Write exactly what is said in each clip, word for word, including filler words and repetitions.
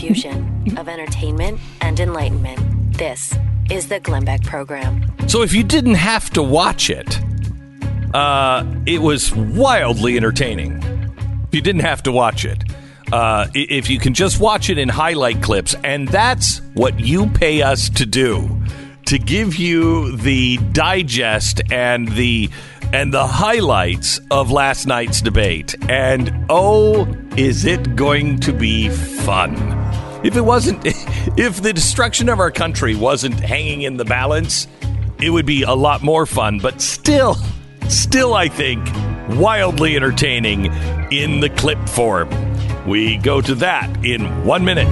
fusion of entertainment and enlightenment. This is the Glenn Beck Program. So if you didn't have to watch it, uh, it was wildly entertaining. If you didn't have to watch it. Uh, if you can just watch it in highlight clips, and that's what you pay us to do, to give you the digest and the and the highlights of last night's debate. And oh, is it going to be fun? If it wasn't, if the destruction of our country wasn't hanging in the balance, it would be a lot more fun. But still, still, I think, wildly entertaining in the clip form. We go to that in one minute.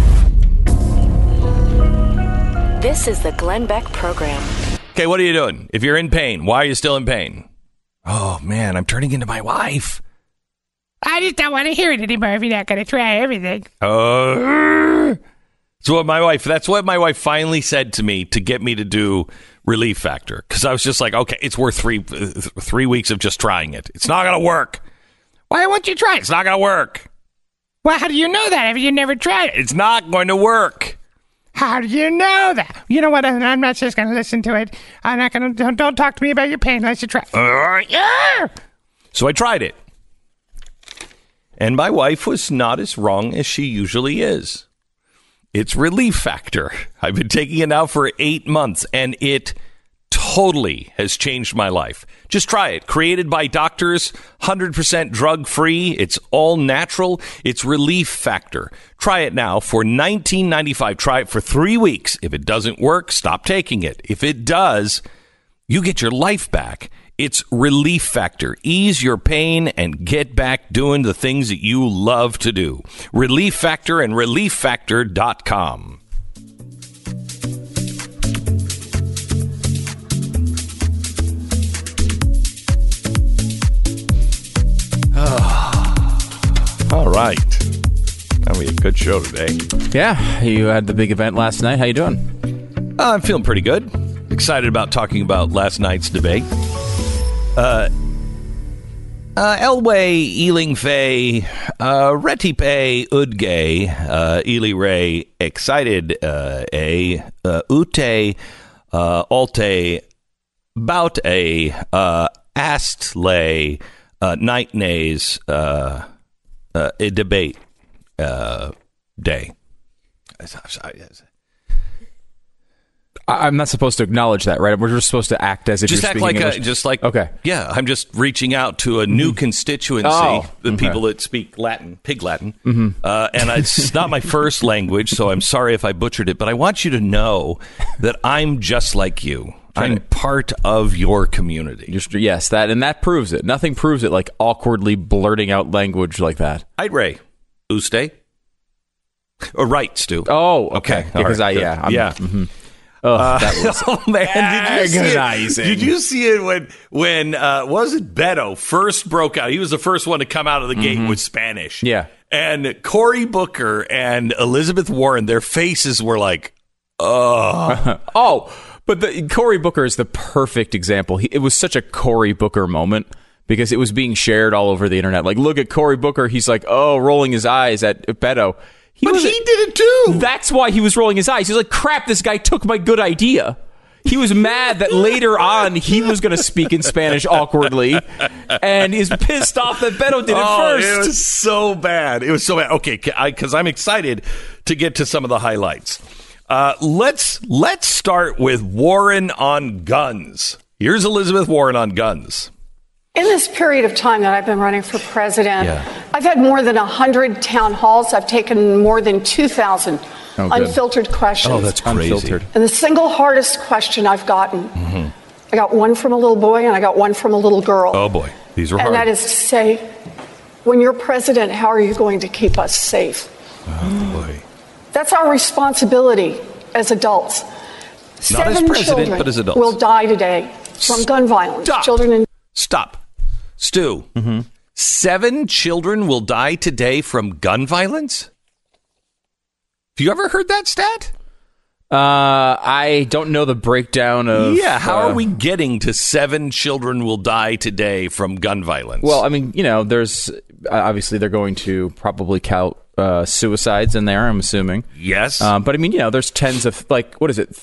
This is the Glenn Beck Program. Okay, what are you doing? If you're in pain, why are you still in pain? Oh, man, I'm turning into my wife. I just don't want to hear it anymore if you're not going to try everything. Uh, so what my wife, that's what my wife finally said to me to get me to do Relief Factor. Because I was just like, okay, it's worth three three weeks of just trying it. It's not going to work. Why won't you try it? It's not going to work. Well, how do you know that if you never tried it? It's not going to work. How do you know that? You know what? I'm not just going to listen to it. I'm not going to. Don't, don't talk to me about your pain unless you try. Uh, yeah. So I tried it. And my wife was not as wrong as she usually is. It's Relief Factor. I've been taking it now for eight months, and it totally has changed my life. Just try it. Created by doctors, one hundred percent drug-free. It's all natural. It's Relief Factor. Try it now for nineteen ninety-five dollars. Try it for three weeks. If it doesn't work, stop taking it. If it does, you get your life back. It's Relief Factor. Ease your pain and get back doing the things that you love to do. Relief Factor and relief factor dot com. All right. That'll be a good show today. Yeah, you had the big event last night. How you doing? Uh, I'm feeling pretty good. Excited about talking about last night's debate. Uh, uh, Elway, Ealing Fay, uh, Retipe, Udgay, uh, Ely Ray, Excited, uh, A, uh, Ute, uh, Alte, Bout A, uh, Astley, uh, Night Nays, uh, uh, a debate, uh, day. I'm not supposed to acknowledge that, right? We're just supposed to act as if just you're act speaking like English. a, just like okay. Yeah, I'm just reaching out to a new mm-hmm. constituency, oh, the okay. people that speak Latin, Pig Latin, mm-hmm. uh, and I, it's not my first language, so I'm sorry if I butchered it. But I want you to know that I'm just like you. I'm part of your community. You're, yes, that and that proves it. Nothing proves it like awkwardly blurting out language like that. I'd Ray, Uste, or right, Stu. Oh, okay. okay. Because right. I yeah I'm, yeah. Mm-hmm. Oh, uh, that was oh man! Did you see it? Did you see it when when uh, was it Beto first broke out? He was the first one to come out of the gate mm-hmm. with Spanish. Yeah, and Cory Booker and Elizabeth Warren, their faces were like, oh, oh. But the, Cory Booker is the perfect example. He, it was such a Cory Booker moment because it was being shared all over the internet. Like, look at Cory Booker. He's like, oh, rolling his eyes at Beto. He but he did it too. That's why he was rolling his eyes. He was like, crap, this guy took my good idea. He was mad that later on he was going to speak in Spanish awkwardly and is pissed off that Beto did it oh, first. It was so bad. It was so bad. Okay, because I'm excited to get to some of the highlights. Uh, let's let's start with Warren on guns. Here's Elizabeth Warren on guns. In this period of time that I've been running for president, yeah. I've had more than one hundred town halls. I've taken more than two thousand oh, unfiltered questions. Oh, that's crazy. Unfiltered. And the single hardest question I've gotten, mm-hmm. I got one from a little boy and I got one from a little girl. Oh, boy. These are and hard. And that is to say, when you're president, how are you going to keep us safe? Oh, boy. That's our responsibility as adults. Not Seven as president, children but as adults. will die today from gun violence. Stop. Children in- Stop. Stu, mm-hmm. seven children will die today from gun violence? Have you ever heard that stat? Uh, I don't know the breakdown of... Yeah, how uh, are we getting to seven children will die today from gun violence? Well, I mean, you know, there's... Obviously, they're going to probably count uh, suicides in there, I'm assuming. Yes. Um, but I mean, you know, there's tens of, like, what is it?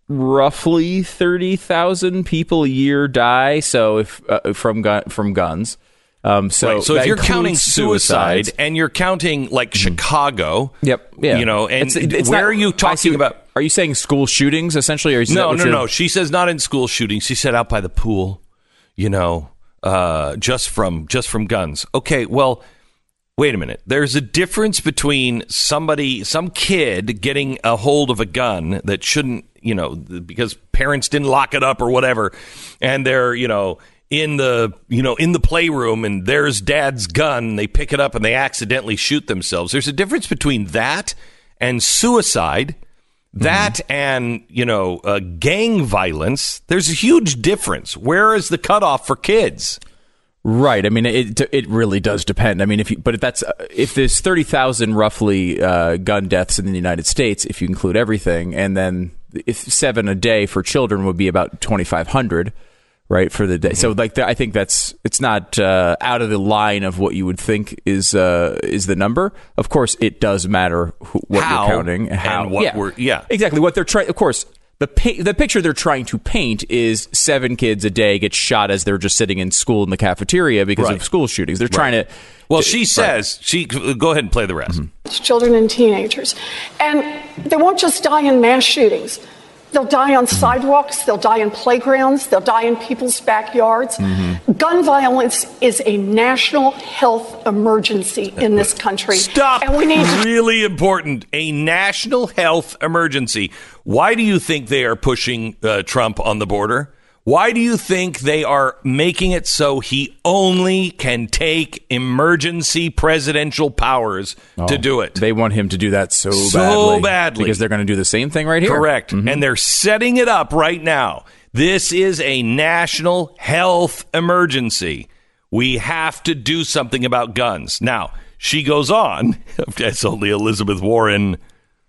Roughly thirty thousand people a year die. So if uh, from gun from guns. Um, so right. so if you're counting suicide suicides, and you're counting like mm-hmm. Chicago, yep, yeah. you know, and it's, it's where not, are you talking about? Are you saying school shootings essentially? Or is no, that no, no, no. She says not in school shootings. She said out by the pool, you know, uh, just from just from guns. Okay, well. Wait a minute. There's a difference between somebody, some kid getting a hold of a gun that shouldn't, you know, because parents didn't lock it up or whatever, and they're, you know, in the, you know, in the playroom and there's dad's gun, they pick it up and they accidentally shoot themselves. There's a difference between that and suicide, that mm-hmm. and, you know, uh, gang violence. There's a huge difference. Where is the cutoff for kids? Right. I mean, it it really does depend. I mean, if you, but if that's if there's thirty thousand roughly uh, gun deaths in the United States, if you include everything, and then if seven a day for children would be about twenty-five hundred, right, for the day. Mm-hmm. So, like, I think that's it's not uh, out of the line of what you would think is uh, is the number. Of course, it does matter who, what how you're counting, how, and what yeah, we're yeah, exactly what they're trying. Of course. The pa- the picture they're trying to paint is seven kids a day get shot as they're just sitting in school in the cafeteria because right. of school shootings. They're right. trying to... Well, she says... Right. she Go ahead and play the rest. Mm-hmm. It's children and teenagers. And they won't just die in mass shootings. They'll die on mm-hmm. sidewalks. They'll die in playgrounds. They'll die in people's backyards. Mm-hmm. Gun violence is a national health emergency in this country. Stop. And we need to- really important. A national health emergency. Why do you think they are pushing uh, Trump on the border? Why do you think they are making it so he only can take emergency presidential powers oh, to do it? They want him to do that so, so badly. badly. Because they're going to do the same thing right here. Correct. Mm-hmm. And they're setting it up right now. This is a national health emergency. We have to do something about guns. Now, she goes on, as only Elizabeth Warren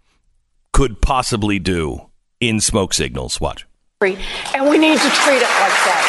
could possibly do in smoke signals. Watch. And we need to treat it like that.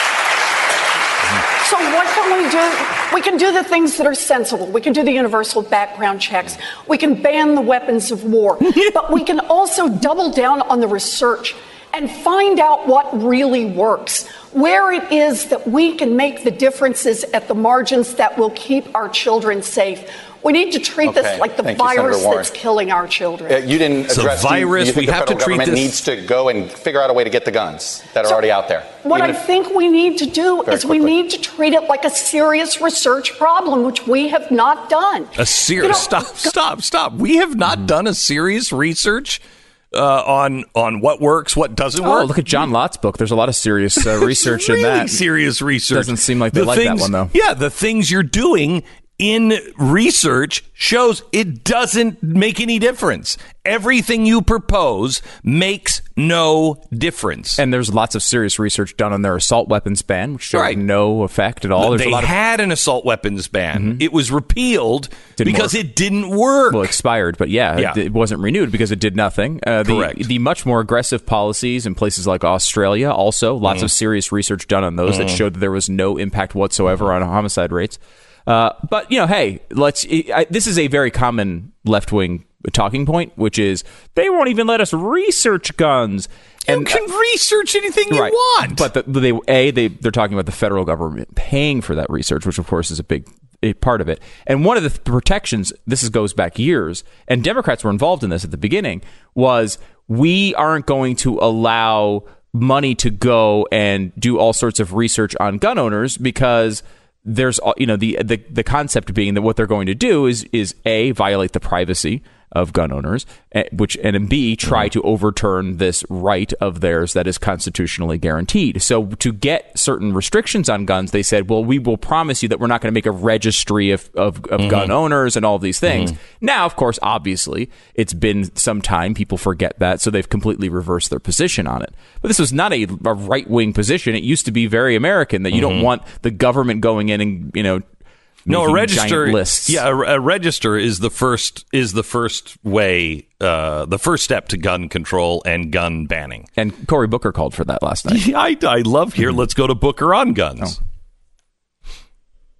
So what can we do? We can do the things that are sensible. We can do the universal background checks. We can ban the weapons of war. But we can also double down on the research and find out what really works, where it is that we can make the differences at the margins that will keep our children safe. We need to treat okay. this like the Thank virus you, that's killing our children. Uh, you didn't address so virus. Do you, do you think we the have to federal treat government this. needs to go and figure out a way to get the guns that are so already out there. What Even I if, think we need to do is quickly. we need to treat it like a serious research problem, which we have not done. A serious you know, stop, stop, stop. We have not done a serious research uh, on on what works, what doesn't oh, work. Oh, look at John Lott's book. There's a lot of serious uh, research really in that. Serious research. Doesn't seem like they the like things, that one though. Yeah, the things you're doing in research shows it doesn't make any difference. Everything you propose makes no difference. And there's lots of serious research done on their assault weapons ban, which showed right. no effect at all. There's they a lot of- had an assault weapons ban. Mm-hmm. It was repealed didn't because work. it didn't work. Well, expired, but yeah, yeah. It, it wasn't renewed because it did nothing. Uh, the, Correct. The much more aggressive policies in places like Australia, also lots mm. of serious research done on those mm. that showed that there was no impact whatsoever mm. on homicide rates. Uh, but, you know, hey, let's. I, this is a very common left-wing talking point, which is they won't even let us research guns. You and, can uh, research anything you right. want. But the, they, A, they, they're talking about the federal government paying for that research, which, of course, is a big a part of it. And one of the protections, this is, goes back years, and Democrats were involved in this at the beginning, was we aren't going to allow money to go and do all sorts of research on gun owners because there's, you know, the, the the concept being that what they're going to do is is A, violate the privacy of gun owners, which and B, try to overturn this right of theirs that is constitutionally guaranteed. So to get certain restrictions on guns, they said, well, we will promise you that we're not going to make a registry of, of, of mm-hmm. gun owners and all of these things. Mm-hmm. Now, of course, obviously, it's been some time. People forget that, so they've completely reversed their position on it. But this was not a, a right-wing position. It used to be very American that you mm-hmm. don't want the government going in and, you know, no, a register. Lists. Yeah, a, a register is the first is the first way, uh, the first step to gun control and gun banning. And Cory Booker called for that last night. Yeah, I, I love here. Mm-hmm. Let's go to Booker on guns. Oh.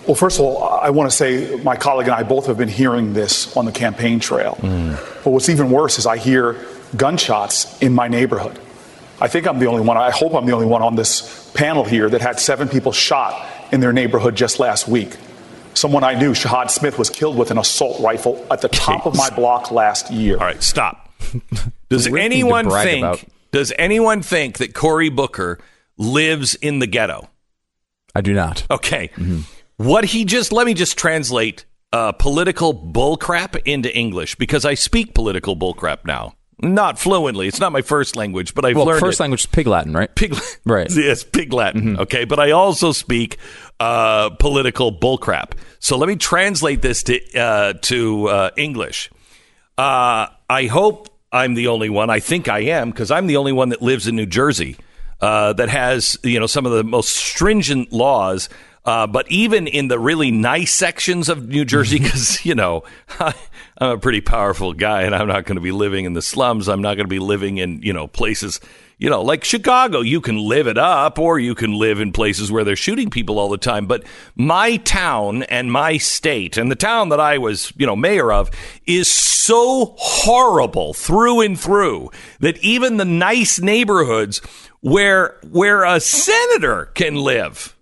Well, first of all, I want to say my colleague and I both have been hearing this on the campaign trail. Mm. But what's even worse is I hear gunshots in my neighborhood. I think I'm the only one, I hope I'm the only one on this panel here that had seven people shot in their neighborhood just last week. Someone I knew, Shahad Smith, was killed with an assault rifle at the top of my block last year. All right, stop. Does anyone think about. Does anyone think that Cory Booker lives in the ghetto? I do not. Okay. Mm-hmm. What he just, let me just translate uh, political bullcrap into English, because I speak political bullcrap now. Not fluently. It's not my first language, but I've well, learned first it. language is Pig Latin, right? Pig, right. Yes, Pig Latin. Mm-hmm. Okay, but I also speak uh, political bullcrap. So let me translate this to uh, to uh, English. Uh, I hope I'm the only one. I think I am, because I'm the only one that lives in New Jersey uh, that has, you know, some of the most stringent laws. Uh, but even in the really nice sections of New Jersey, because, you know, I, I'm a pretty powerful guy and I'm not going to be living in the slums. I'm not going to be living in, you know, places, you know, like Chicago. You can live it up, or you can live in places where they're shooting people all the time. But my town and my state, and the town that I was, you know, mayor of, is so horrible through and through that even the nice neighborhoods where where a senator can live,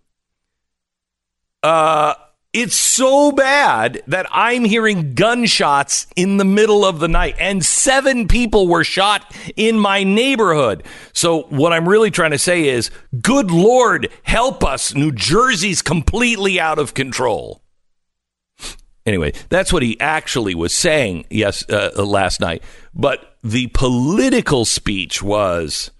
Uh, it's so bad that I'm hearing gunshots in the middle of the night, and seven people were shot in my neighborhood. So what I'm really trying to say is, good Lord, help us. New Jersey's completely out of control. Anyway, that's what he actually was saying yes uh, last night. But the political speech was,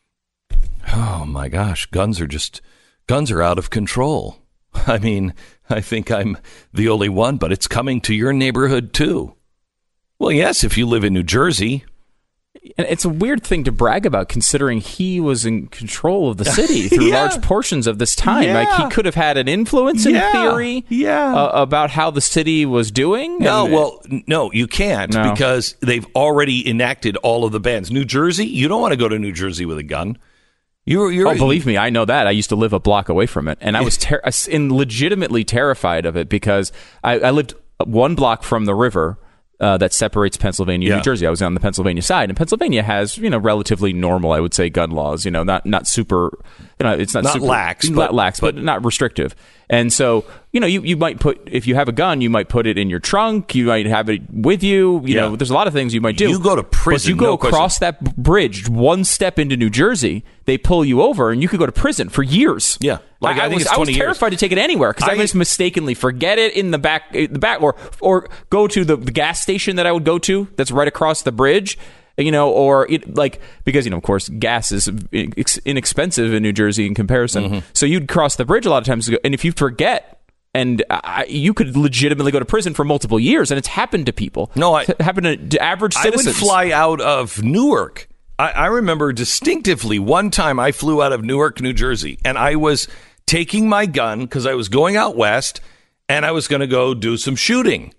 oh my gosh, guns are just, guns are out of control. I mean, I think I'm the only one, but it's coming to your neighborhood, too. Well, yes, if you live in New Jersey. And it's a weird thing to brag about, considering he was in control of the city through yeah. large portions of this time. Yeah. Like, he could have had an influence in yeah. theory yeah. uh, about how the city was doing. No, and, well, no, you can't, no. because they've already enacted all of the bans. New Jersey, you don't want to go to New Jersey with a gun. You're, you're, oh, believe me, I know that. I used to live a block away from it, and I was ter- in legitimately terrified of it, because I, I lived one block from the river uh, that separates Pennsylvania and yeah. New Jersey. I was on the Pennsylvania side, and Pennsylvania has, you know, relatively normal, I would say, gun laws. You know, not not super, you know, it's not, not super lax, not but, lax, but, but not restrictive. And so, you know, you, you might put, if you have a gun, you might put it in your trunk. You might have it with you. You yeah. know, there's a lot of things you might do. You go to prison. But you go no across question. that bridge one step into New Jersey, they pull you over, and you could go to prison for years. Yeah. Like, I, I, I think was, it's I was twenty terrified years. to take it anywhere, because I, I just mistakenly forget it in the back, the back, or or go to the, the gas station that I would go to that's right across the bridge. You know, or it, like, because, you know, of course, gas is inexpensive in New Jersey in comparison. Mm-hmm. So you'd cross the bridge a lot of times, and if you forget, and I, you could legitimately go to prison for multiple years, and it's happened to people. No, I, it's happened to, to average citizens. I would fly out of Newark. I, I remember distinctively one time I flew out of Newark, New Jersey, and I was taking my gun because I was going out west, and I was going to go do some shooting.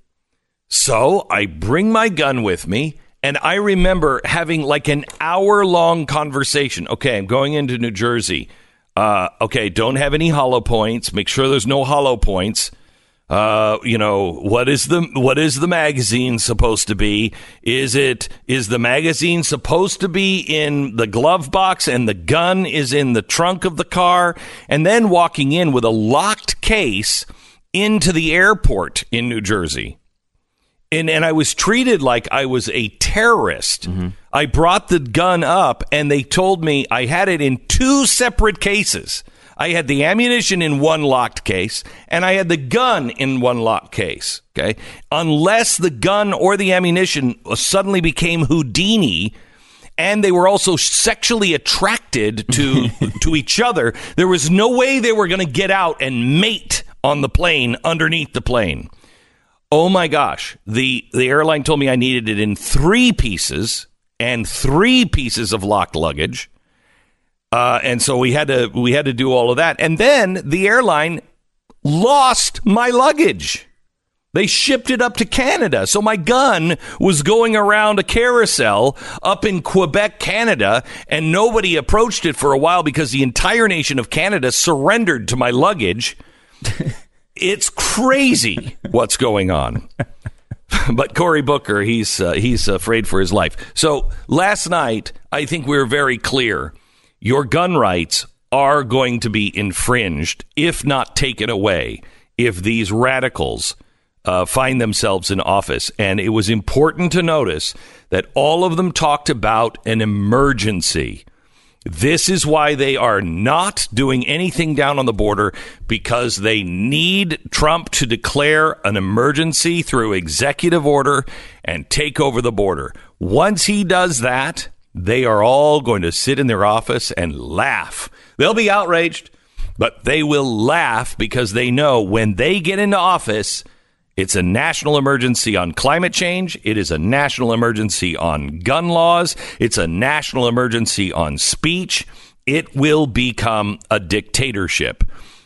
So I bring my gun with me. And I remember having like an hour-long conversation. Okay, I'm going into New Jersey. Uh, okay, don't have any hollow points. Make sure there's no hollow points. Uh, you know, what is the what is the magazine supposed to be? Is it is the magazine supposed to be in the glove box and the gun is in the trunk of the car? And then walking in with a locked case into the airport in New Jersey. And and I was treated like I was a terrorist. Mm-hmm. I brought the gun up, and they told me I had it in two separate cases. I had the ammunition in one locked case, and I had the gun in one locked case. Okay, unless the gun or the ammunition suddenly became Houdini, and they were also sexually attracted to to each other, there was no way they were going to get out and mate on the plane underneath the plane. Oh my gosh, the, the airline told me I needed it in three pieces and three pieces of locked luggage. Uh, and so we had to we had to do all of that. And then the airline lost my luggage. They shipped it up to Canada. So my gun was going around a carousel up in Quebec, Canada, and nobody approached it for a while because the entire nation of Canada surrendered to my luggage. it's crazy what's going on. But Cory Booker, he's uh, he's afraid for his life. So last night, I think we were very clear. Your gun rights are going to be infringed, if not taken away, if these radicals uh, find themselves in office. And it was important to notice that all of them talked about an emergency. This is why they are not doing anything down on the border, because they need Trump to declare an emergency through executive order and take over the border. Once he does that, they are all going to sit in their office and laugh. They'll be outraged, but they will laugh because they know when they get into office, it's a national emergency on climate change. It is a national emergency on gun laws. It's a national emergency on speech. It will become a dictatorship.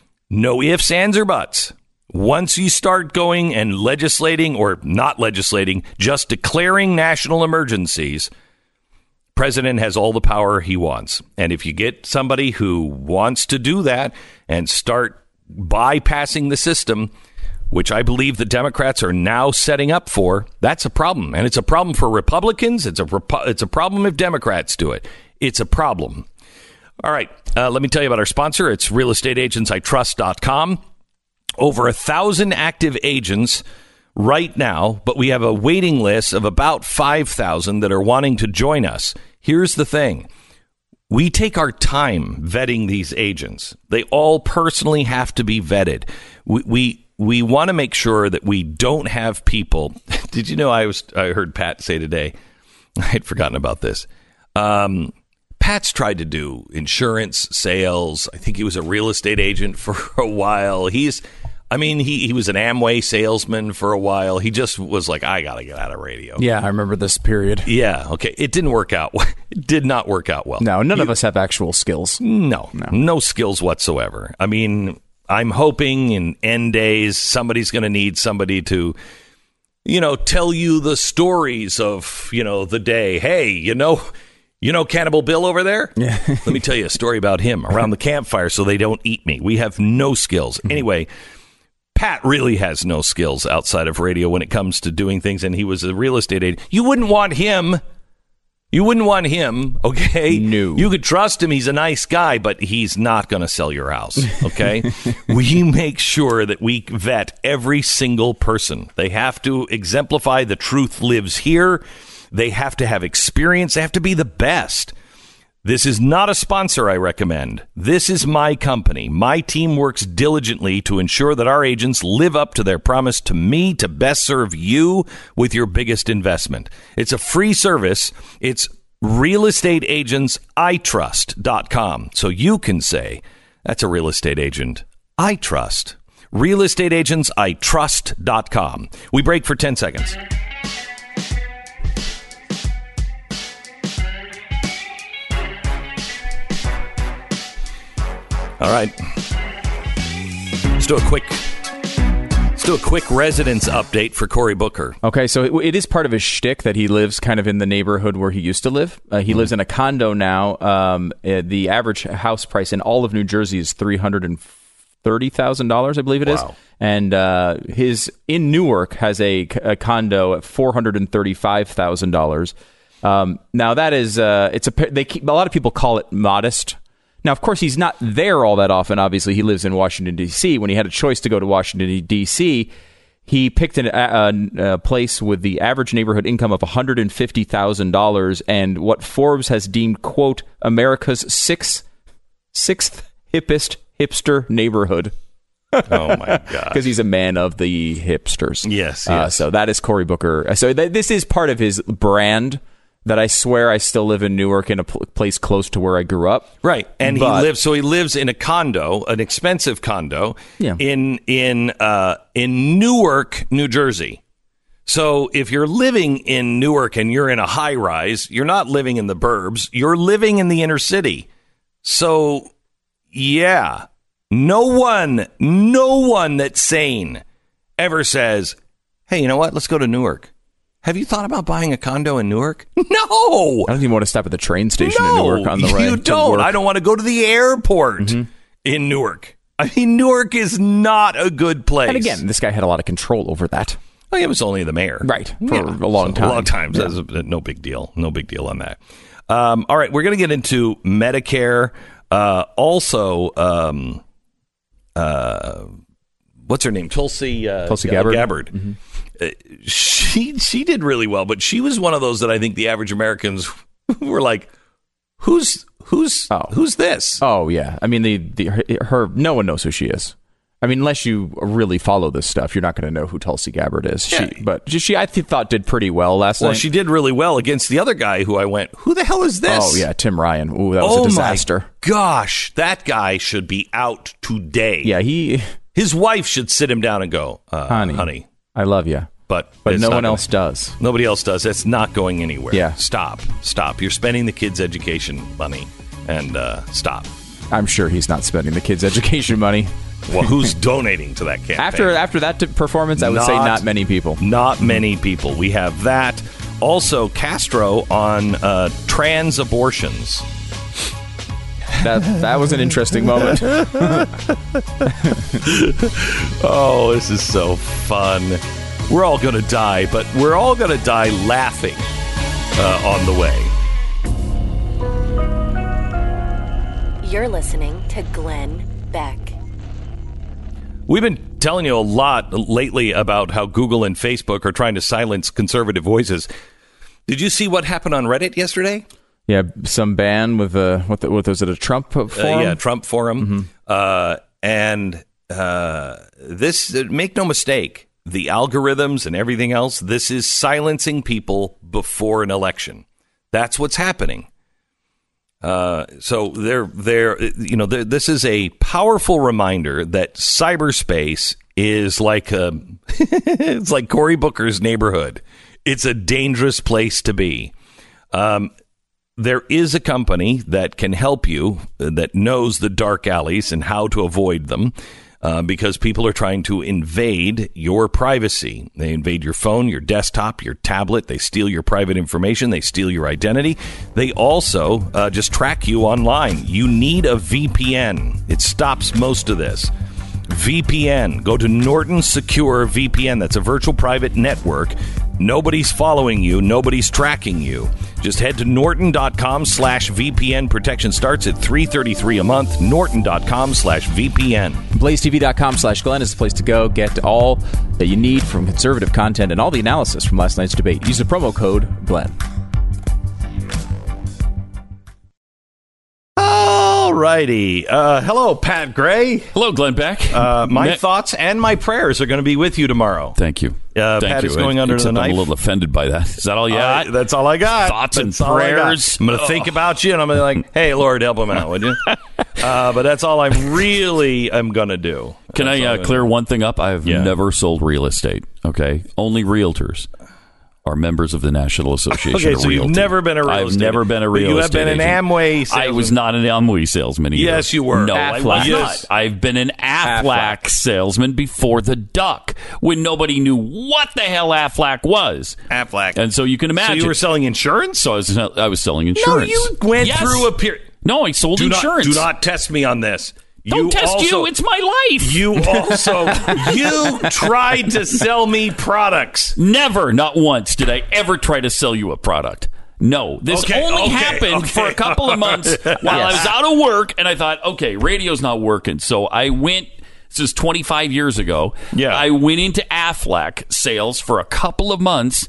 No ifs, ands, or buts. Once you start going and legislating, or not legislating, just declaring national emergencies, president has all the power he wants. And if you get somebody who wants to do that and start bypassing the system, which I believe the Democrats are now setting up for, that's a problem. And it's a problem for Republicans. It's a Repu- it's a problem if Democrats do it. It's a problem. All right. Uh, let me tell you about our sponsor. It's real estate agents I trust dot com. Over a thousand active agents right now, but we have a waiting list of about five thousand that are wanting to join us. Here's the thing. We take our time vetting these agents. They all personally have to be vetted. We, we We want to make sure that we don't have people. Did you know I was? I heard Pat say today, I had forgotten about this. Um, Pat's tried to do insurance sales. I think he was a real estate agent for a while. He's, I mean, he, he was an Amway salesman for a while. He just was like, I got to get out of radio. Yeah, I remember this period. Yeah. Okay. It didn't work out. It did not work out well. No, none you, of us have actual skills. No, no, no skills whatsoever. I mean, I'm hoping in end days, somebody's going to need somebody to, you know, tell you the stories of, you know, the day. Hey, you know, you know, Cannibal Bill over there? Yeah. Let me tell you a story about him around the campfire so they don't eat me. We have no skills. Anyway, Pat really has no skills outside of radio when it comes to doing things. And he was a real estate agent. You wouldn't want him. You wouldn't want him, okay? No. You could trust him. He's a nice guy, but he's not going to sell your house, okay? We make sure that we vet every single person. They have to exemplify the truth lives here. They have to have experience. They have to be the best. This is not a sponsor I recommend. This is my company. My team works diligently to ensure that our agents live up to their promise to me to best serve you with your biggest investment. It's a free service. It's real estate agents I trust dot com. So you can say, that's a real estate agent I trust. real estate agents I trust dot com. We break for ten seconds. All right. Let's do a quick, let's do a quick residence update for Cory Booker. Okay, so it, it is part of his shtick that he lives kind of in the neighborhood where he used to live. Uh, he mm. lives in a condo now. Um, uh, the average house price in all of New Jersey is three hundred thirty thousand dollars, I believe it wow. is. And uh, his in Newark has a, a condo at four hundred thirty-five thousand dollars. Um, now that is uh, it's a they keep, a lot of people call it modest. Now, of course, he's not there all that often. Obviously, he lives in Washington, D C. When he had a choice to go to Washington, D C, he picked an, a, a place with the average neighborhood income of one hundred fifty thousand dollars and what Forbes has deemed, quote, America's sixth, sixth hippest hipster neighborhood. Oh, my God. Because he's a man of the hipsters. Yes, yes. Uh, so that is Cory Booker. So th- this is part of his brand. That I swear I still live in Newark in a pl- place close to where I grew up. Right. And but, he lives, so he lives in a condo, an expensive condo yeah. in, in, uh, in Newark, New Jersey. So if you're living in Newark and you're in a high rise, you're not living in the burbs, you're living in the inner city. So yeah, no one, no one that's sane ever says, hey, you know what? Let's go to Newark. Have you thought about buying a condo in Newark? No! I don't even want to stop at the train station no, in Newark on the way. You don't. I don't want to go to the airport mm-hmm. in Newark. I mean, Newark is not a good place. And again, this guy had a lot of control over that. Well, he was only the mayor. Right, for Yeah. a long So, time. A long time. Yeah. So that's no big deal. No big deal on that. Um, all right, we're going to get into Medicare. Uh, also, um, uh, what's her name? Tulsi, uh, Tulsi Gabbard. Gabbard. Mm-hmm. Uh, she she did really well, but she was one of those that I think the average Americans were like, "Who's who's Oh. who's this?" Oh, yeah. I mean, the, the her, her no one knows who she is. I mean, unless you really follow this stuff, you're not going to know who Tulsi Gabbard is. Yeah. She, but she, I th- thought, did pretty well last Well, night. she did really well against the other guy who I went, "Who the hell is this?" Oh, yeah, Tim Ryan. Ooh, that was Oh a disaster. my gosh, that guy should be out today. Yeah, he... His wife should sit him down and go, uh, Honey, honey. I love you. But, But it's no not one gonna- else does. Nobody else does. It's not going anywhere. Yeah. Stop. Stop. You're spending the kids' education money. And uh, stop. I'm sure he's not spending the kids' education money. Well, who's donating to that campaign? After after that t- performance, I would say Not- not many people. Not many people. We have that. Also, Castro on uh, trans abortions. That that was an interesting moment. Oh, this is so fun. We're all going to die, but we're all going to die laughing uh, on the way. You're listening to Glenn Beck. We've been telling you a lot lately about how Google and Facebook are trying to silence conservative voices. Did you see what happened on Reddit yesterday? Yeah, some ban with a what, the, what was it? A Trump forum? Uh, yeah, Trump forum. Uh, and uh, this, uh, make no mistake, the algorithms and everything else, this is silencing people before an election. That's what's happening. Uh, so they're, they're, you know, they're, this is a powerful reminder that cyberspace is like a, it's like Cory Booker's neighborhood. It's a dangerous place to be. Um, there is a company that can help you uh, that knows the dark alleys and how to avoid them. Uh, because people are trying to invade your privacy. They invade your phone, your desktop, your tablet. They steal your private information. They steal your identity. They also uh, just track you online. You need a V P N. It stops most of this. V P N. Go to Norton Secure V P N. That's a virtual private network. Nobody's following you. Nobody's tracking you. Just head to norton.com slash VPN. Protection starts at three hundred thirty-three dollars a month. Norton.com slash VPN. BlazeTV.com slash Glenn is the place to go. Get all that you need from conservative content and all the analysis from last night's debate. Use the promo code Glenn. All righty. Uh, hello, Pat Gray. Hello, Glenn Beck. Uh, my Ne- thoughts and my prayers are going to be with you tomorrow. Thank you. Uh, Thank Pat you. is going under Except the I'm knife. a little offended by that. Is that all you Uh, got? that's all I got. Thoughts and That's all I got. prayers. I'm going to think about you, and I'm going to be like, hey, Lord, help him out, would you? uh, but that's all I really am going to do. Can That's I all uh, I'm gonna clear do. one thing up? I have Yeah. never sold real estate. Okay, only realtors are members of the National Association Okay, of so you've Realty. never been a real I've estate never been a but real you have estate been an agent. Amway I was salesman. not an Amway salesman either. Yes, you were. No, I Aflac. was Yes. not. I've been an Aflac, Aflac. salesman before the duck when nobody knew what the hell Aflac was. Aflac. And so you can So imagine. you were selling insurance? So I was, I was selling No, insurance. you went Yes. through a period. No, I sold Do not, insurance. do not test me on this. Don't you test also, you. It's my life. You also, you tried to sell me products. Never, not once, did I ever try to sell you a product. No, this Okay, only okay, happened okay. for a couple of months while I was out of work, and I thought, okay, radio's not working. So I went, this is twenty-five years ago, Yeah. I went into Aflac sales for a couple of months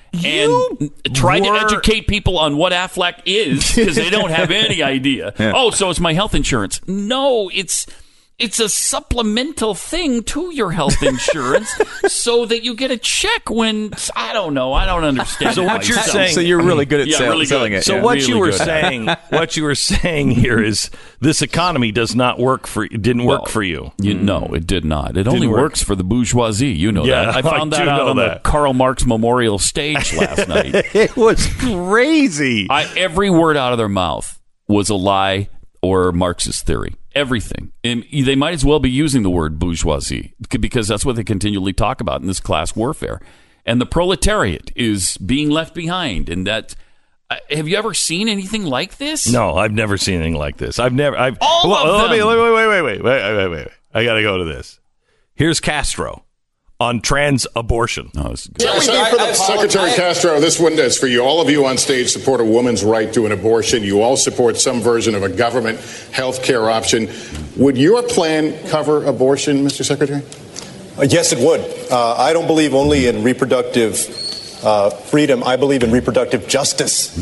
and tried were- to educate people on what Aflac is because they don't have any idea. Oh, so it's my health insurance. No, it's... It's a supplemental thing to your health insurance so that you get a check when, I don't know, I don't understand. So what you're myself. saying- So you're really good at Yeah, sell- really good. selling it. So yeah. what Really you were good. saying, what you were saying here is this economy does not work for, didn't work Well, for you. You know, it did not. It only work. works for the bourgeoisie. You know Yeah, that. I found I that do out know on that. the Karl Marx Memorial stage last night. It was crazy. I, every word out of their mouth was a lie or Marxist theory. Everything. And they might as well be using the word bourgeoisie because that's what they continually talk about in this class warfare. And the proletariat is being left behind. And that Uh, have you ever seen anything like this? No, I've never seen anything like this. I've never. I've all well, of let me, them. wait, wait, wait, wait, wait, wait, wait, wait. I got to go to this. Here's Castro on trans abortion. No, this is good. So I, I, Secretary Castro, this one is for you. All of you on stage support a woman's right to an abortion. You all support some version of a government health care option. Would your plan cover abortion, Mister Secretary? Uh, yes, it would. Uh, I don't believe only in reproductive uh, freedom. I believe in reproductive justice.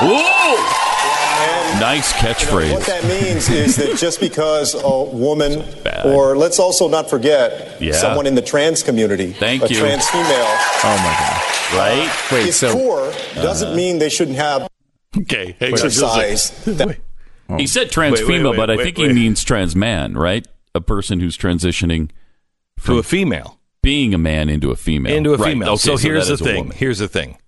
Whoa! Nice catchphrase. What that means is that just because a woman, or let's also not forget, Yeah. someone in the trans community, Thank a you. trans female, Oh my god! Right? Wait, is so poor, doesn't Uh-huh. mean they shouldn't have Okay, hang on just a exercise. second. That- He said trans Wait, wait, female, wait, but I wait, think wait. he means trans man, right? A person who's transitioning To a female. being a man into a female. Into a Right, female. okay, so here's that the is a thing. woman. Here's the thing.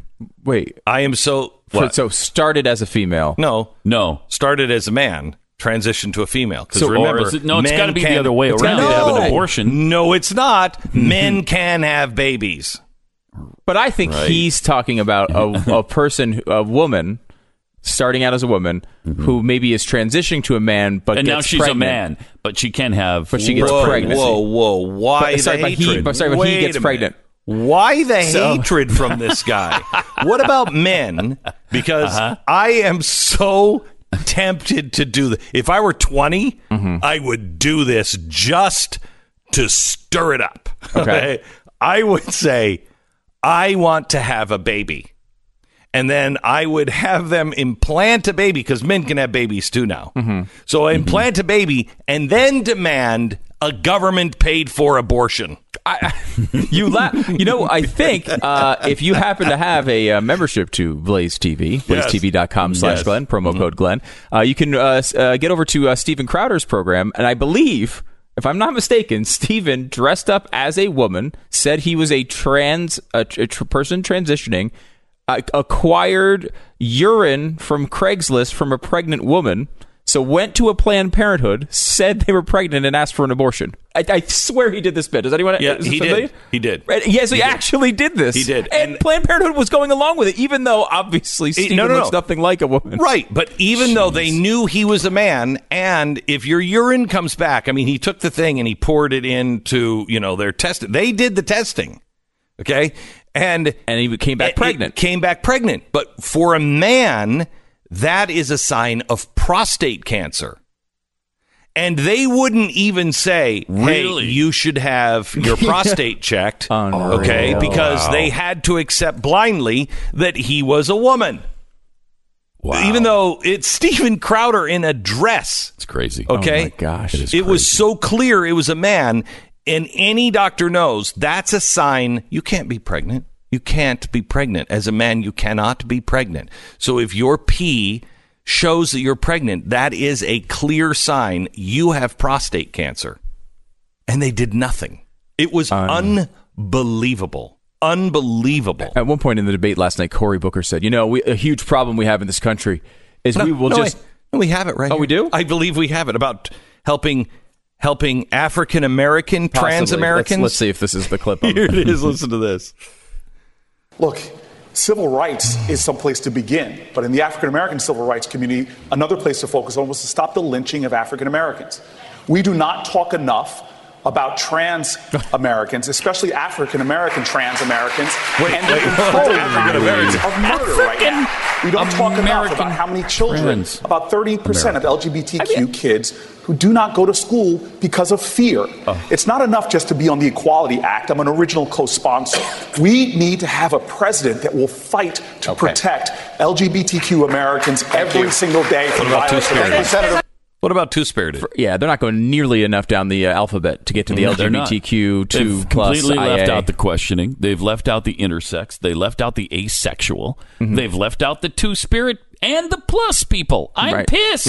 wait, I am so. so, What? so started as a female. no, No. started as a man, transitioned to a female. Because So, remember, or is it, no, it's men got to be can- the other way it's around. gotta To be- have an No. abortion. No, it's not. Men can have babies. But I think Right. he's talking about a, a person, a woman, starting out as a woman who maybe is transitioning to a man, but And now gets she's pregnant. a man, but she can have. But she gets whoa, pregnant. Whoa, whoa! Why But- sorry, the but he- hatred? but sorry, but he Wait gets a minute. pregnant. Why the So- hatred from this guy? What about men? Because Uh-huh. I am so tempted to do this. If I were twenty, I would do this just to stir it up. Okay. I would say, I want to have a baby. And then I would have them implant a baby, because men can have babies too now. So I implant a baby and then demand a government paid for abortion. I, you la- You know, I think uh, if you happen to have a uh, membership to Blaze T V, blaze T V dot com slash Yes. Glenn, promo code Glenn, uh, you can uh, s- uh, get over to uh, Steven Crowder's program, and I believe, if I'm not mistaken, Steven dressed up as a woman, said he was a trans a, tr- a tr- person transitioning, uh, acquired urine from Craigslist from a pregnant woman, so went to a Planned Parenthood, said they were pregnant, and asked for an abortion. I, I swear he did this bit. Does anyone? Yeah, is this he familiar? did. He did. Right? Yes, he, He did. actually did this. He did. and, And- Planned Parenthood was going along with it, even though obviously Steven no, no, looks no. nothing like a woman. Right, but even though they knew he was a man, and if your urine comes back, I mean, he took the thing and he poured it into, you know, their test. They did the testing, okay, and And he came back it- pregnant. it came back pregnant, but for a man, that is a sign of prostate cancer. And they wouldn't even say, hey, Really? you should have your prostate checked, Unreal. okay, because they had to accept blindly that he was a woman. Wow. Even though it's Steven Crowder in a dress. It's crazy. Okay. Oh my gosh. It is It was crazy. so clear it was a man, and any doctor knows that's a sign you can't be pregnant. You can't be pregnant. As a man, you cannot be pregnant. So if your pee shows that you're pregnant, that is a clear sign you have prostate cancer. And they did nothing. It was Un- unbelievable. Unbelievable. At one point in the debate last night, Cory Booker said, "You know, we, a huge problem we have in this country is we will no, just." I- no, we have it right Oh, here. we do? I believe we have it about helping helping African American, Possibly. trans Americans. Let's, let's see if this is the clip. Of Here it is. Listen to this. Look, civil rights is some place to begin, but in the African American civil rights community, another place to focus on was to stop the lynching of African Americans. We do not talk enough about trans Americans, especially African American trans Americans, and the African-American. of murder right now. We don't talk enough American about how many children, trans about thirty percent of L G B T Q kids who do not go to school because of fear. It's not enough just to be on the Equality Act. I'm an original co-sponsor. We need to have a president that will fight to Okay. protect L G B T Q Americans every single day from What about violence. Two-Spirited? Thank you, Senator. What about Two-Spirited? Yeah, they're not going nearly enough down the uh, alphabet to get to the No, they're not. L G B T Q two They've plus completely I A. left out the questioning. They've left out the intersex. They left out the asexual. Mm-hmm. They've left out the two-spirit and the plus people. I'm Right. pissed.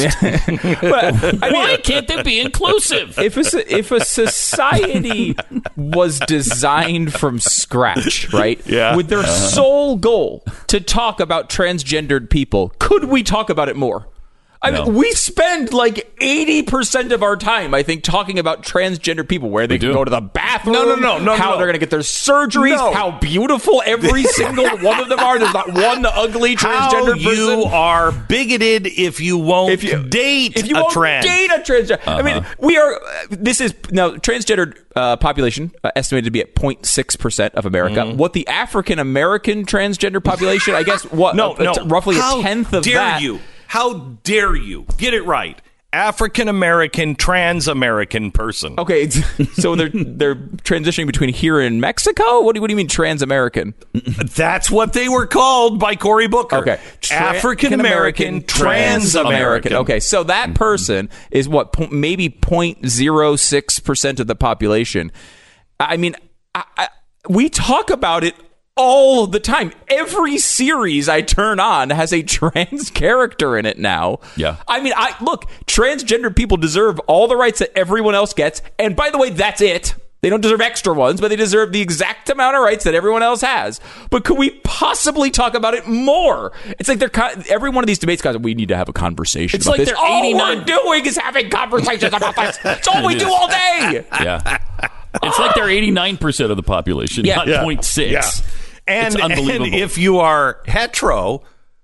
But, I mean, Why can't they be inclusive? if a, if a society was designed from scratch, right? Yeah. With their sole goal to talk about transgendered people, could we talk about it more? I No. mean, we spend like eighty percent of our time, I think, talking about transgender people, where they We can do. go to the bathroom, No, no, no, no, how no. they're going to get their surgeries, No. how beautiful every single one of them are. There's not one ugly How transgender you person. are bigoted if you won't If you date if you a won't trans. date a transgender. I mean, we are. Uh, this is now transgendered uh, population uh, estimated to be at zero point six percent of America. What the African American transgender population? I guess what? No, uh, no. t- roughly How a tenth of dare that. you? How dare you? Get it right. African American, trans American person. Okay, it's- so they're they're transitioning between here and Mexico. What do, what do you mean trans American? That's what they were called by Cory Booker. Okay, African American, trans American. Okay, so that person is what po- maybe zero point zero six percent of the population. I mean, I, I, we talk about it all the time. Every series I turn on has a trans character in it now. Yeah. I mean, I look, transgender people deserve all the rights that everyone else gets. And by the way, that's it. They don't deserve extra ones, but they deserve the exact amount of rights that everyone else has. But could we possibly talk about it more? It's like they're con- every one of these debates, guys, we need to have a conversation It's about like this. they're All eighty-nine we're doing is having conversations about this. It's all we It do is. all day. Yeah. It's like they're eighty-nine percent of the population, Yeah. not Yeah. zero point six. Yeah. And, It's unbelievable. and if you are hetero,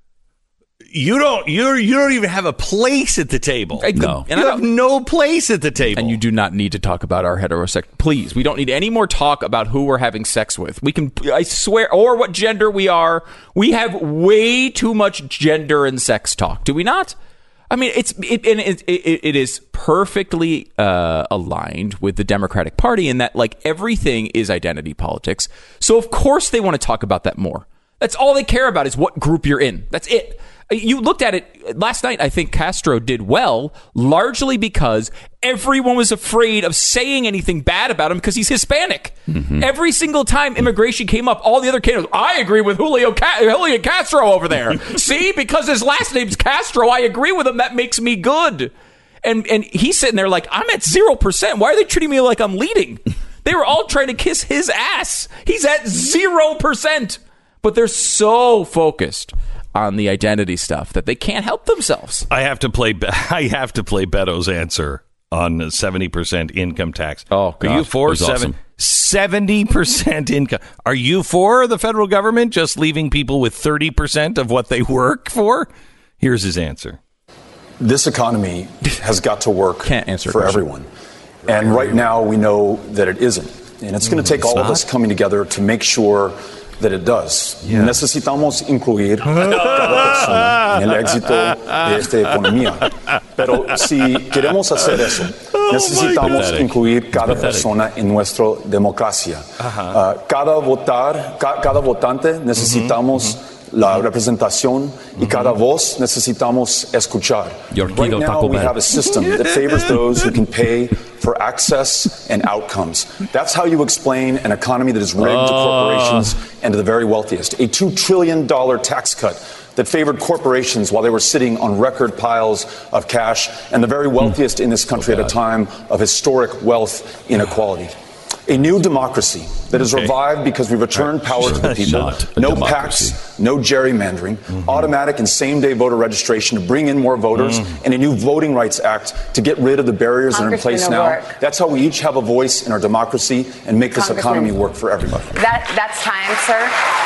you don't you you don't even have a place at the table. No. You have no place at the table. And you do not need to talk about our heterosexual. Please, we don't need any more talk about who we're having sex with. We can, I swear, or what gender we are. We have way too much gender and sex talk. Do we not? I mean, it's it and it, it, it is perfectly uh, aligned with the Democratic Party in that, like, everything is identity politics. So of course they want to talk about that more. That's all they care about is what group you're in. That's it. You looked at it last night. I think Castro did well, largely because everyone was afraid of saying anything bad about him because he's Hispanic. Mm-hmm. Every single time immigration came up, all the other candidates, I agree with Julio, Ca- Julio Castro over there. See, because his last name's Castro, I agree with him. That makes me good. And and he's sitting there like, I'm at zero percent. Why are they treating me like I'm leading? They were all trying to kiss his ass. He's at zero percent. But they're so focused on the identity stuff that they can't help themselves. I have to play. I have to play Beto's answer on seventy percent income tax. Oh, are you gosh. for That's seven awesome. seventy percent income? Are you for the federal government just leaving people with thirty percent of what they work for? Here's his answer. This economy has got to work Can't answer for a question. everyone. And right now we know that it isn't. And it's going to take all of us coming together to make sure that it does. Yeah. Necesitamos incluir cada persona en el éxito de esta economía. Pero si queremos hacer eso, necesitamos Pathetic. incluir cada Pathetic. persona en nuestra democracia. Uh, cada votar, ca- cada votante necesitamos la representación y cada voz necesitamos escuchar. Your Right Kilo now Taco we Bell. have a system that favors those who can pay for access and outcomes. That's how you explain an economy that is rigged to corporations and to the very wealthiest. A two trillion dollars tax cut that favored corporations while they were sitting on record piles of cash and the very wealthiest in this country at a time of historic wealth inequality. A new democracy that is Okay. revived because we returned power to the people. Not a No democracy. PACs, no gerrymandering, automatic and same-day voter registration to bring in more voters, and a new Voting Rights Act to get rid of the barriers that are in place Congressman now. O'Rourke. That's how we each have a voice in our democracy and make this Congressman. economy work for everybody. That, that's time, sir.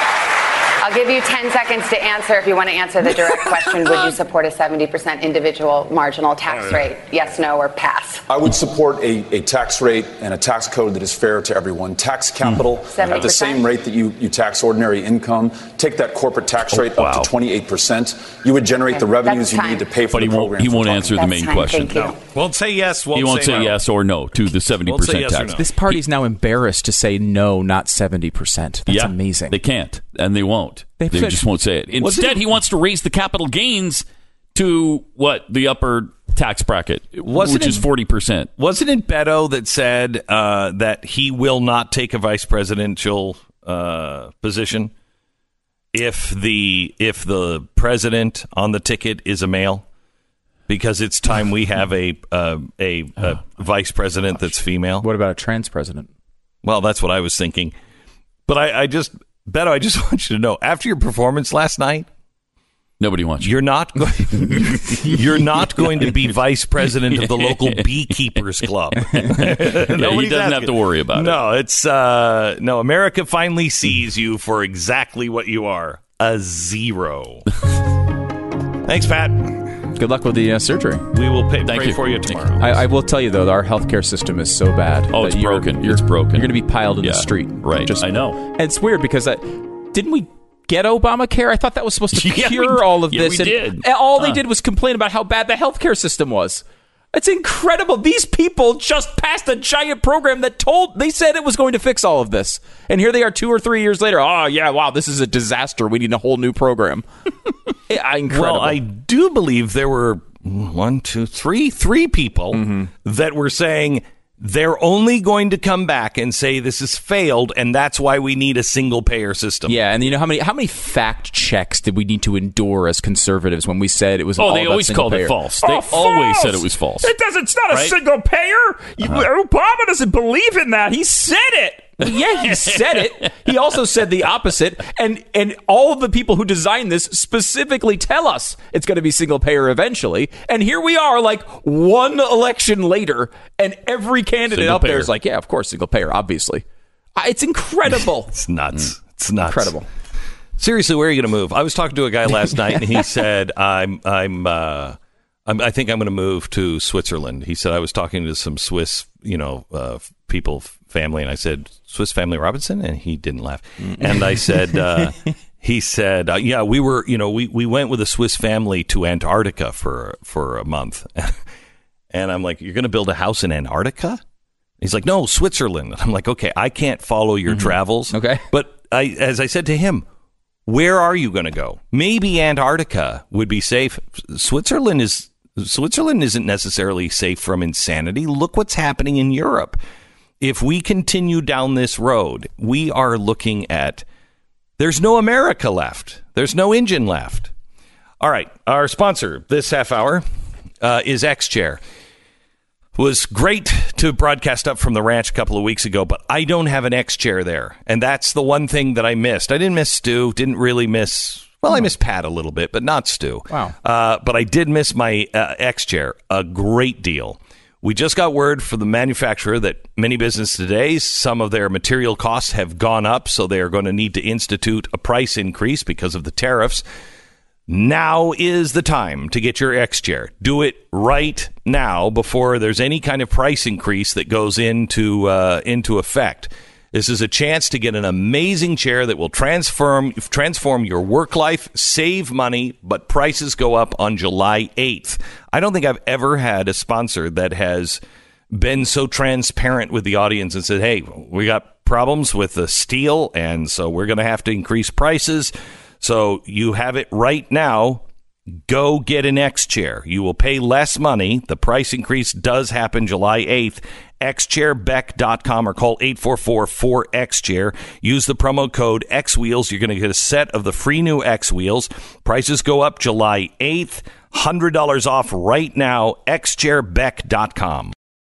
I'll give you ten seconds to answer. If you want to answer the direct question, would you support a seventy percent individual marginal tax rate? Yes, no, or pass? I would support a, a tax rate and a tax code that is fair to everyone. Tax capital at the seventy percent? same rate that you, you tax ordinary income. Take that corporate tax rate wow. up to twenty-eight percent. You would generate the revenues That's you time. need to pay for But he the won't, programs he we're won't talking answer about. the That's main time. question. Thank you. No, won't say yes. Won't He won't say no. yes or no to the seventy Won't say percent yes or tax. no. This party's now embarrassed to say no, not seventy percent. That's yeah, amazing. They can't, and they won't. They They, said- just won't say it. Was Instead, it- he wants to raise the capital gains to what the upper tax bracket, Wasn't which it- is forty percent. Wasn't it Beto that said uh, that he will not take a vice presidential uh, position if the if the president on the ticket is a male? Because it's time we have a uh, a, a vice president that's female. What about a trans president? Well, that's what I was thinking. But I, I just, Beto, I just want you to know, after your performance last night, Nobody wants you. You're not go- You're not going to be vice president of the local beekeepers club. Yeah, he doesn't have to worry about it. No, it's uh, no. America finally sees you for exactly what you are, a zero. Thanks, Pat. Good luck with the uh, surgery. We will pay, Thank pray you. for you tomorrow. I, I will tell you, though, our healthcare system is so bad. Oh, that it's you're- broken. You're, It's broken. You're going to be piled in Yeah, the street. right. I know. And it's weird because I, didn't we get Obamacare? I thought that was supposed to Yeah, cure we- all of yeah, this. we and did. all they Huh. did was complain about how bad the healthcare system was. It's incredible. These people just passed a giant program that told they said it was going to fix all of this. And here they are two or three years later. Oh, yeah, wow, this is a disaster. We need a whole new program. Incredible. Well, I do believe there were one, two, three, three people Mm-hmm. that were saying they're only going to come back and say this has failed, and that's why we need a single payer system. Yeah, and you know how many how many fact checks did we need to endure as conservatives when we said it was Oh, all they about always single called payer? it false. They Oh, always false! said it was false. It doesn't. It's not a Right? single payer. You, Uh-huh. Obama doesn't believe in that. He said it. Well, yeah, he said it. He also said the opposite. And and all of the people who designed this specifically tell us it's going to be single payer eventually. And here we are, like one election later, and every candidate Single up there payer. is like, yeah, of course, single payer, obviously. Uh, It's incredible. It's nuts. It's nuts. Incredible. Seriously, where are you going to move? I was talking to a guy last night, and he said, "I'm, I'm, uh, I'm I think I'm going to move to Switzerland." He said, "I was talking to some Swiss, you know, uh, people, family," and I said, "Swiss Family Robinson," and he didn't laugh. And I said, uh, "He said, uh, yeah, we were, you know, we, we went with a Swiss family to Antarctica for for a month." And I'm like, "You're going to build a house in Antarctica?" He's like, "No, Switzerland." I'm like, "Okay, I can't follow your travels." Okay. But I, as I said to him, where are you going to go? Maybe Antarctica would be safe. Switzerland is Switzerland isn't necessarily safe from insanity. Look what's happening in Europe. If we continue down this road, we are looking at there's no America left. There's no engine left. All right, our sponsor this half hour uh, is X-Chair. It was great to broadcast up from the ranch a couple of weeks ago, but I don't have an X-Chair there. And that's the one thing that I missed. I didn't miss Stu, didn't really miss, well, I missed Pat a little bit, but not Stu. Wow. Uh, but I did miss my uh, X-Chair a great deal. We just got word from the manufacturer that many businesses today, some of their material costs have gone up, so they are going to need to institute a price increase because of the tariffs. Now is the time to get your X-Chair. Do it right now before there's any kind of price increase that goes into uh, into effect. This is a chance to get an amazing chair that will transform transform your work life, save money, but prices go up on July eighth. I don't think I've ever had a sponsor that has been so transparent with the audience and said, "Hey, we got problems with the steel, and so we're going to have to increase prices." So you have it right now. Go get an X-Chair. You will pay less money. The price increase does happen July eighth. X chair beck dot com or call eight four four, four X chair. Use the promo code X Wheels. You're going to get a set of the free new X Wheels. Prices go up July eighth. one hundred dollars off right now. X chair beck dot com.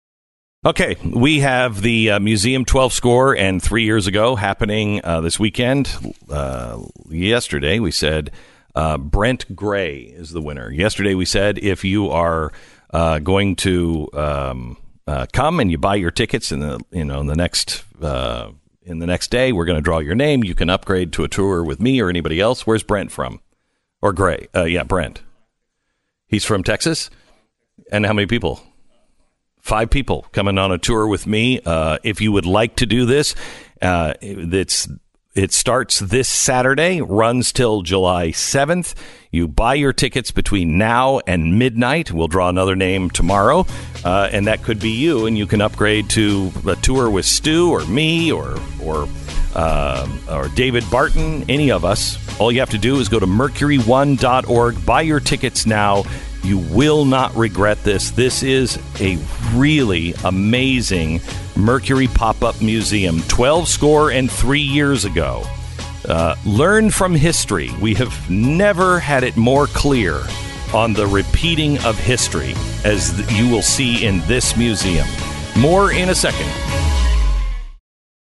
Okay, we have the uh, Museum twelve Score and Three Years Ago happening uh, this weekend. Uh, yesterday, we said uh, Brent Gray is the winner. Yesterday, we said if you are uh, going to um, uh, come and you buy your tickets in the you know in the next uh, in the next day, we're going to draw your name. You can upgrade to a tour with me or anybody else. Where's Brent from? Or Gray? Uh, yeah, Brent. He's from Texas. And how many people? Five people coming on a tour with me. Uh, if you would like to do this, uh, it's it starts this Saturday, runs till July seventh. You buy your tickets between now and midnight. We'll draw another name tomorrow, uh, and that could be you. And you can upgrade to a tour with Stu or me or or uh, or David Barton, any of us. All you have to do is go to mercury one dot org. Buy your tickets now. You will not regret this. This is a really amazing Mercury pop-up museum, twelve score and three years ago. Uh, learn from history. We have never had it more clear on the repeating of history as you will see in this museum. More in a second.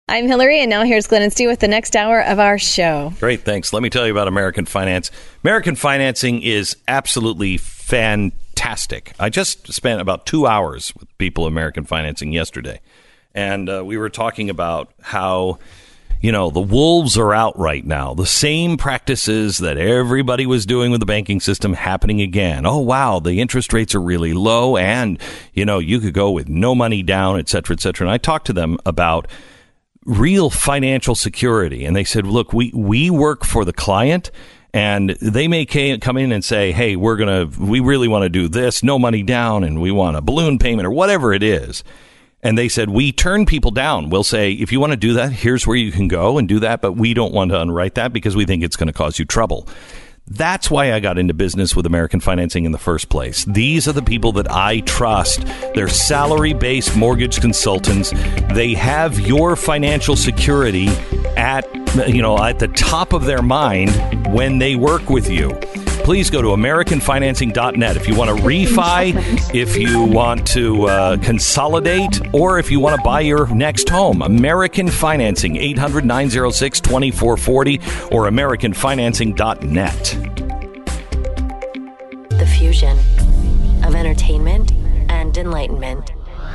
I'm Hillary, and now here's Glenn and Stu with the next hour of our show. Great, thanks. Let me tell you about American Finance. American Financing is absolutely fantastic. I just spent about two hours with people at American Financing yesterday, and uh, we were talking about how, you know, the wolves are out right now. The same practices that everybody was doing with the banking system happening again. Oh, wow, the interest rates are really low, and, you know, you could go with no money down, et cetera, et cetera. And I talked to them about real financial security. And they said, look, we, we work for the client, and they may come in and say, hey, we're going to, we really want to do this, no money down, and we want a balloon payment or whatever it is. And they said, we turn people down. We'll say, if you want to do that, here's where you can go and do that. But we don't want to underwrite that because we think it's going to cause you trouble. That's why I got into business with American Financing in the first place. These are the people that I trust. They're salary-based mortgage consultants. They have your financial security at, you know, at the top of their mind when they work with you. Please go to American Financing dot net if you want to refi, if you want to uh, consolidate, or if you want to buy your next home. American Financing, eight hundred, nine oh six, two four four oh or American Financing dot net. The fusion of entertainment and enlightenment.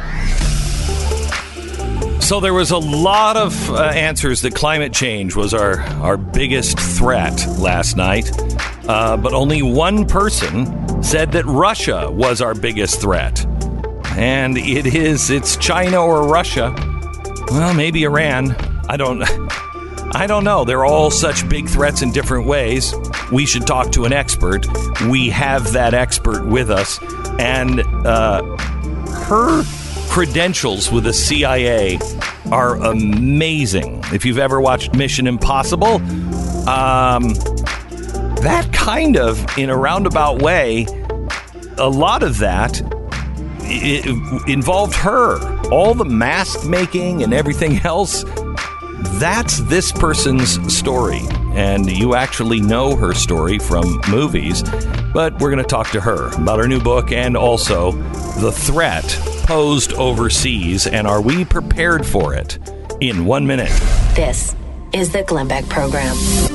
So there was a lot of uh, answers that climate change was our, our biggest threat last night. Uh, but only one person said that Russia was our biggest threat. And it is, it's China or Russia. Well, maybe Iran. I don't, I don't know. They're all such big threats in different ways. We should talk to an expert. We have that expert with us. And uh, her credentials with the C I A are amazing. If you've ever watched Mission Impossible, um... that kind of, in a roundabout way, a lot of that it involved her. All the mask making and everything else, that's this person's story. And you actually know her story from movies. But we're going to talk to her about her new book and also the threat posed overseas. And are we prepared for it? In one minute. This is the Glenn Beck Program.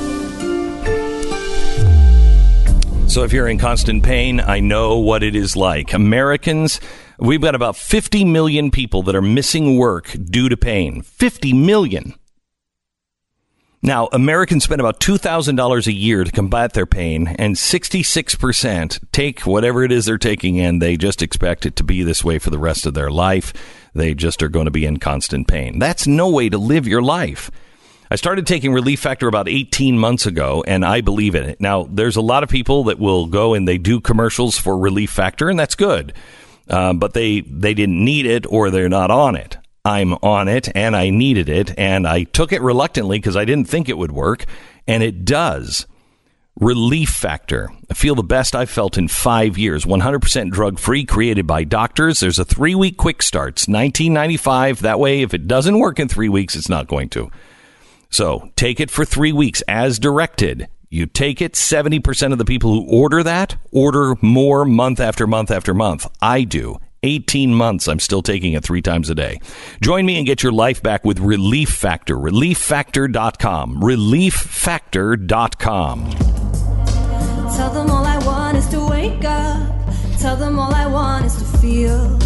So if you're in constant pain, I know what it is like. Americans, we've got about fifty million people that are missing work due to pain. fifty million. Now, Americans spend about two thousand dollars a year to combat their pain, and sixty-six percent take whatever it is they're taking in. They just expect it to be this way for the rest of their life. They just are going to be in constant pain. That's no way to live your life. I started taking Relief Factor about eighteen months ago, and I believe in it. Now, there's a lot of people that will go and they do commercials for Relief Factor, and that's good. Uh, but they, they didn't need it or they're not on it. I'm on it, and I needed it, and I took it reluctantly because I didn't think it would work, and it does. Relief Factor. I feel the best I've felt in five years. one hundred percent drug-free, created by doctors. There's a three-week quick start. It's nineteen ninety-five. That way, if it doesn't work in three weeks, it's not going to. So take it for three weeks as directed. You take it. seventy percent of the people who order that order more month after month after month. I do. eighteen months, I'm still taking it three times a day. Join me and get your life back with Relief Factor. relief factor dot com. relief factor dot com. Tell them all I want is to wake up. Tell them all I want is to feel.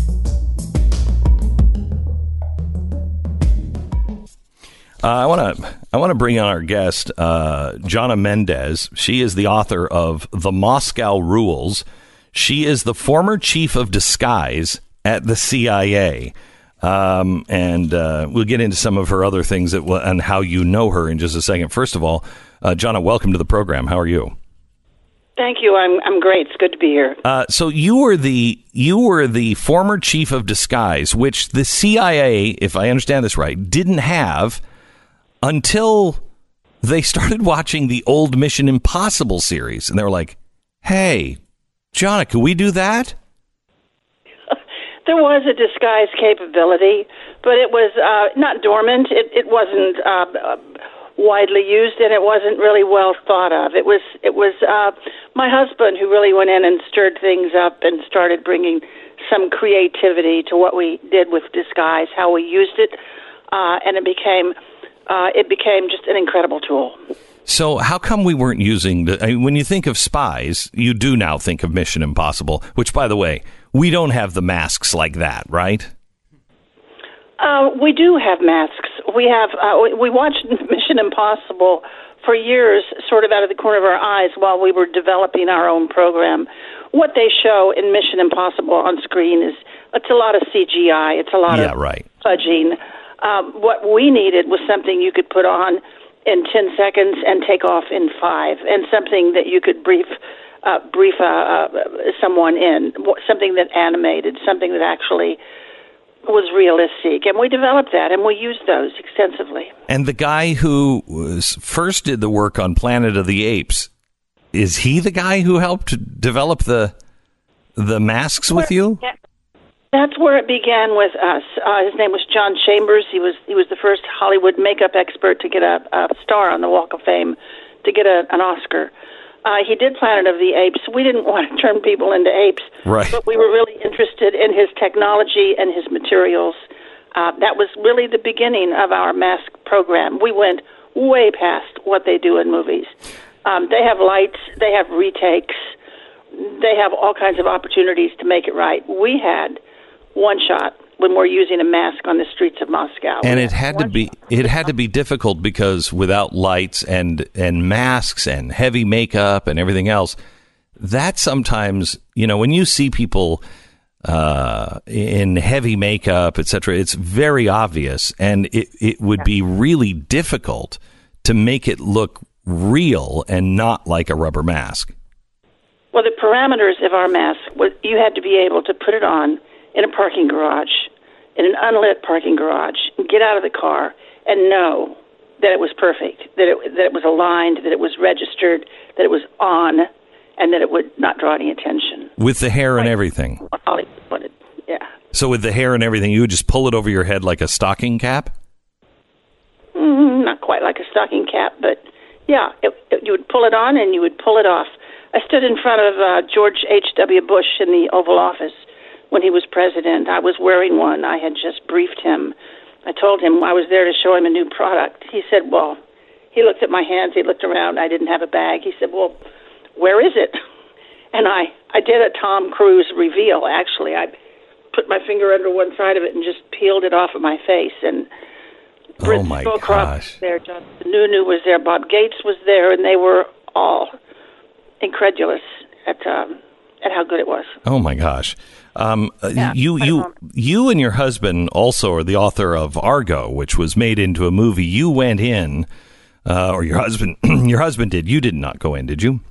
Uh, I want to I want to bring on our guest, uh, Jana Mendez. She is the author of The Moscow Rules. She is the former chief of disguise at the C I A. Um, and uh, we'll get into some of her other things that w- and how you know her in just a second. First of all, uh, Jana, welcome to the program. How are you? Thank you. I'm I'm great. It's good to be here. Uh, so you were the you were the former chief of disguise, which the C I A, if I understand this right, didn't have until they started watching the old Mission Impossible series, and they were like, "Hey, Jana, can we do that?" There was a disguise capability, but it was uh, not dormant. It, it wasn't uh, widely used, and it wasn't really well thought of. It was it was uh, my husband who really went in and stirred things up and started bringing some creativity to what we did with disguise, how we used it. uh, and it became uh, it became just an incredible tool. So how come we weren't using the, I mean, when you think of spies, you do now think of Mission Impossible, which, by the way, we don't have the masks like that, right? Uh, we do have masks. We have, uh, we watched Mission Impossible for years, sort of out of the corner of our eyes while we were developing our own program. What they show in Mission Impossible on screen is, it's a lot of C G I. It's a lot yeah, of right. fudging. Um, what we needed was something you could put on in ten seconds and take off in five, and something that you could brief uh, brief uh, uh, someone in, something that animated, something that actually was realistic. And we developed that, and we used those extensively. And the guy who was first did the work on Planet of the Apes, is he the guy who helped develop the the masks with you? Yeah. That's where it began with us. Uh, his name was John Chambers. He was he was the first Hollywood makeup expert to get a, a star on the Walk of Fame, to get a, an Oscar. Uh, he did Planet of the Apes. We didn't want to turn people into apes, right. but we were really interested in his technology and his materials. Uh, that was really the beginning of our mask program. We went way past what they do in movies. Um, they have lights. They have retakes. They have all kinds of opportunities to make it right. We had one shot when we're using a mask on the streets of Moscow. And it had to be it had to be difficult because without lights and and masks and heavy makeup and everything else, that sometimes, you know, when you see people uh, in heavy makeup, et cetera, it's very obvious, and it, it would be really difficult to make it look real and not like a rubber mask. Well, the parameters of our mask, you had to be able to put it on in a parking garage, in an unlit parking garage, and get out of the car and know that it was perfect, that it, that it was aligned, that it was registered, that it was on, and that it would not draw any attention. With the hair and everything. What Hollywood wanted, yeah. So with the hair and everything, you would just pull it over your head like a stocking cap? Mm, not quite like a stocking cap, but yeah, it, it, you would pull it on and you would pull it off. I stood in front of uh, George H W. Bush in the Oval Office when he was president. I was wearing one. I had just briefed him. I told him I was there to show him a new product. He said, well, he looked at my hands. He looked around. I didn't have a bag. He said, well, where is it? And I, I did a Tom Cruise reveal, actually. I put my finger under one side of it and just peeled it off of my face. And Britt oh, my Scowcroft gosh. was there. John Sununu was there. Bob Gates was there. And they were all incredulous at um, at how good it was. Oh, my gosh. Um, yeah, you you you and your husband also are the author of Argo, which was made into a movie. You went in, uh, or your husband your husband did. You did not go in, did you?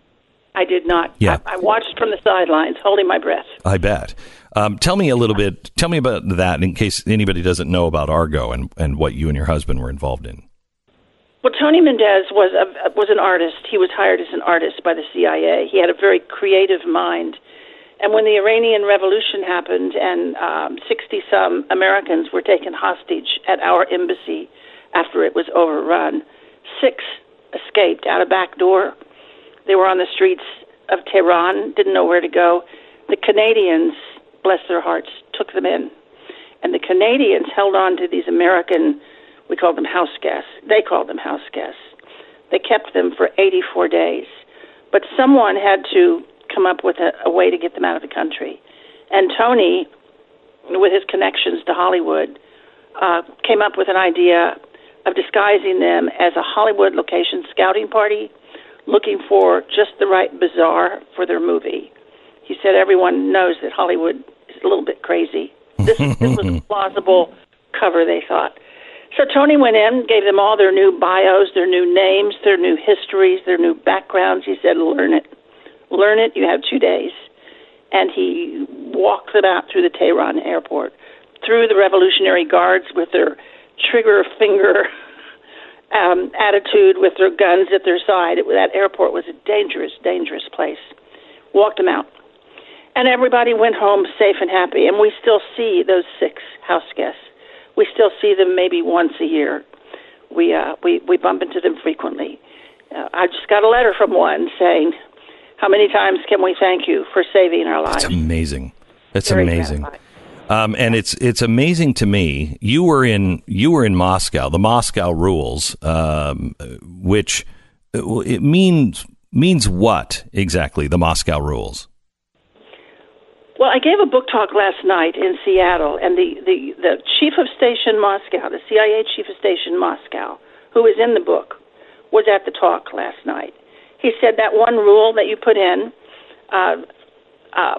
I did not. Yeah. I, I watched from the sidelines, holding my breath. I bet. Um, tell me a little bit. Tell me about that, in case anybody doesn't know about Argo and, and what you and your husband were involved in. Well, Tony Mendez was a, was an artist. He was hired as an artist by the C I A. He had a very creative mind. And when the Iranian Revolution happened and um, sixty-some Americans were taken hostage at our embassy after it was overrun, six escaped out a back door. They were on the streets of Tehran, didn't know where to go. The Canadians, bless their hearts, took them in. And the Canadians held on to these American, we call them house guests. They called them house guests. They kept them for eighty-four days. But someone had to come up with a, a way to get them out of the country. And Tony, with his connections to Hollywood, uh, came up with an idea of disguising them as a Hollywood location scouting party, looking for just the right bazaar for their movie. He said everyone knows that Hollywood is a little bit crazy. This, this was a plausible cover, they thought. So Tony went in, gave them all their new bios, their new names, their new histories, their new backgrounds. He said, learn it. Learn it. You have two days. And he walked them out through the Tehran airport, through the Revolutionary Guards with their trigger finger um, attitude, with their guns at their side. It, that airport was a dangerous, dangerous place. Walked them out. And everybody went home safe and happy. And we still see those six house guests. We still see them maybe once a year. We uh, we, we bump into them frequently. Uh, I just got a letter from one saying, how many times can we thank you for saving our lives? That's amazing. That's Very amazing. gratifying. Um, and it's it's amazing to me. You were in you were in Moscow. The Moscow Rules, um, which it means means what exactly? The Moscow Rules. Well, I gave a book talk last night in Seattle, and the, the, the chief of station Moscow, the C I A chief of station Moscow, who is in the book, was at the talk last night. He said that one rule that you put in, uh, uh,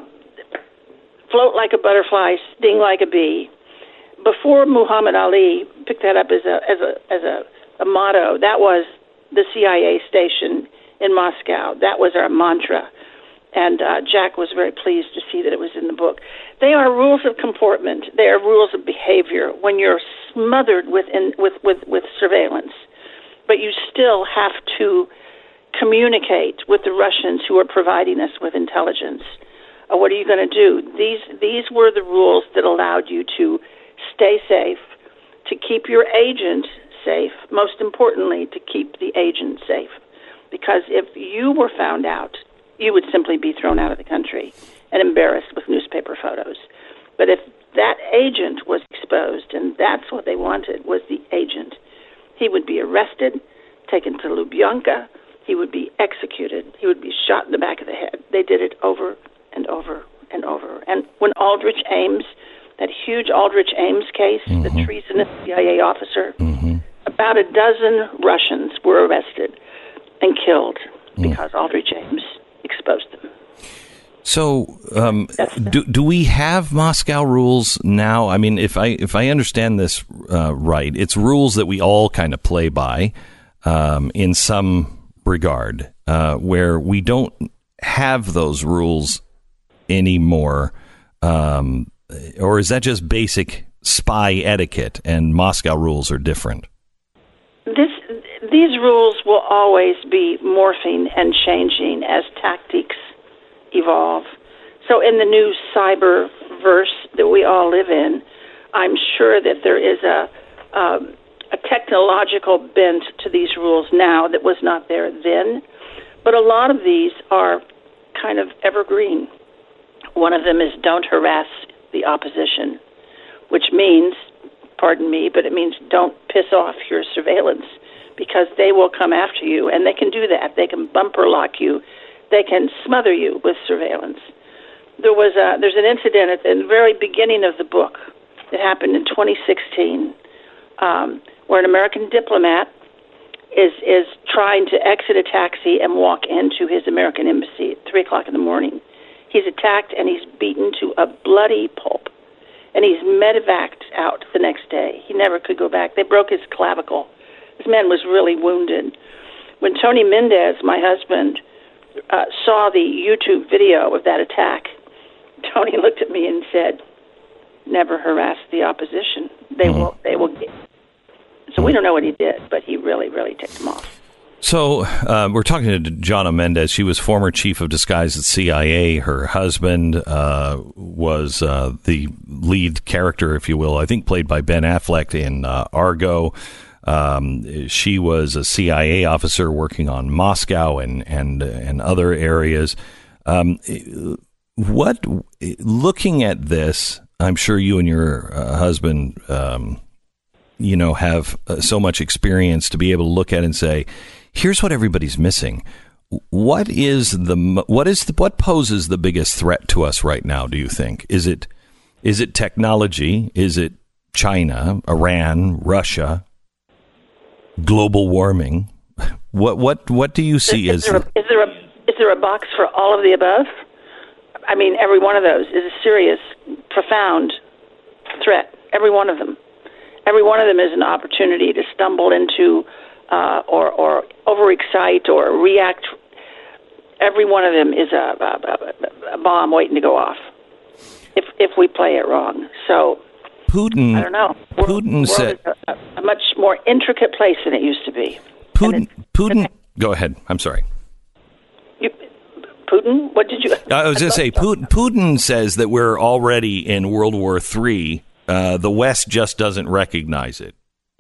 float like a butterfly, sting like a bee. Before Muhammad Ali picked that up as a as a as a, a motto, that was the C I A station in Moscow. That was our mantra. And uh, Jack was very pleased to see that it was in the book. They are rules of comportment. They are rules of behavior when you're smothered with, in, with, with, with surveillance. But you still have to communicate with the Russians who are providing us with intelligence. Uh, what are you going to do? These, these were the rules that allowed you to stay safe, to keep your agent safe, most importantly, to keep the agent safe. Because if you were found out, you would simply be thrown out of the country and embarrassed with newspaper photos. But if that agent was exposed, and that's what they wanted, was the agent, he would be arrested, taken to Lubyanka, he would be executed, he would be shot in the back of the head. They did it over and over and over. And when Aldrich Ames, that huge Aldrich Ames case, mm-hmm. the treasonous C I A officer, mm-hmm. about a dozen Russians were arrested and killed mm. because Aldrich Ames exposed them. So, um, do do we have Moscow rules now? I mean, if I if I understand this uh, right, it's rules that we all kind of play by um, in some regard, uh, where we don't have those rules anymore, um, or is that just basic spy etiquette? And Moscow rules are different. This. These rules will always be morphing and changing as tactics evolve. So in the new cyber verse that we all live in, I'm sure that there is a, um, a technological bent to these rules now that was not there then. But a lot of these are kind of evergreen. One of them is don't harass the opposition, which means, pardon me, but it means don't piss off your surveillance, because they will come after you, and they can do that. They can bumper lock you. They can smother you with surveillance. There was a, there's an incident at the very beginning of the book that happened in twenty sixteen, um, where an American diplomat is is trying to exit a taxi and walk into his American embassy at three o'clock in the morning. He's attacked and he's beaten to a bloody pulp, and he's medevaced out the next day. He never could go back. They broke his clavicle. This man was really wounded. When Tony Mendez, my husband, uh, saw the YouTube video of that attack, Tony looked at me and said, "Never harass the opposition. They mm-hmm. will. They will get." So we don't know what he did, but he really, really ticked him off. So uh, we're talking to Jonna Mendez. She was former chief of disguise at C I A. Her husband uh, was uh, the lead character, if you will, I think played by Ben Affleck in uh, Argo. Um, she was a C I A officer working on Moscow and and and other areas. Um, what looking at this, I'm sure you and your uh, husband, um, you know, have uh, so much experience to be able to look at and say, here's what everybody's missing. What is the what is the, what poses the biggest threat to us right now? Do you think is it is it technology? Is it China, Iran, Russia? Global warming. What what what do you see is, as? Is there, a, is there a is there a box for all of the above? I mean, every one of those is a serious, profound threat. Every one of them. Every one of them is an opportunity to stumble into uh, or or overexcite or react. Every one of them is a, a, a bomb waiting to go off if if we play it wrong. So. Putin, I don't know. World, Putin world said is a, a much more intricate place than it used to be. Putin, Putin. Go ahead. I'm sorry. You, Putin. What did you? I was going to say Putin, Putin says that we're already in World War Three. Uh, the West just doesn't recognize it.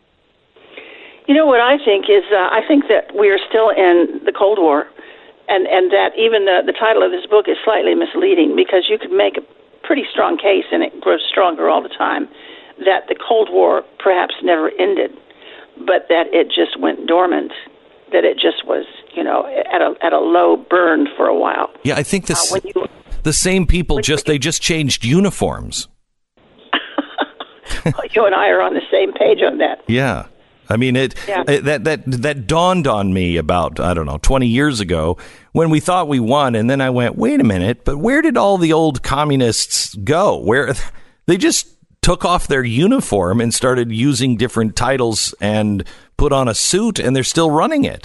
You know what I think is uh, I think that we are still in the Cold War, and and that even the the title of this book is slightly misleading because you could make a pretty strong case, and it grows stronger all the time, that the Cold War perhaps never ended, but that it just went dormant, that it just was, you know, at a at a low burn for a while. Yeah, I think this, Uh, when you- the same people just they just changed uniforms. You and I are on the same page on that. Yeah. I mean, it, Yeah. it that that that dawned on me about, I don't know, twenty years ago when we thought we won. And then I went, wait a minute, but where did all the old communists go? Where they just took off their uniform and started using different titles and put on a suit, and they're still running it.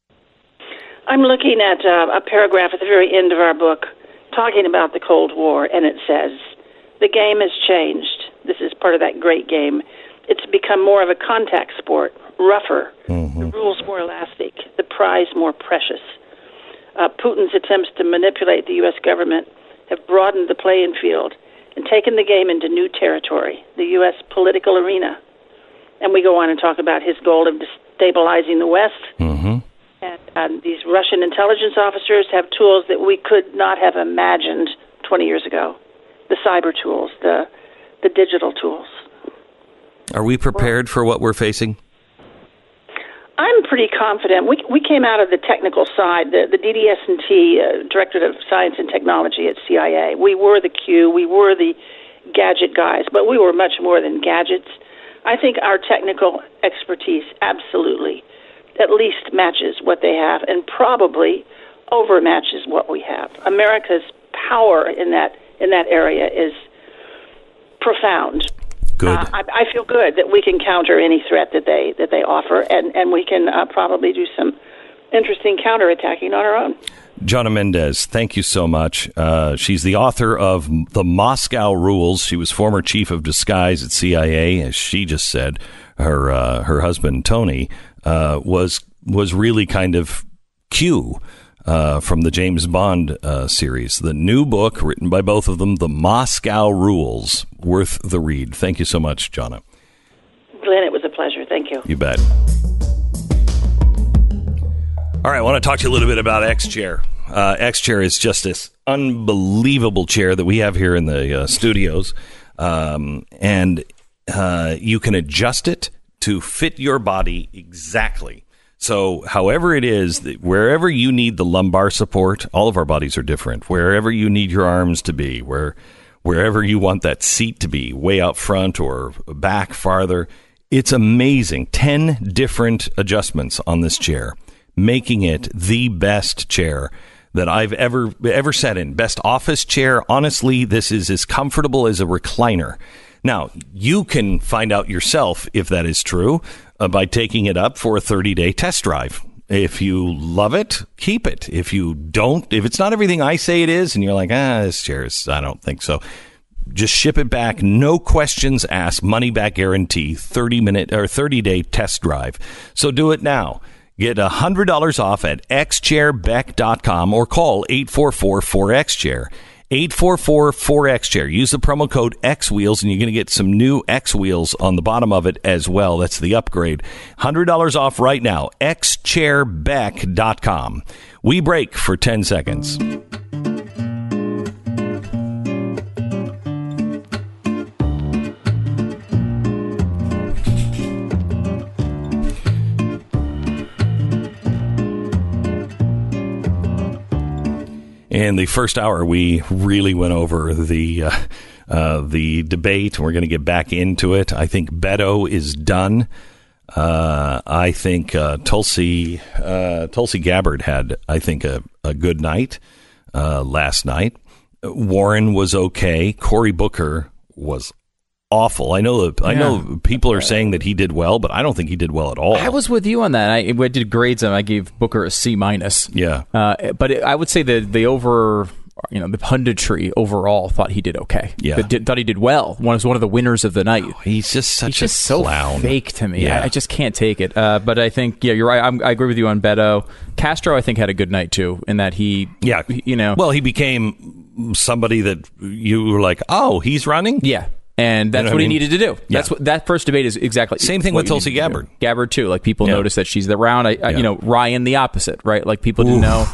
I'm looking at uh, a paragraph at the very end of our book talking about the Cold War, and it says, the game has changed. This is part of that great game. It's become more of a contact sport, rougher, Mm-hmm. the rules more elastic, the prize more precious. Uh, Putin's attempts to manipulate the U S government have broadened the playing field and taken the game into new territory, the U S political arena. And we go on and talk about his goal of destabilizing the West. Mm-hmm. And, and these Russian intelligence officers have tools that we could not have imagined twenty years ago. The cyber tools, the the digital tools. Are we prepared for what we're facing? I'm pretty confident. We we came out of the technical side, the, the D D S and T, uh, Directorate of Science and Technology at C I A. We were the Q, we were the gadget guys, but we were much more than gadgets. I think our technical expertise absolutely at least matches what they have and probably overmatches what we have. America's power in that in that area is profound. Good. Uh, I, I feel good that we can counter any threat that they that they offer, and, and we can uh, probably do some interesting counterattacking on our own. Jonna Mendez, thank you so much. Uh, she's the author of The Moscow Rules. She was former chief of disguise at C I A. As she just said, her uh, her husband, Tony, uh, was was really kind of Q uh, from the James Bond uh, series. The new book written by both of them, The Moscow Rules, worth the read. Thank you so much, Jonna. Glenn, it was a pleasure. Thank you. You bet. All right, I want to talk to you a little bit about X-Chair. Uh, X-Chair is just this unbelievable chair that we have here in the uh, studios, um, and uh, you can adjust it to fit your body exactly. So however it is, that wherever you need the lumbar support, all of our bodies are different. Wherever you need your arms to be, where wherever you want that seat to be, way out front or back farther, it's amazing. Ten different adjustments on this chair, making it the best chair that I've ever ever sat in. Best office chair. Honestly, this is as comfortable as a recliner. Now, you can find out yourself if that is true uh, by taking it up for a thirty-day test drive. If you love it, keep it. If you don't, if it's not everything I say it is, and you're like, ah, this chair is, I don't think so, just ship it back. No questions asked. Money back guarantee. thirty minute or thirty day test drive. So do it now. Get one hundred dollars off at x chair beck dot com or call eight four four four X chair. eight four four four X chair. Use the promo code X wheels and you're going to get some new X wheels on the bottom of it as well. That's the upgrade. one hundred dollars off right now. x chair beck dot com. We break for ten seconds. In the first hour, we really went over the uh, uh, the debate, and we're going to get back into it. I think Beto is done. Uh, I think uh, Tulsi uh, Tulsi Gabbard had, I think, a, a good night uh, last night. Warren was okay. Cory Booker was awful. I know. I Yeah. know people are saying that he did well, but I don't think he did well at all. I was with you on that. I, I did grades and I gave Booker a C minus. Yeah, uh, but it, I would say the the over, you know, the punditry overall thought he did okay. Yeah, but did, thought he did well. One was one of the winners of the night. Oh, he's just such he's a just so clown. fake to me. Yeah. I, I just can't take it. Uh, but I think yeah, you're right. I'm, I agree with you on Beto. Castro, I think, had a good night too, in that he yeah, you know, well, he became somebody that you were like, oh, he's running. Yeah. And that's You know what, what I he mean? needed to do. Yeah. That's what that first debate is exactly. Same thing what with you Tulsi need to do. Gabbard. Gabbard too. Like people Yeah. notice that she's around. I, I, Yeah. You know, Ryan the opposite, right? Like people Oof. didn't know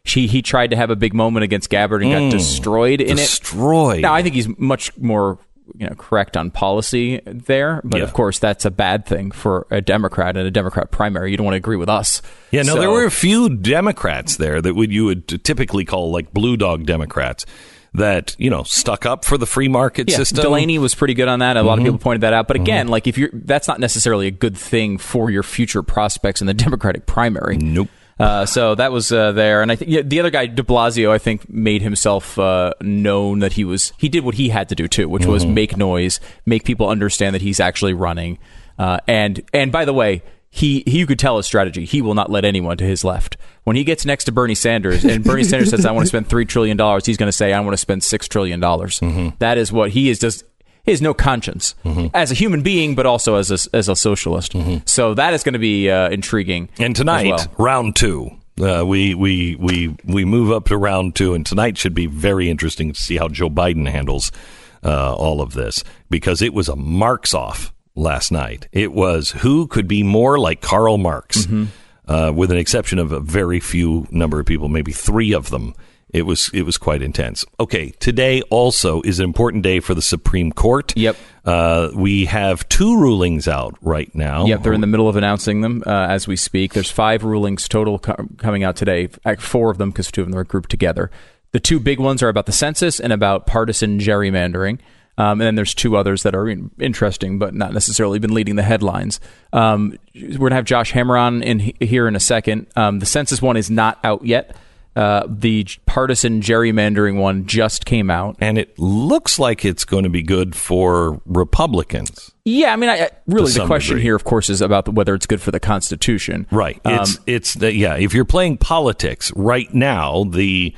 She, he tried to have a big moment against Gabbard and Mm. got destroyed in Destroyed. it. Now, I think he's much more you know, correct on policy there. But, Yeah. of course, that's a bad thing for a Democrat and a Democrat primary. You don't want to agree with us. Yeah, no, So- there were a few Democrats there that would you would typically call like blue dog Democrats that, you know, stuck up for the free market Yeah, system. Delaney was pretty good on that. A lot of Mhm. people pointed that out. But again, like if you're, that's not necessarily a good thing for your future prospects in the Democratic primary. Nope. Uh, so that was uh, there, and I think yeah, the other guy, De Blasio, I think made himself uh, known that he was he did what he had to do too, which was Mhm. make noise, make people understand that he's actually running. Uh, and and by the way, he, he you could tell his strategy. He will not let anyone to his left. When he gets next to Bernie Sanders, and Bernie Sanders says, "I want to spend three trillion dollars," he's going to say, "I want to spend six trillion dollars." Mm-hmm. That is what he is. Just he has no conscience as a human being, but also as a, as a socialist. So that is going to be uh, intriguing. And tonight, as well. round two. Uh, we we we we move up to round two, and tonight should be very interesting to see how Joe Biden handles uh, all of this, because it was a Marx off last night. It was who could be more like Karl Marx, Mm-hmm. uh, with an exception of a very few number of people, maybe three of them. It was it was quite intense. Okay, today also is an important day for the Supreme Court. Yep. Uh, we have two rulings out right now. Yep, they're in the middle of announcing them uh, as we speak. There's five rulings total co- coming out today. Act four of them, because two of them are grouped together. The two big ones are about the census and about partisan gerrymandering. Um, and then there's two others that are in- interesting, but not necessarily been leading the headlines. Um, we're going to have Josh Hammer on in he- here in a second. Um, the census one is not out yet. Uh, the partisan gerrymandering one just came out. And it looks like it's going to be good for Republicans. Yeah, I mean, I, I- really, To the some question degree. here, of course, is about whether it's good for the Constitution. Right. Um, It's it's the, yeah. If you're playing politics right now, the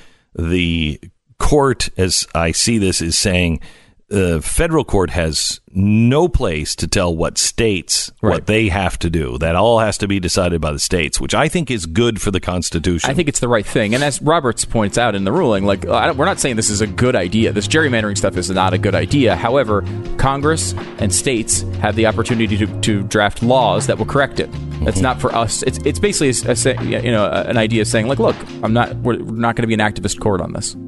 the court, as I see this, is saying the federal court has no place to tell what states Right. what they have to do. That all has to be decided by the states, which I think is good for the Constitution. I think it's the right thing. And as Roberts points out in the ruling, like I don't, we're not saying this is a good idea. This gerrymandering stuff is not a good idea. However, Congress and states have the opportunity to, to draft laws that will correct it. That's not for us. It's it's basically a, a, you know an idea saying like, look, I'm not we're not going to be an activist court on this.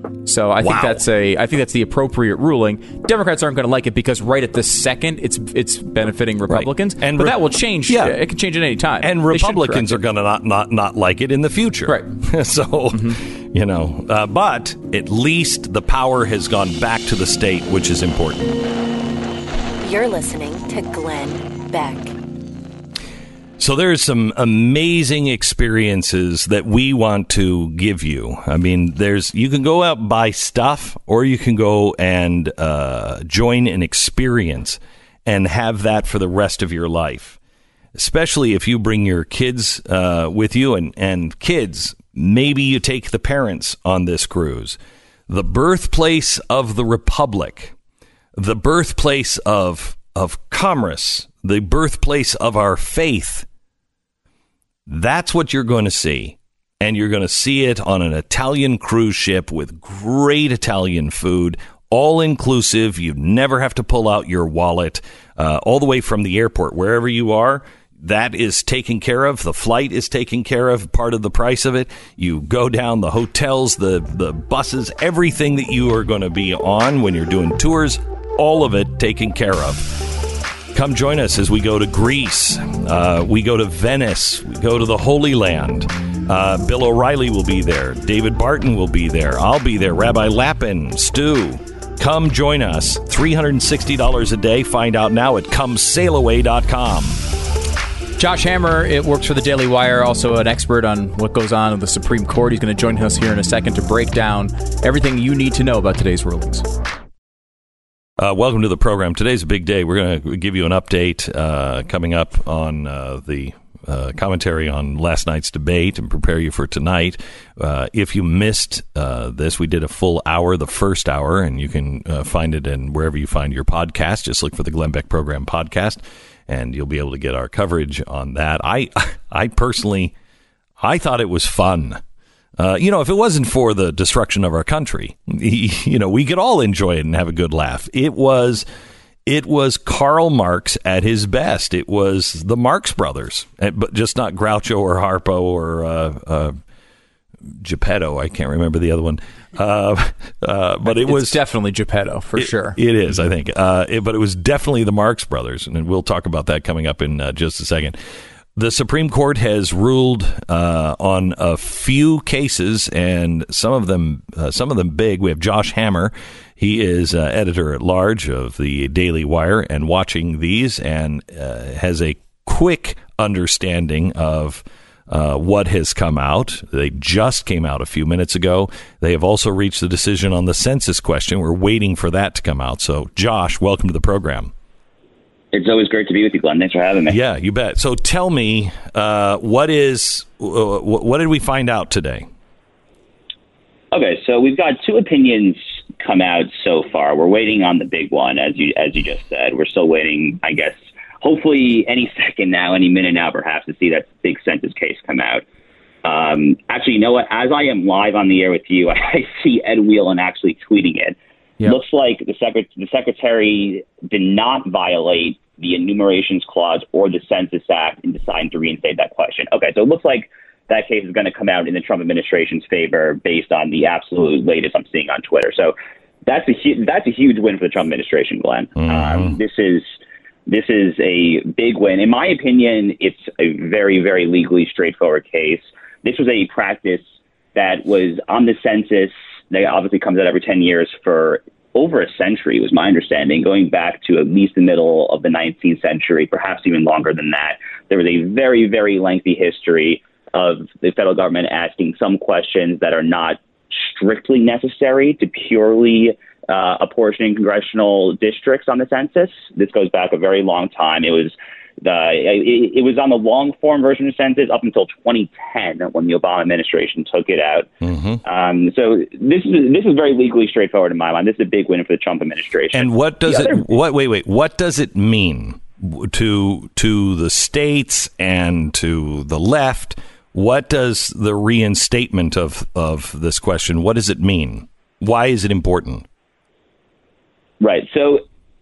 So I think Wow. that's a I think that's the appropriate ruling. Democrats aren't going to like it because right at this second it's it's benefiting Republicans, Right. And but re- that will change. Yeah. It can change at any time. and They should Republicans correct are going to not, not not like it in the future. Right. so, you know, uh, but at least the power has gone back to the state, which is important. You're listening to Glenn Beck. So there's some amazing experiences that we want to give you. I mean, there's you can go out and buy stuff, or you can go and uh, join an experience and have that for the rest of your life. Especially if you bring your kids uh, with you, and, and kids, maybe you take the parents on this cruise. The birthplace of the Republic, the birthplace of of commerce, the birthplace of our faith. That's what you're going to see. And you're going to see it on an Italian cruise ship with great Italian food, all inclusive. You never have to pull out your wallet, uh, all the way from the airport, wherever you are. That is taken care of. The flight is taken care of, part of the price of it. You go down, the hotels, the, the buses, everything that you are going to be on when you're doing tours, all of it taken care of. Come join us as we go to Greece. Uh, we go to Venice. We go to the Holy Land. Uh, Bill O'Reilly will be there. David Barton will be there. I'll be there. Rabbi Lappin, Stu. Come join us. three hundred sixty dollars a day. Find out now at come sail away dot com. Josh Hammer, it works for the Daily Wire, also an expert on what goes on in the Supreme Court. He's going to join us here in a second to break down everything you need to know about today's rulings. Uh, welcome to the program. Today's a big day. We're going to give you an update uh, coming up on uh, the uh, commentary on last night's debate and prepare you for tonight. Uh, if you missed uh, this, we did a full hour, the first hour, and you can uh, find it in wherever you find your podcast. Just look for the Glenn Beck Program podcast, and you'll be able to get our coverage on that. I, I personally, I thought it was fun. Uh, you know, if it wasn't for the destruction of our country, you know, we could all enjoy it and have a good laugh. It was, it was Karl Marx at his best. It was the Marx Brothers, but just not Groucho or Harpo or uh, uh, Geppetto. I can't remember the other one. Uh, uh, but it it's was definitely Geppetto for it, sure. It is, I think. Uh, it, but it was definitely the Marx Brothers, and we'll talk about that coming up in uh, just a second. The Supreme Court has ruled uh, on a few cases, and some of them, uh, some of them big. We have Josh Hammer. He is uh, editor at large of the Daily Wire, and watching these, and uh, has a quick understanding of uh, what has come out. They just came out a few minutes ago. They have also reached the decision on the census question. We're waiting for that to come out. So, Josh, welcome to the program. It's always great to be with you, Glenn. Thanks for having me. Yeah, you bet. So tell me, uh, what is uh, what did we find out today? Okay, so we've got two opinions come out so far. We're waiting on the big one, as you as you just said. We're still waiting, I guess, hopefully any second now, any minute now, perhaps, to see that big census case come out. Um, actually, you know what? As I am live on the air with you, I see Ed Whelan actually tweeting it. Yep. Looks like the, secret- the secretary did not violate the Enumerations Clause or the Census Act in deciding to reinstate that question. Okay, so it looks like that case is going to come out in the Trump administration's favor based on the absolute latest I'm seeing on Twitter. So that's a hu- that's a huge win for the Trump administration, Glenn. Mm-hmm. Um, this is this is a big win. In my opinion, it's a very, very legally straightforward case. This was a practice that was on the census. That obviously comes out every ten years for over a century, was my understanding, going back to at least the middle of the nineteenth century, perhaps even longer than that. There was a very, very lengthy history of the federal government asking some questions that are not strictly necessary to purely uh, apportioning congressional districts on the census. This goes back a very long time. It was the it, it was on the long form version of the census up until twenty ten when the Obama administration took it out. Mm-hmm. Um, so this is this is very legally straightforward in my mind. This is a big win for the Trump administration. And what does the it? Other, what? Wait, wait. What does it mean to to the states and to the left? What does the reinstatement of of this question? What does it mean? Why is it important? Right. So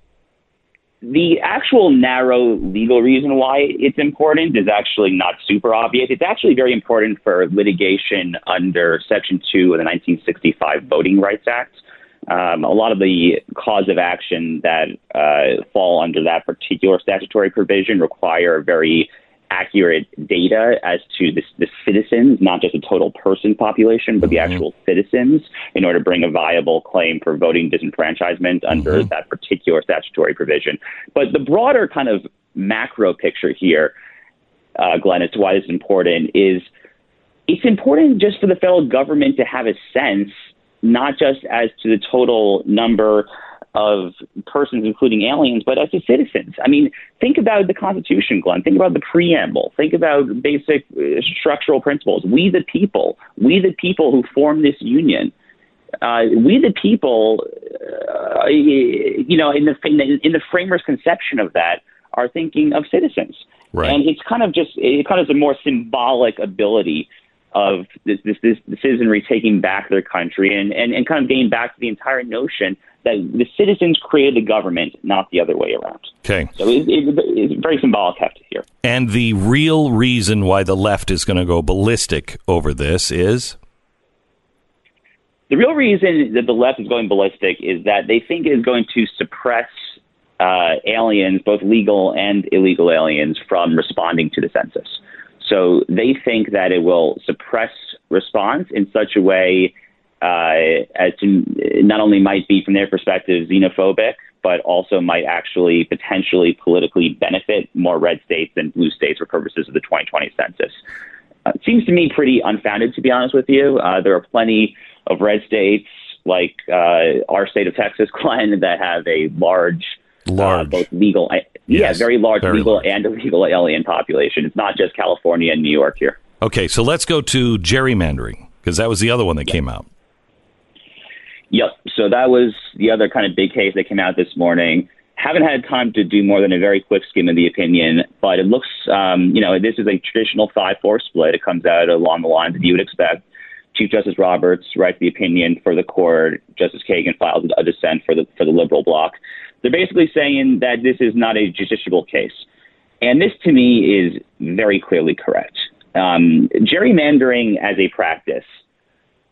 the actual narrow legal reason why it's important is actually not super obvious. It's actually very important for litigation under Section two of the nineteen sixty-five Voting Rights Act. Um, a lot of the cause of action that uh, fall under that particular statutory provision require very accurate data as to the, the citizens, not just the total person population, but the actual citizens, in order to bring a viable claim for voting disenfranchisement under mm-hmm. that particular statutory provision. But the broader kind of macro picture here, uh, Glenn, as to why this is important, is it's important just for the federal government to have a sense, not just as to the total number of persons, including aliens, but as to citizens. I mean, think about the Constitution, Glenn. Think about the preamble. Think about basic uh, structural principles. We the people, we the people who form this union, uh, we the people, uh, you know, in the in the framers' conception of that, are thinking of citizens. Right. And it's kind of just it kind of is a more symbolic ability of this, this, this the citizenry taking back their country and, and, and kind of getting back to the entire notion that the citizens created the government, not the other way around. Okay. So it, it, it's very symbolic heft here. And the real reason why the left is going to go ballistic over this is? The real reason that the left is going ballistic is that they think it is going to suppress uh, aliens, both legal and illegal aliens, from responding to the census. So they think that it will suppress response in such a way uh, as to not only might be, from their perspective, xenophobic, but also might actually potentially politically benefit more red states than blue states for purposes of the twenty twenty census. Uh, it seems to me pretty unfounded, to be honest with you. Uh, there are plenty of red states, like uh, our state of Texas, Glenn, that have a large, large. Uh, both legal, uh, yes, yeah, very large very legal large. and illegal alien population. It's not just California and New York here. Okay, so let's go to gerrymandering, because that was the other one that yep. came out. Yep. So that was the other kind of big case that came out this morning. Haven't had time to do more than a very quick skim of the opinion, but it looks, um, you know, this is a traditional five four split. It comes out along the lines that you would expect. Chief Justice Roberts writes the opinion for the court. Justice Kagan files a dissent for the for the liberal bloc. They're basically saying that this is not a justiciable case. And this, to me, is very clearly correct. Um, gerrymandering as a practice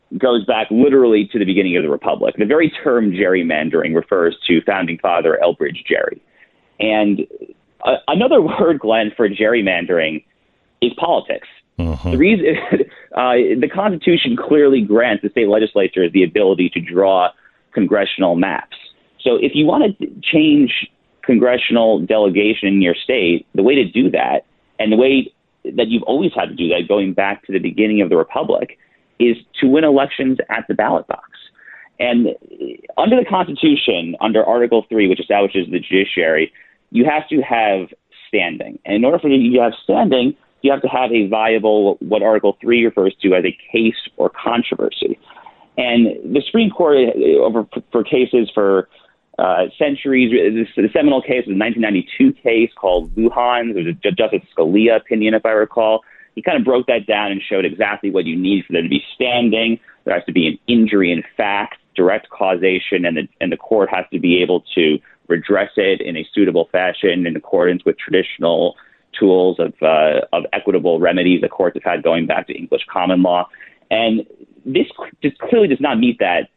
goes back literally to the beginning of the Republic. The very term gerrymandering refers to founding father Elbridge Gerry. And uh, another word, Glenn, for gerrymandering is politics. Mm-hmm. The reason uh, the Constitution clearly grants the state legislatures the ability to draw congressional maps. So if you want to change congressional delegation in your state, the way to do that, and the way that you've always had to do that, going back to the beginning of the Republic, is to win elections at the ballot box. And under the Constitution, under Article three, which establishes the judiciary, you have to have standing. And in order for you to have standing, you have to have a viable, what Article three refers to as a case or controversy. And the Supreme Court, over for cases for uh, centuries, the seminal case was a nineteen ninety-two case called Lujan. It was a Justice Scalia opinion, if I recall. He kind of broke that down and showed exactly what you need for there to be standing. There has to be an injury in fact, direct causation, and the, and the court has to be able to redress it in a suitable fashion in accordance with traditional tools of uh, of equitable remedies the courts have had going back to English common law. And this just clearly does not meet that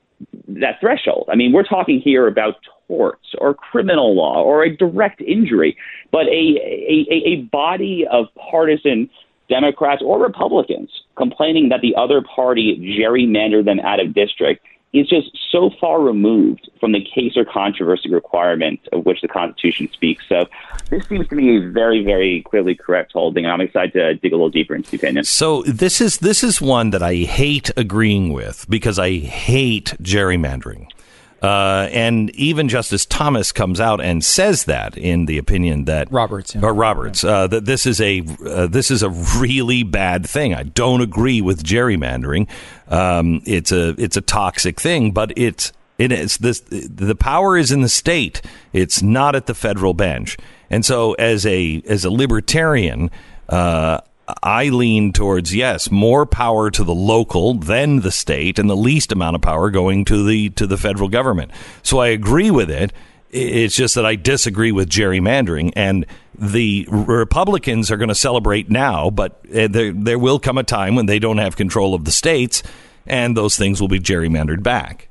that threshold. I mean, we're talking here about torts or criminal law or a direct injury, but a a, a body of partisan Democrats or Republicans complaining that the other party gerrymandered them out of district is just so far removed from the case or controversy requirement of which the Constitution speaks. So this seems to me a very, very clearly correct holding, and I'm excited to dig a little deeper into the opinion. So this is this is one that I hate agreeing with because I hate gerrymandering. Uh, and even Justice Thomas comes out and says that in the opinion that Roberts, yeah. or Roberts, uh, that this is a uh, this is a really bad thing. I don't agree with gerrymandering. Um, it's a it's a toxic thing, but it's it is this the power is in the state. It's not at the federal bench. And so, as a as a libertarian, uh, I lean towards, yes, more power to the local than the state and the least amount of power going to the to the federal government. So I agree with it. It's just that I disagree with gerrymandering. And the Republicans are going to celebrate now, but there, there will come a time when they don't have control of the states and those things will be gerrymandered back.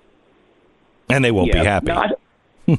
And they won't yeah, be happy. No, I,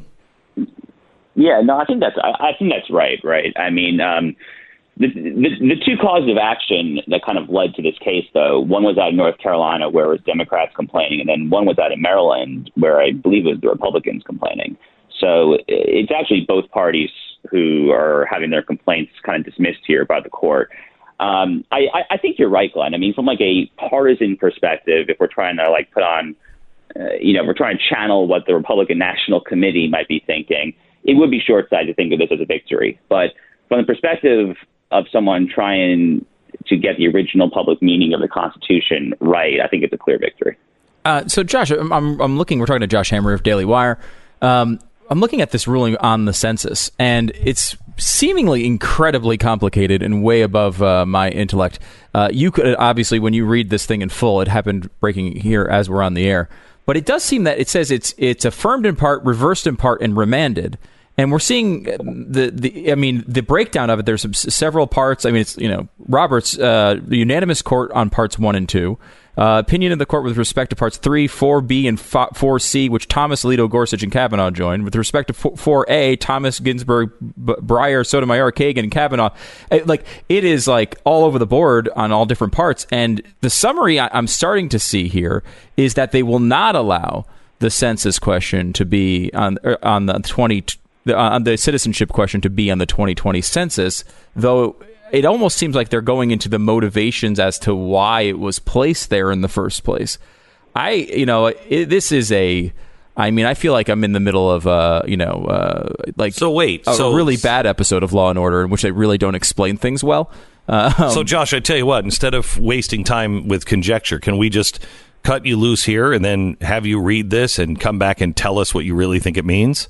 yeah, no, I think that's I, I think that's right. Right. I mean, um, The, the, the two causes of action that kind of led to this case, though, one was out of North Carolina where it was Democrats complaining, and then one was out of Maryland where I believe it was the Republicans complaining. So it's actually both parties who are having their complaints kind of dismissed here by the court. Um, I, I think you're right, Glenn. I mean, from like a partisan perspective, if we're trying to like put on, uh, you know, we're trying to channel what the Republican National Committee might be thinking, it would be short-sighted to think of this as a victory. But from the perspective of someone trying to get the original public meaning of the Constitution right, I think it's a clear victory. Uh, so, Josh, I'm, I'm, I'm looking, we're talking to Josh Hammer of Daily Wire. Um, I'm looking at this ruling on the census, and it's seemingly incredibly complicated and way above uh, my intellect. Uh, you could, obviously, when you read this thing in full, it happened breaking here as we're on the air. But it does seem that it says it's it's affirmed in part, reversed in part, and remanded. And we're seeing the, the I mean, the breakdown of it. There's some, several parts. I mean, it's, you know, Roberts, uh, the unanimous court on parts one and two. Uh, opinion of the court with respect to parts three, four B, and four C, which Thomas, Alito, Gorsuch, and Kavanaugh joined. With respect to four A, Thomas, Ginsburg, B- Breyer, Sotomayor, Kagan, and Kavanaugh. It, like, it is like all over the board on all different parts. And the summary I, I'm starting to see here is that they will not allow the census question to be on on the twenty. The, uh, the citizenship question to be on the twenty twenty census, though it almost seems like they're going into the motivations as to why it was placed there in the first place. I, you know, it, this is a, I mean, I feel like I'm in the middle of, uh, you know, uh, like so wait, a so, really bad episode of Law and Order in which they really don't explain things well. Uh, so, Josh, I tell you what, instead of wasting time with conjecture, can we just cut you loose here and then have you read this and come back and tell us what you really think it means?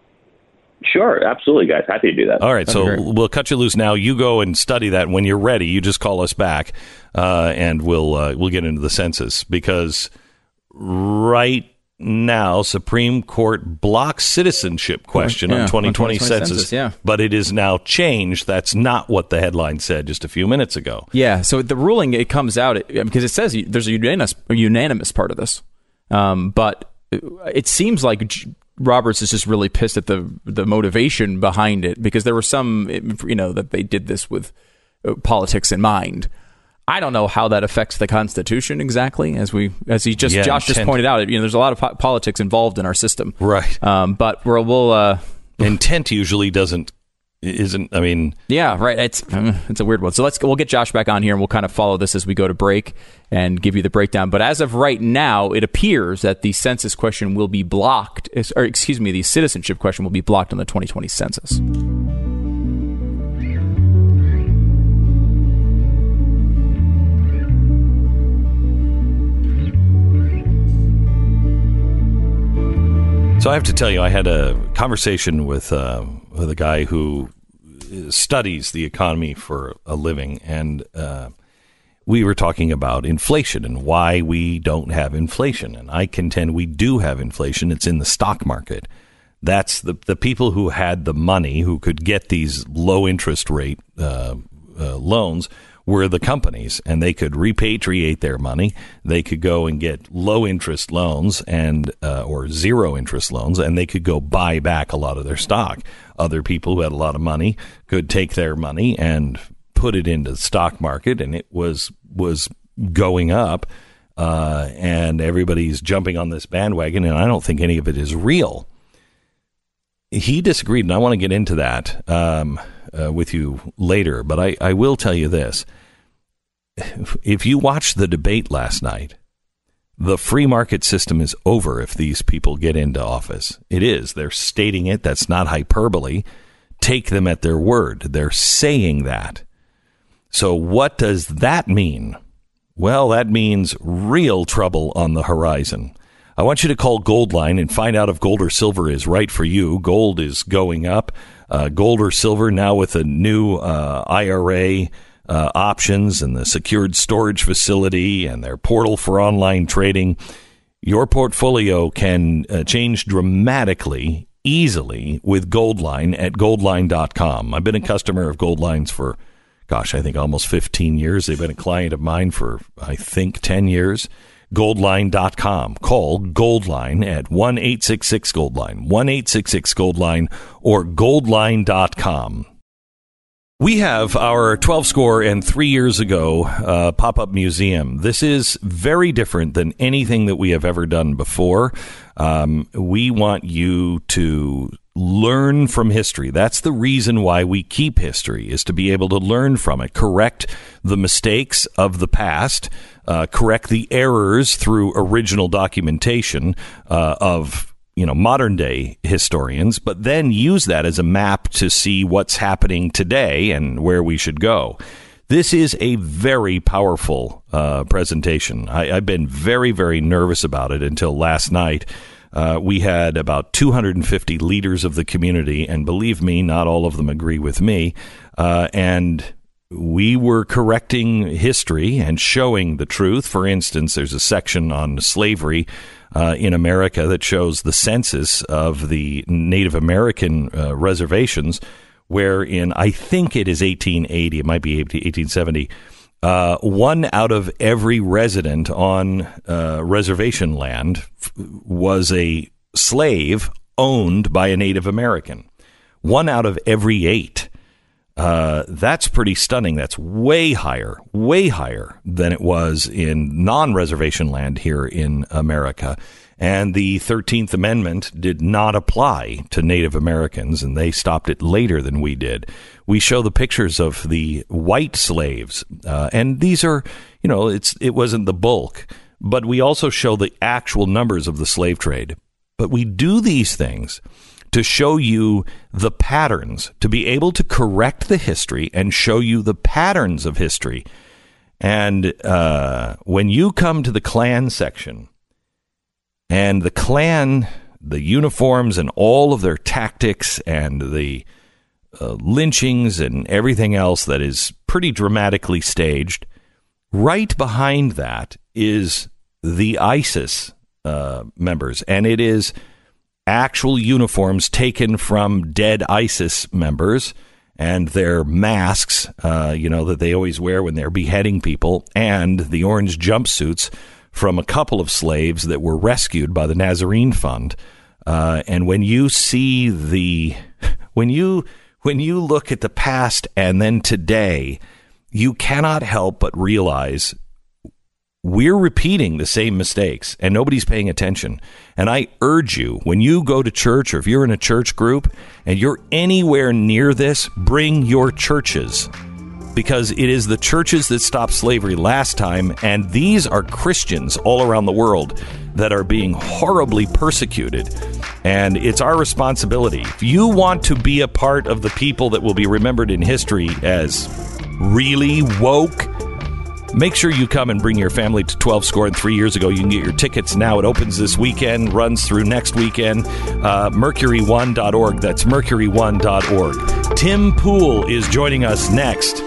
Sure, absolutely, guys. Happy to do that. All right, so we'll cut you loose now. You go and study that. When you're ready, you just call us back, uh, and we'll uh, we'll get into the census, because right now Supreme Court blocks citizenship question Yeah, on twenty twenty on twenty twenty census, census, yeah. but it is now changed. That's not what the headline said just a few minutes ago. Yeah, so the ruling, it comes out, it, because it says there's a unanimous, a unanimous part of this. Um, but it, it seems like J- Roberts is just really pissed at the the motivation behind it, because there were some, you know, that they did this with uh, politics in mind. I don't know how that affects the Constitution exactly, as we, as he just, Yeah, Josh just intent- pointed out. You know, there's a lot of po- politics involved in our system, right? Um, but we'll, we'll uh, intent usually doesn't, isn't. I mean, yeah, right. It's it's a weird one. So let's we'll get Josh back on here, and we'll kind of follow this as we go to break and give you the breakdown. But as of right now, it appears that the census question will be blocked, or excuse me, the citizenship question will be blocked on the twenty twenty census. So I have to tell you, I had a conversation with uh, with a guy who studies the economy for a living, and uh, we were talking about inflation and why we don't have inflation. And I contend we do have inflation. It's in the stock market. That's the the people who had the money, who could get these low interest rate uh, uh, loans, were the companies, and they could repatriate their money. They could go and get low interest loans and uh, or zero interest loans, and they could go buy back a lot of their stock. Other people who had a lot of money could take their money and put it into the stock market, and it was was going up, uh, and everybody's jumping on this bandwagon, and I don't think any of it is real. He disagreed, and I want to get into that um, uh, with you later, but I, I will tell you this. If you watched the debate last night, the free market system is over if these people get into office. It is. They're stating it. That's not hyperbole. Take them at their word. They're saying that. So what does that mean? Well, that means real trouble on the horizon. I want you to call Goldline and find out if gold or silver is right for you. Gold is going up. Uh, gold or silver now with a new uh, I R A uh, options and the secured storage facility and their portal for online trading. Your portfolio can uh, change dramatically, easily with Goldline at goldline dot com. I've been a customer of Goldline's for, gosh, I think almost fifteen years. They've been a client of mine for, I think, ten years. goldline dot com. Call Goldline at one eight six six Goldline, one eight six six Goldline, or goldline dot com. We have our twelve score and three years ago uh, pop-up museum. This is very different than anything that we have ever done before. Um, we want you to learn from history. That's the reason why we keep history, is to be able to learn from it, correct the mistakes of the past, uh, correct the errors through original documentation uh, of you know, modern day historians, but then use that as a map to see what's happening today and where we should go. This is a very powerful uh, presentation. I, I've been very, very nervous about it until last night. Uh, we had about two hundred fifty leaders of the community, and believe me, not all of them agree with me. Uh, and we were correcting history and showing the truth. For instance, there's a section on slavery Uh, in America that shows the census of the Native American uh, reservations, where in, I think it is eighteen eighty, it might be eighteen seventy, uh, one out of every resident on uh, reservation land f- was a slave owned by a Native American. One out of every eight. Uh, that's pretty stunning. That's way higher, way higher than it was in non-reservation land here in America. And the thirteenth Amendment did not apply to Native Americans, and they stopped it later than we did. We show the pictures of the white slaves, uh, and these are, you know, it's it wasn't the bulk, but we also show the actual numbers of the slave trade. But we do these things to show you the patterns, to be able to correct the history and show you the patterns of history. And uh, when you come to the Klan section, and the Klan, the uniforms and all of their tactics and the uh, lynchings and everything else that is pretty dramatically staged, right behind that is the ISIS uh, members, and it is actual uniforms taken from dead ISIS members and their masks, uh, you know, that they always wear when they're beheading people, and the orange jumpsuits from a couple of slaves that were rescued by the Nazarene Fund. Uh, and when you see the, when you when you look at the past and then today, you cannot help but realize we're repeating the same mistakes and nobody's paying attention. And I urge you, when you go to church or if you're in a church group and you're anywhere near this, bring your churches, because it is the churches that stopped slavery last time. And these are Christians all around the world that are being horribly persecuted. And it's our responsibility. If you want to be a part of the people that will be remembered in history as really woke, make sure you come and bring your family to twelve Score and three years ago. You can get your tickets now. It opens this weekend, runs through next weekend. Uh, mercury one dot org. That's mercury one dot org. Tim Pool is joining us next.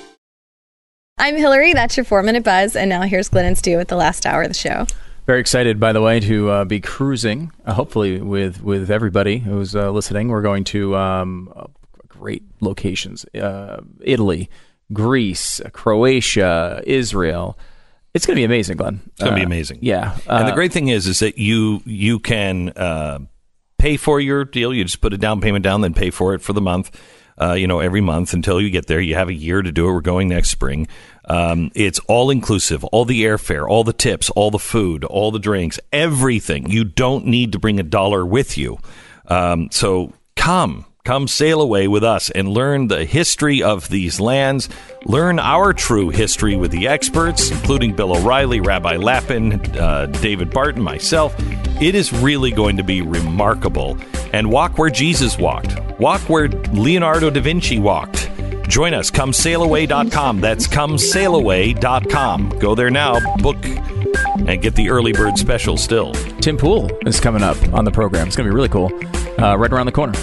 I'm Hillary. That's your four-minute buzz. And now here's Glenn and Stu with the last hour of the show. Very excited, by the way, to uh, be cruising, uh, hopefully with, with everybody who's uh, listening. We're going to um, uh, great locations. Uh, Italy, Greece, Croatia, Israel. It's going to be amazing, Glenn. It's going to uh, be amazing. Yeah. Uh, and the great thing is, is that you you can uh, pay for your deal. You just put a down payment down, then pay for it for the month. Uh, you know, every month until you get there. You have a year to do it. We're going next spring. Um, it's all inclusive, all the airfare, all the tips, all the food, all the drinks, everything. You don't need to bring a dollar with you. Um, so come. Come sail away with us and learn the history of these lands. Learn our true history with the experts, including Bill O'Reilly, Rabbi Lappin, uh, David Barton, myself. It is really going to be remarkable. And walk where Jesus walked. Walk where Leonardo da Vinci walked. Join us. come sail away dot com. That's come sail away dot com. Go there now. Book and get the early bird special still. Tim Pool is coming up on the program. It's going to be really cool. Uh, right around the corner.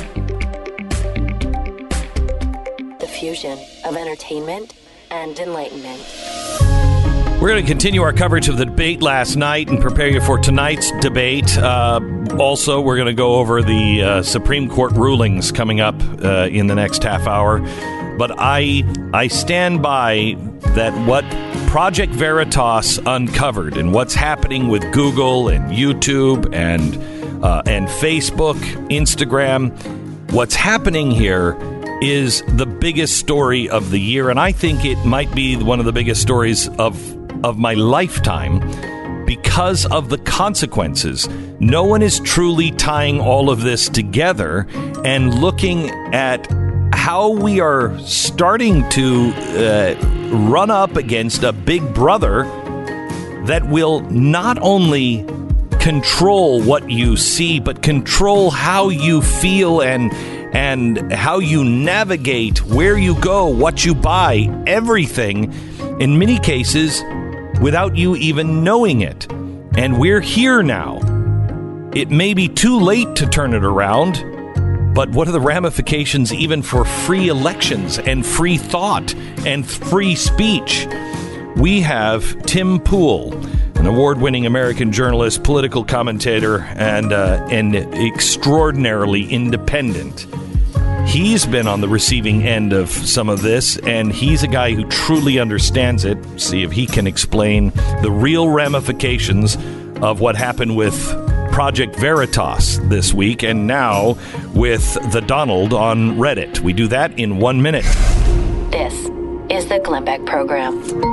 Fusion of entertainment and enlightenment. We're going to continue our coverage of the debate last night and prepare you for tonight's debate. Uh, also, we're going to go over the uh, Supreme Court rulings coming up uh, in the next half hour. But I I stand by that what Project Veritas uncovered and what's happening with Google and YouTube and uh, and Facebook, Instagram, what's happening here is the biggest story of the year, and I think it might be one of the biggest stories of of my lifetime because of the consequences. No one is truly tying all of this together and looking at how we are starting to uh, run up against a big brother that will not only control what you see, but control how you feel and and how you navigate, where you go, what you buy, everything, in many cases, without you even knowing it. And we're here now. It may be too late to turn it around, but what are the ramifications even for free elections and free thought and free speech? We have Tim Pool, an award-winning American journalist, political commentator, and uh, and extraordinarily independent. He's been on the receiving end of some of this, and he's a guy who truly understands it. See if he can explain the real ramifications of what happened with Project Veritas this week, and now with the Donald on Reddit. We do that in one minute. This is the Glenn Beck Program.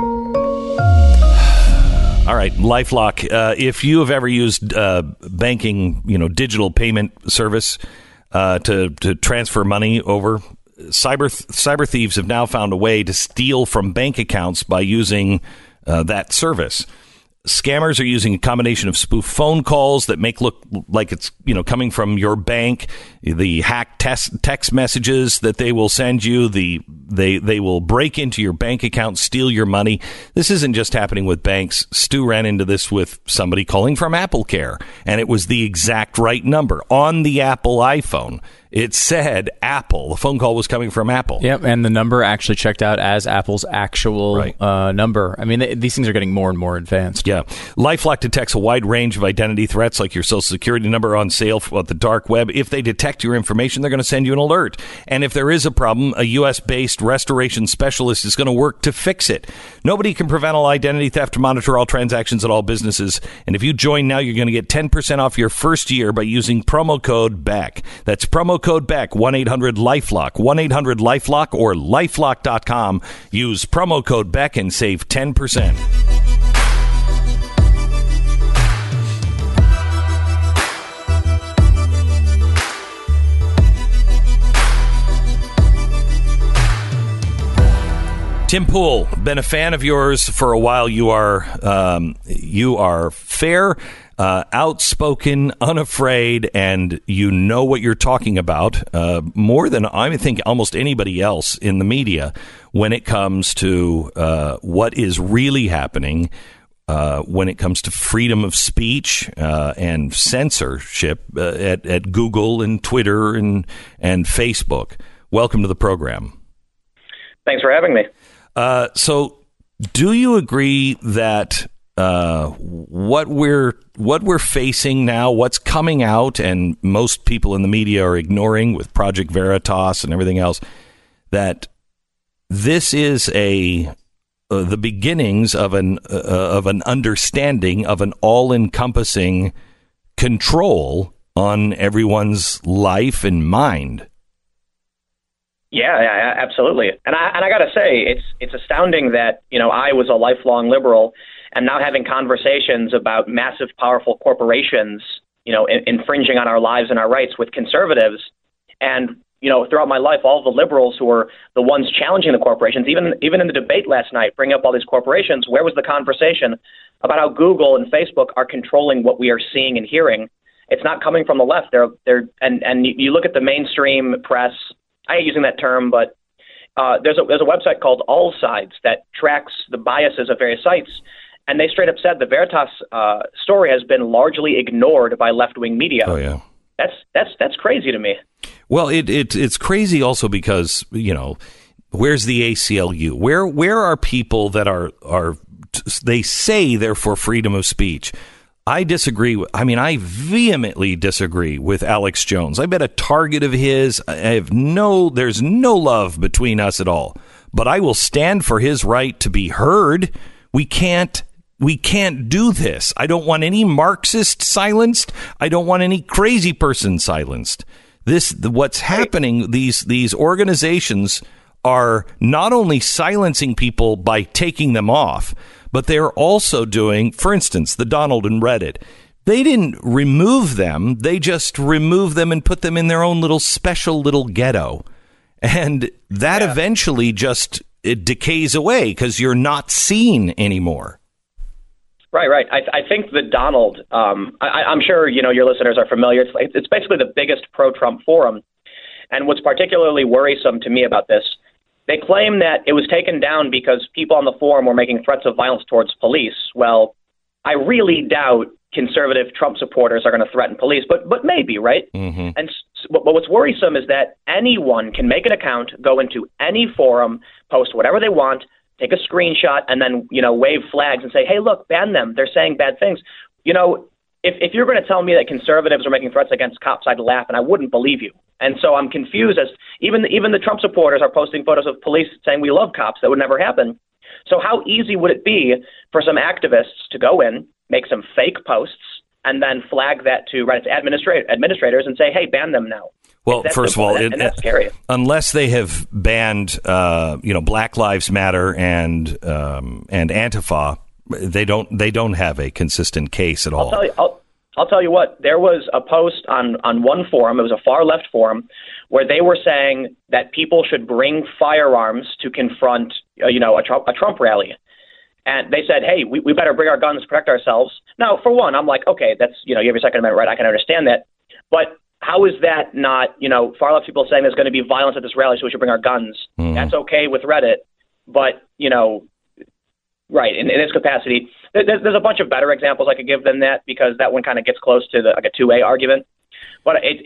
All right, LifeLock. Uh, if you have ever used uh, banking, you know, digital payment service uh, to to transfer money over, cyber cyber thieves have now found a way to steal from bank accounts by using uh, that service. Scammers are using a combination of spoof phone calls that make look like it's, you know, coming from your bank, the hacked text, text messages that they will send you, the they they will break into your bank account, steal your money. This isn't just happening with banks. Stu ran into this with somebody calling from AppleCare, and it was the exact right number on the Apple iPhone. it said Apple. The phone call was coming from Apple. Yep, and the number actually checked out as Apple's actual Right. uh, number. I mean, th- these things are getting more and more advanced. Yeah. LifeLock detects a wide range of identity threats like your social security number on sale on the dark web. If they detect your information, they're going to send you an alert. And if there is a problem, a U S-based restoration specialist is going to work to fix it. Nobody can prevent all identity theft or monitor all transactions at all businesses. And if you join now, you're going to get ten percent off your first year by using promo code BECK. That's promo code BECK, one eight hundred LifeLock, one eight hundred LifeLock or lifelock dot com. Use promo code BECK and save ten percent. Tim Pool, been a fan of yours for a while. You are um, you are fair, uh, outspoken, unafraid, and you know what you're talking about uh, more than I think almost anybody else in the media when it comes to uh, what is really happening. Uh, when it comes to freedom of speech uh, and censorship uh, at, at Google and Twitter and and Facebook. Welcome to the program. Thanks for having me. Uh, so, do you agree that uh, what we're what we're facing now, what's coming out, and most people in the media are ignoring with Project Veritas and everything else, that this is a uh, the beginnings of an uh, of an understanding of an all-encompassing control on everyone's life and mind? Yeah, yeah, absolutely. And I and I got to say, it's it's astounding that, you know, I was a lifelong liberal and now having conversations about massive, powerful corporations, you know, in, infringing on our lives and our rights with conservatives. And, you know, throughout my life, all the liberals who were the ones challenging the corporations, even even in the debate last night, bringing up all these corporations, where was the conversation about how Google and Facebook are controlling what we are seeing and hearing? It's not coming from the left. They're they're and and you look at the mainstream press. I hate using that term, but uh, there's a there's a website called All Sides that tracks the biases of various sites, and they straight up said the Veritas uh, story has been largely ignored by left-wing media. Oh yeah, that's that's that's crazy to me. Well, it, it it's crazy also because, you know, where's the A C L U? Where where are people that are are they say they're for freedom of speech? I disagree. I mean, I vehemently disagree with Alex Jones. I've been a target of his. I have no, there's no love between us at all. But I will stand for his right to be heard. We can't, we can't do this. I don't want any Marxist silenced. I don't want any crazy person silenced. This, what's happening, these, these organizations are not only silencing people by taking them off, but they're also doing, for instance, the Donald and Reddit. They didn't remove them. They just removed them and put them in their own little special little ghetto. And that yeah. eventually just it decays away because you're not seen anymore. Right, right. I, I think the Donald, um, I, I'm sure, you know, your listeners are familiar. It's, like, it's basically the biggest pro-Trump forum. And what's particularly worrisome to me about this, they claim that it was taken down because people on the forum were making threats of violence towards police. Well, I really doubt conservative Trump supporters are going to threaten police, but but maybe, right? Mm-hmm. And but what's worrisome is that anyone can make an account, go into any forum, post whatever they want, take a screenshot, and then, you know, wave flags and say, hey, look, ban them. They're saying bad things. You know, if, if you're going to tell me that conservatives are making threats against cops, I'd laugh, and I wouldn't believe you. And so I'm confused as even the, even the Trump supporters are posting photos of police saying we love cops. That would never happen. So how easy would it be for some activists to go in, make some fake posts, and then flag that to Reddit's administrat- administrators and say, hey, ban them now? Well, first of all, and, it, and that's scary. Unless they have banned, uh, you know, Black Lives Matter and um, and Antifa, they don't they don't have a consistent case at all. I'll tell you, I'll, I'll tell you what. There was a post on on one forum. It was a far left forum where they were saying that people should bring firearms to confront, uh, you know, a Trump, a Trump rally. And they said, hey, we, we better bring our guns to protect ourselves. Now, for one, I'm like, okay, that's, you know, you have your Second Amendment right. I can understand that. But how is that not, you know, far left people saying there's going to be violence at this rally, so we should bring our guns? Mm-hmm. That's okay with Reddit. But, you know, right, in, in this capacity, there's, there's a bunch of better examples I could give than that, because that one kind of gets close to the, like a two A argument. But it, it's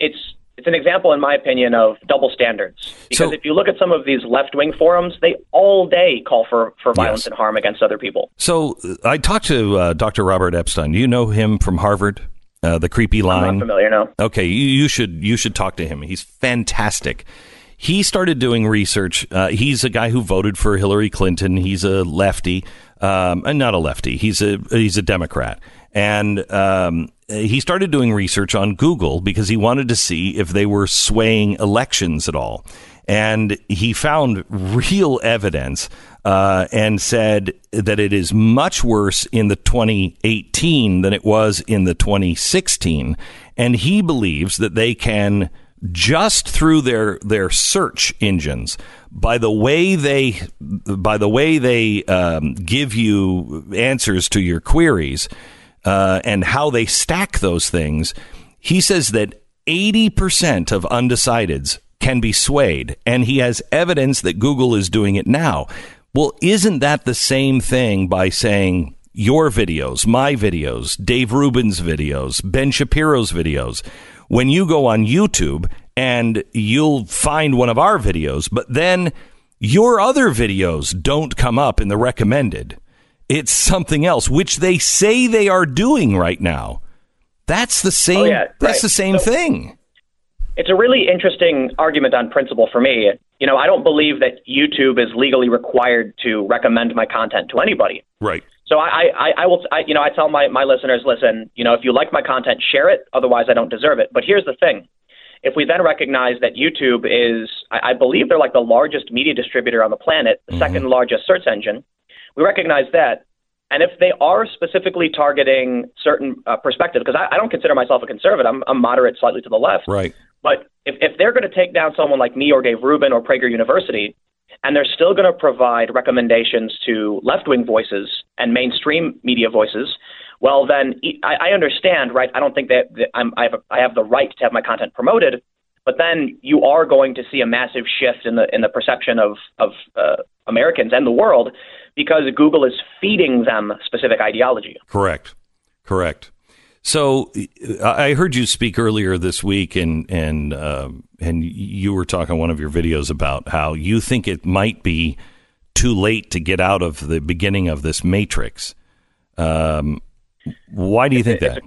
it's an example, in my opinion, of double standards. Because So- if you look at some of these left-wing forums, they all day call for, for violence Yes. and harm against other people. So uh, I talked to uh, Doctor Robert Epstein. You know him from Harvard, uh, the creepy line. I'm not familiar, no. Okay, you, you should you should talk to him. He's fantastic. He started doing research. Uh, he's a guy who voted for Hillary Clinton. He's a lefty, um, and not a lefty. He's a he's a Democrat, and um, he started doing research on Google because he wanted to see if they were swaying elections at all. And he found real evidence uh, and said that it is much worse in the twenty eighteen than it was in the twenty sixteen. And he believes that they can, just through their their search engines, by the way they by the way they um, give you answers to your queries uh, and how they stack those things, he says that eighty percent of undecideds can be swayed, and he has evidence that Google is doing it now. Well, isn't that the same thing by saying your videos, my videos, Dave Rubin's videos, Ben Shapiro's videos? When you go on YouTube and you'll find one of our videos, but then your other videos don't come up in the recommended. It's something else, which they say they are doing right now. That's the same. Oh, yeah, that's right. the same So- thing. It's a really interesting argument on principle for me. You know, I don't believe that YouTube is legally required to recommend my content to anybody. Right. So I, I, I will, I, you know, I tell my, my listeners, listen, you know, if you like my content, share it. Otherwise, I don't deserve it. But here's the thing. If we then recognize that YouTube is, I, I believe they're like the largest media distributor on the planet, the mm-hmm. second largest search engine, we recognize that. And if they are specifically targeting certain uh, perspectives, because I, I don't consider myself a conservative, I'm, I'm moderate, slightly to the left. Right. But if, if they're going to take down someone like me or Dave Rubin or Prager University, and they're still going to provide recommendations to left-wing voices and mainstream media voices, well, then I, I understand, right? I don't think that, that I'm, I, have a, I have the right to have my content promoted, but then you are going to see a massive shift in the in the perception of, of uh, Americans and the world because Google is feeding them specific ideology. Correct. Correct. So I heard you speak earlier this week, and and uh, and you were talking on one of your videos about how you think it might be too late to get out of the beginning of this matrix. Um, why do you think that?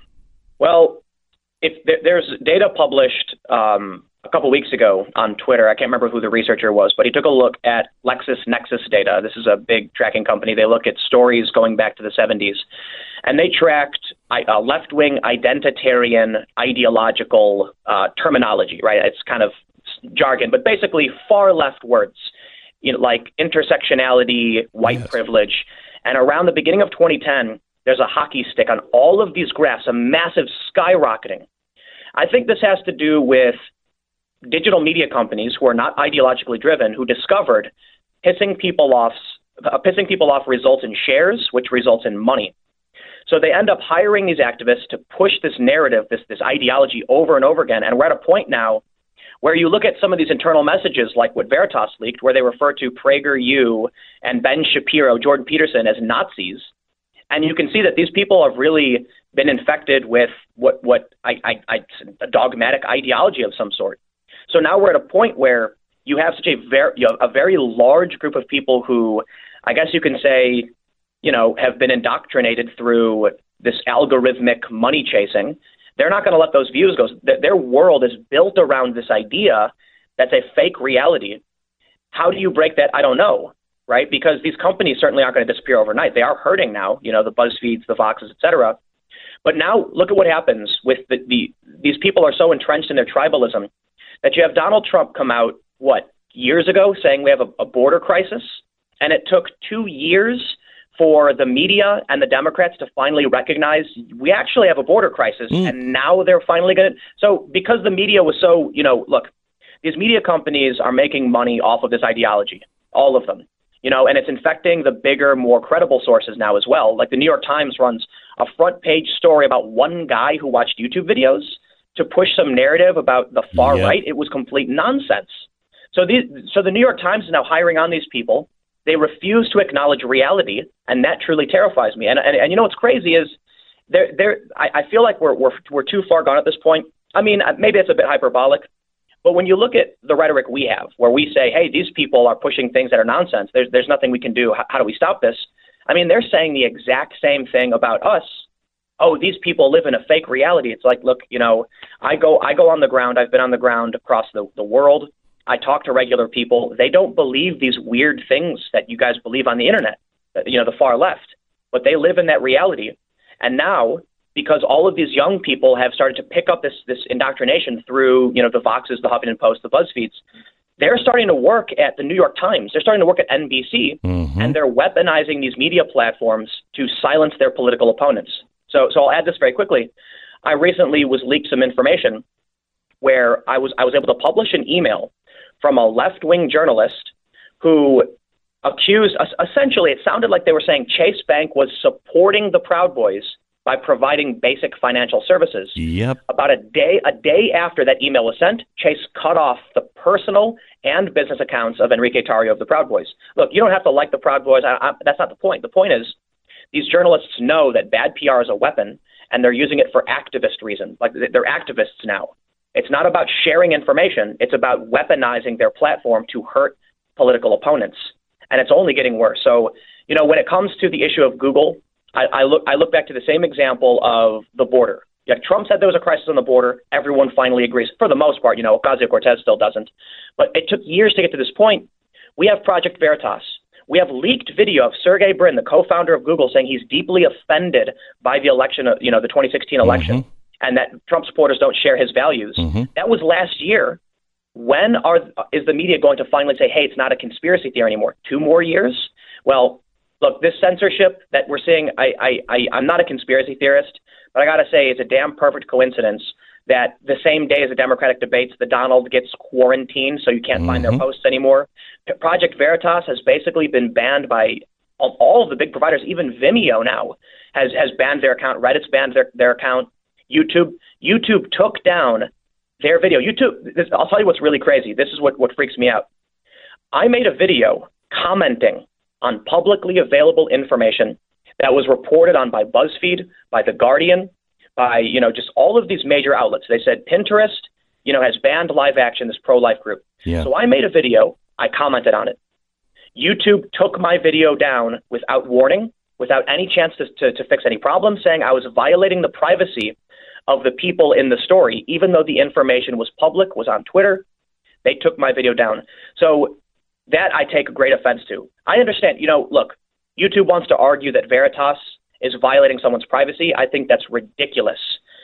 Well, if there's data published um, a couple weeks ago on Twitter, I can't remember who the researcher was, but he took a look at LexisNexis data. This is a big tracking company. They look at stories going back to the seventies. And they tracked uh, left-wing identitarian ideological uh, terminology, right? It's kind of jargon, but basically far left words, you know, like intersectionality, white yes. privilege. And around the beginning of twenty ten, there's a hockey stick on all of these graphs, a massive skyrocketing. I think this has to do with digital media companies who are not ideologically driven, who discovered pissing people off, uh, pissing people off results in shares, which results in money. So they end up hiring these activists to push this narrative, this this ideology over and over again. And we're at a point now where you look at some of these internal messages, like what Veritas leaked, where they refer to PragerU and Ben Shapiro, Jordan Peterson as Nazis. And you can see that these people have really been infected with what, what I, I, I, a dogmatic ideology of some sort. So now we're at a point where you have such a very, you know, a very large group of people who, I guess you can say, you know, have been indoctrinated through this algorithmic money chasing. They're not going to let those views go. Their world is built around this idea that's a fake reality. How do you break that? I don't know, right? Because these companies certainly aren't going to disappear overnight. They are hurting now, you know, the BuzzFeeds, the Foxes, et cetera. But now look at what happens with the, the these people are so entrenched in their tribalism that you have Donald Trump come out, what, years ago saying we have a, a border crisis, and it took two years for the media and the Democrats to finally recognize we actually have a border crisis, mm. and now they're finally going to. So because the media was so, you know, look, these media companies are making money off of this ideology, all of them, you know, and it's infecting the bigger, more credible sources now as well. Like the New York Times runs a front page story about one guy who watched YouTube videos to push some narrative about the far yeah. right. It was complete nonsense. So these, so the New York Times is now hiring on these people. They refuse to acknowledge reality, and that truly terrifies me. And and, and you know what's crazy is, they're, they're, I, I feel like we're, we're we're too far gone at this point. I mean, maybe it's a bit hyperbolic, but when you look at the rhetoric we have, where we say, hey, these people are pushing things that are nonsense, there's, there's nothing we can do, how, how do we stop this? I mean, they're saying the exact same thing about us. Oh, these people live in a fake reality. It's like, look, you know, I go I go on the ground. I've been on the ground across the, the world. I talk to regular people. They don't believe these weird things that you guys believe on the internet, you know, the far left. But they live in that reality. And now, because all of these young people have started to pick up this this indoctrination through, you know, the Voxes, the Huffington Post, the BuzzFeeds, they're starting to work at the New York Times. They're starting to work at N B C, mm-hmm. and they're weaponizing these media platforms to silence their political opponents. So, so I'll add this very quickly. I recently was leaked some information where I was I was able to publish an email from a left-wing journalist who accused, essentially, it sounded like they were saying Chase Bank was supporting the Proud Boys by providing basic financial services. Yep. About a day a day after that email was sent, Chase cut off the personal and business accounts of Enrique Tarrio of the Proud Boys. Look, you don't have to like the Proud Boys. I, I, that's not the point. The point is, these journalists know that bad P R is a weapon, and they're using it for activist reasons. Like, they're activists now. It's not about sharing information. It's about weaponizing their platform to hurt political opponents. And it's only getting worse. So, you know, when it comes to the issue of Google, I, I look I look back to the same example of the border. Yeah, Trump said there was a crisis on the border. Everyone finally agrees. For the most part, you know, Ocasio-Cortez still doesn't. But it took years to get to this point. We have Project Veritas. We have leaked video of Sergey Brin, the co-founder of Google, saying he's deeply offended by the election, of, you know, the twenty sixteen election, mm-hmm. and that Trump supporters don't share his values. Mm-hmm. That was last year. When are is the media going to finally say, hey, it's not a conspiracy theory anymore? Two more years? Well, look, this censorship that we're seeing, I, I, I, I'm not a conspiracy theorist, but I got to say it's a damn perfect coincidence that the same day as the Democratic debates, the Donald gets quarantined, so you can't mm-hmm. find their posts anymore. Project Veritas has basically been banned by all of the big providers. Even Vimeo now has, has banned their account. Reddit's banned their, their account. YouTube YouTube took down their video. YouTube, this, I'll tell you what's really crazy. This is what, what freaks me out. I made a video commenting on publicly available information that was reported on by BuzzFeed, by The Guardian, by, you know, just all of these major outlets. They said Pinterest, you know, has banned Live Action, this pro-life group. Yeah. So I made a video. I commented on it. YouTube took my video down without warning, without any chance to, to, to fix any problems, saying I was violating the privacy of the people in the story, even though the information was public, was on Twitter. They took my video down. So that I take great offense to. I understand, you know, look, YouTube wants to argue that Veritas is violating someone's privacy. I think that's ridiculous.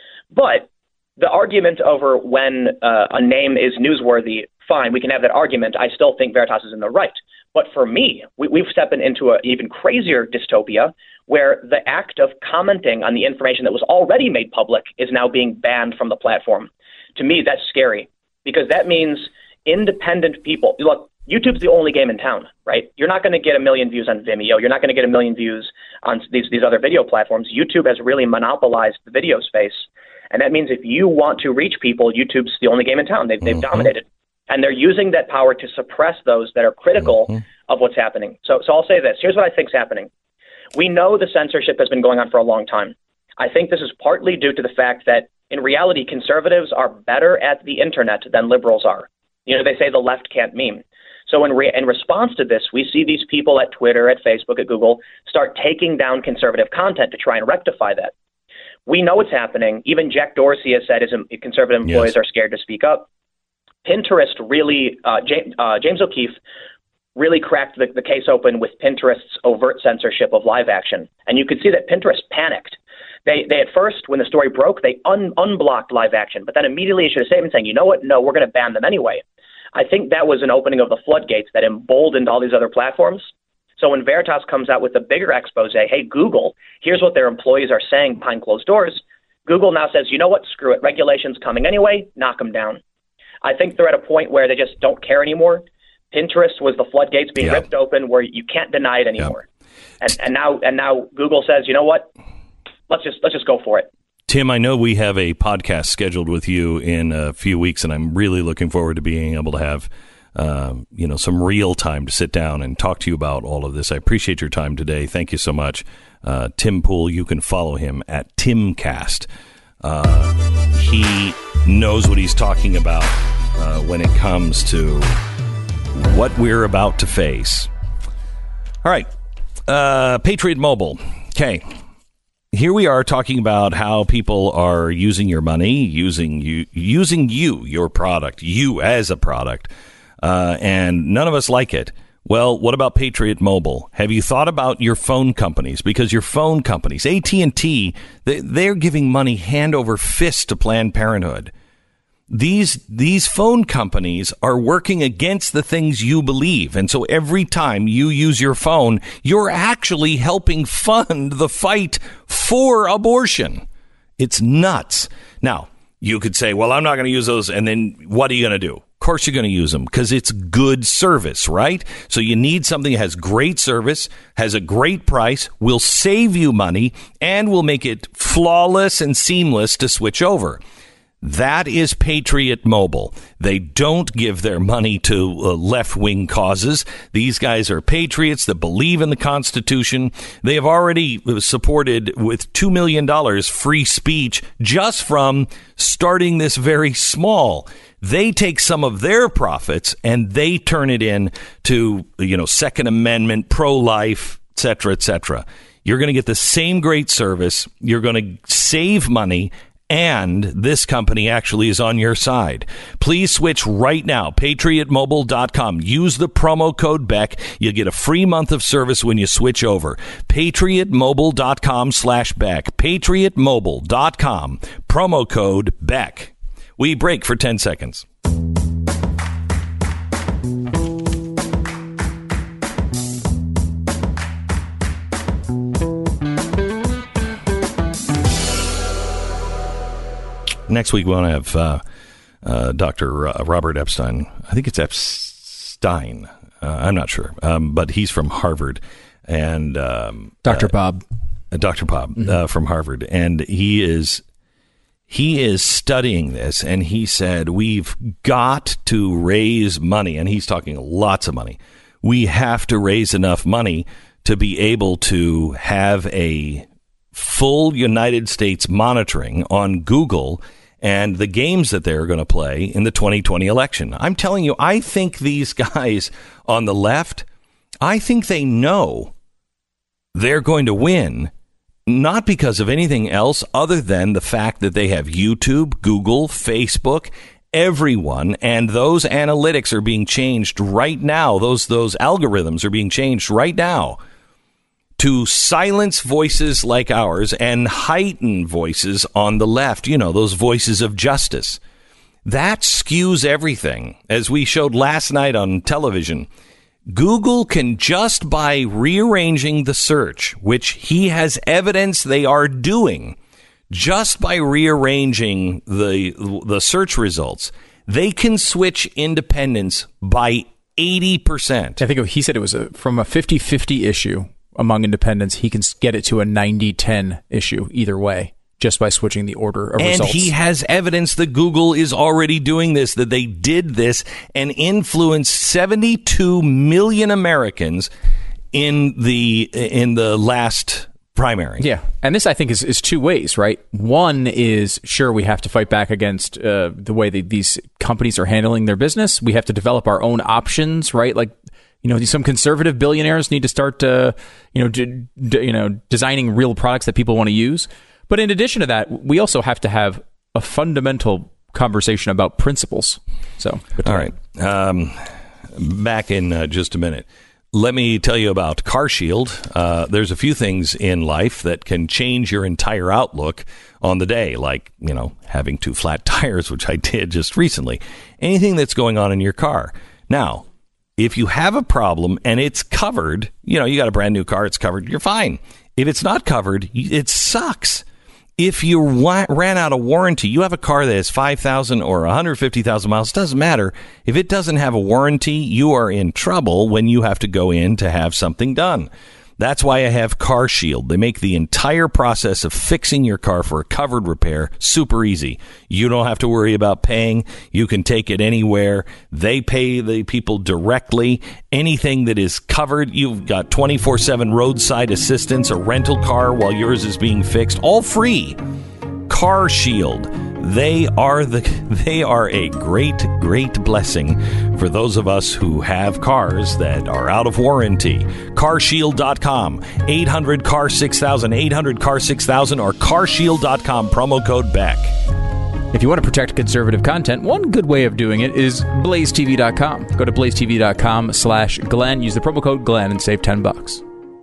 But the argument over when uh, a name is newsworthy, fine, we can have that argument. I still think Veritas is in the right. But for me, we, we've stepped into an even crazier dystopia where the act of commenting on the information that was already made public is now being banned from the platform. To me, that's scary because that means independent people. Look, YouTube's the only game in town, right? You're not going to get a million views on Vimeo. You're not going to get a million views on these, these other video platforms. YouTube has really monopolized the video space. And that means if you want to reach people, YouTube's the only game in town. They've, they've mm-hmm. dominated. And they're using that power to suppress those that are critical mm-hmm. of what's happening. So, so I'll say this. Here's what I think is happening. We know the censorship has been going on for a long time. I think this is partly due to the fact that, in reality, conservatives are better at the internet than liberals are. You know, they say the left can't meme. So in, re- in response to this, we see these people at Twitter, at Facebook, at Google start taking down conservative content to try and rectify that. We know it's happening. Even Jack Dorsey has said his conservative employees yes. are scared to speak up. Pinterest really, uh, James, uh, James O'Keefe really cracked the, the case open with Pinterest's overt censorship of Live Action. And you could see that Pinterest panicked. They, they at first, when the story broke, they un- unblocked Live Action, but then immediately issued a statement saying, you know what, no, we're going to ban them anyway. I think that was an opening of the floodgates that emboldened all these other platforms. So when Veritas comes out with a bigger expose, hey, Google, here's what their employees are saying behind closed doors, Google now says, you know what, screw it, regulation's coming anyway, knock them down. I think they're at a point where they just don't care anymore. Pinterest was the floodgates being yeah. ripped open where you can't deny it anymore. Yeah. And, and now and now Google says, you know what, let's just let's just go for it. Tim, I know we have a podcast scheduled with you in a few weeks, and I'm really looking forward to being able to have uh, you know, some real time to sit down and talk to you about all of this. I appreciate your time today. Thank you so much. Uh, Tim Pool, you can follow him at Timcast Uh, he knows what he's talking about uh, when it comes to what we're about to face. All right. Uh, Patriot Mobile. Okay. Here we are talking about how people are using your money, using you, using you, your product, you as a product, uh, and none of us like it. Well, what about Patriot Mobile? Have you thought about your phone companies? Because your phone companies, A T and T, they, they're giving money hand over fist to Planned Parenthood. These these phone companies are working against the things you believe. And so every time you use your phone, you're actually helping fund the fight for abortion. It's nuts. Now, you could say, well, I'm not going to use those. And then what are you going to do? Of course you're going to use them because it's good service, right? So you need something that has great service, has a great price, will save you money, and will make it flawless and seamless to switch over. That is Patriot Mobile. They don't give their money to uh, left-wing causes. These guys are patriots that believe in the Constitution. They have already supported with two million dollars free speech just from starting this very small. They take some of their profits and they turn it in to, you know, Second Amendment, pro-life, et cetera, et cetera. You're going to get the same great service. You're going to save money. And this company actually is on your side. Please switch right now. patriot mobile dot com. Use the promo code Beck. You'll get a free month of service when you switch over. patriot mobile dot com slash Beck. patriot mobile dot com. Promo code Beck. We break for ten seconds. Next week, we want to have uh, uh, Doctor Uh, Robert Epstein. I think it's Epstein. Uh, I'm not sure. Um, but he's from Harvard. And um, Doctor Uh, Bob. Uh, Doctor Bob mm-hmm. uh, from Harvard. And he is he is studying this. And he said, we've got to raise money. And he's talking lots of money. We have to raise enough money to be able to have a full United States monitoring on Google and the games that they're going to play in the twenty twenty election. I'm telling you, I think these guys on the left, I think they know they're going to win, not because of anything else other than the fact that they have YouTube, Google, Facebook, everyone, and those analytics are being changed right now. Those those algorithms are being changed right now to silence voices like ours and heighten voices on the left, you know, those voices of justice. That skews everything. As we showed last night on television, Google can, just by rearranging the search, which he has evidence they are doing, just by rearranging the the search results, they can switch independents by eighty percent. I think he said it was a, from a fifty-fifty issue among independents, he can get it to a ninety ten issue either way, just by switching the order of and results. And he has evidence that Google is already doing this, that they did this and influenced seventy-two million Americans in the in the last primary. Yeah, and this, I think, is, is two ways, right? One is, sure, we have to fight back against uh, the way that these companies are handling their business. We have to develop our own options, right? Like, you know, some conservative billionaires need to start, uh, you know, d- d- you know, designing real products that people want to use. But in addition to that, we also have to have a fundamental conversation about principles. So, all right, um, back in uh, just a minute. Let me tell you about CarShield. Uh, there's a few things in life that can change your entire outlook on the day, like, you know, having two flat tires, which I did just recently. Anything that's going on in your car. Now, if you have a problem and it's covered, you know, you got a brand new car, it's covered, you're fine. If it's not covered, it sucks. If you wa- ran out of warranty, you have a car that has five thousand or one hundred fifty thousand miles, it doesn't matter. If it doesn't have a warranty, you are in trouble when you have to go in to have something done. That's why I have CarShield. They make the entire process of fixing your car for a covered repair super easy. You don't have to worry about paying. You can take it anywhere. They pay the people directly. Anything that is covered, you've got twenty-four seven roadside assistance, a rental car while yours is being fixed, all free. Car Shield. They are the they are a great, great blessing for those of us who have cars that are out of warranty. car shield dot com, eight hundred C A R six thousand, eight hundred C A R six thousand, or car shield dot com, promo code Beck. If you want to protect conservative content, one good way of doing it is blaze t v dot com. Go to blaze t v dot com slash Glenn. Use the promo code Glenn and save ten bucks.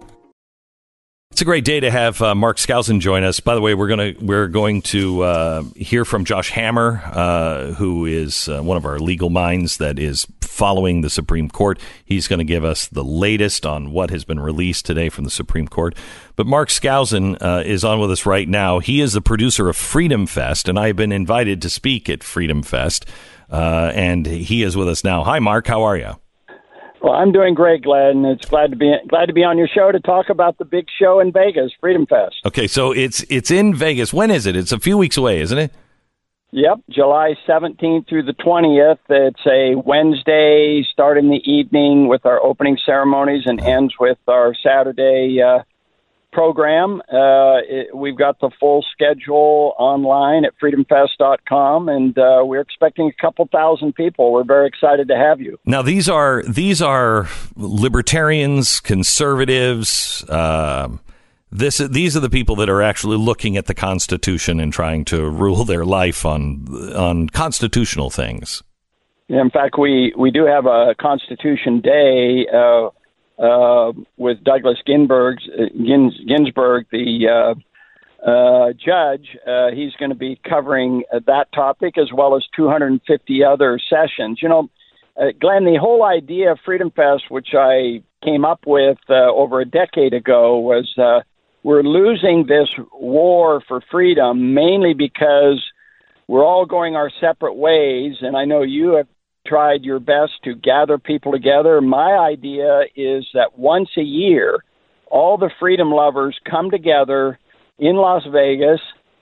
It's a great day to have uh, Mark Skousen join us. By the way, we're going to we're going to uh, hear from Josh Hammer, uh, who is uh, one of our legal minds that is following the Supreme Court. He's going to give us the latest on what has been released today from the Supreme Court. But Mark Skousen uh, is on with us right now. He is the producer of Freedom Fest, and I have been invited to speak at Freedom Fest, uh, and he is with us now. Hi, Mark. How are you? Well, I'm doing great, Glenn. It's glad to be glad to be on your show to talk about the big show in Vegas, Freedom Fest. Okay, so it's it's in Vegas. When is it? It's a few weeks away, isn't it? Yep, July seventeenth through the twentieth. It's a Wednesday, start in the evening with our opening ceremonies and ends with our Saturday uh, program. Uh, it, we've got the full schedule online at freedom fest dot com, and uh, we're expecting a couple thousand people. We're very excited to have you. Now, these are these are libertarians, conservatives. Uh, this these are the people that are actually looking at the Constitution and trying to rule their life on on constitutional things. In fact, we, we do have a Constitution Day uh, uh, with Douglas Ginsburg, Gins, Ginsburg the uh, uh, judge. Uh, he's going to be covering uh, that topic as well as two hundred fifty other sessions. You know, uh, Glenn, the whole idea of Freedom Fest, which I came up with uh, over a decade ago, was uh, we're losing this war for freedom mainly because we're all going our separate ways, and I know you have tried your best to gather people together. My idea is that once a year, all the freedom lovers come together in Las Vegas,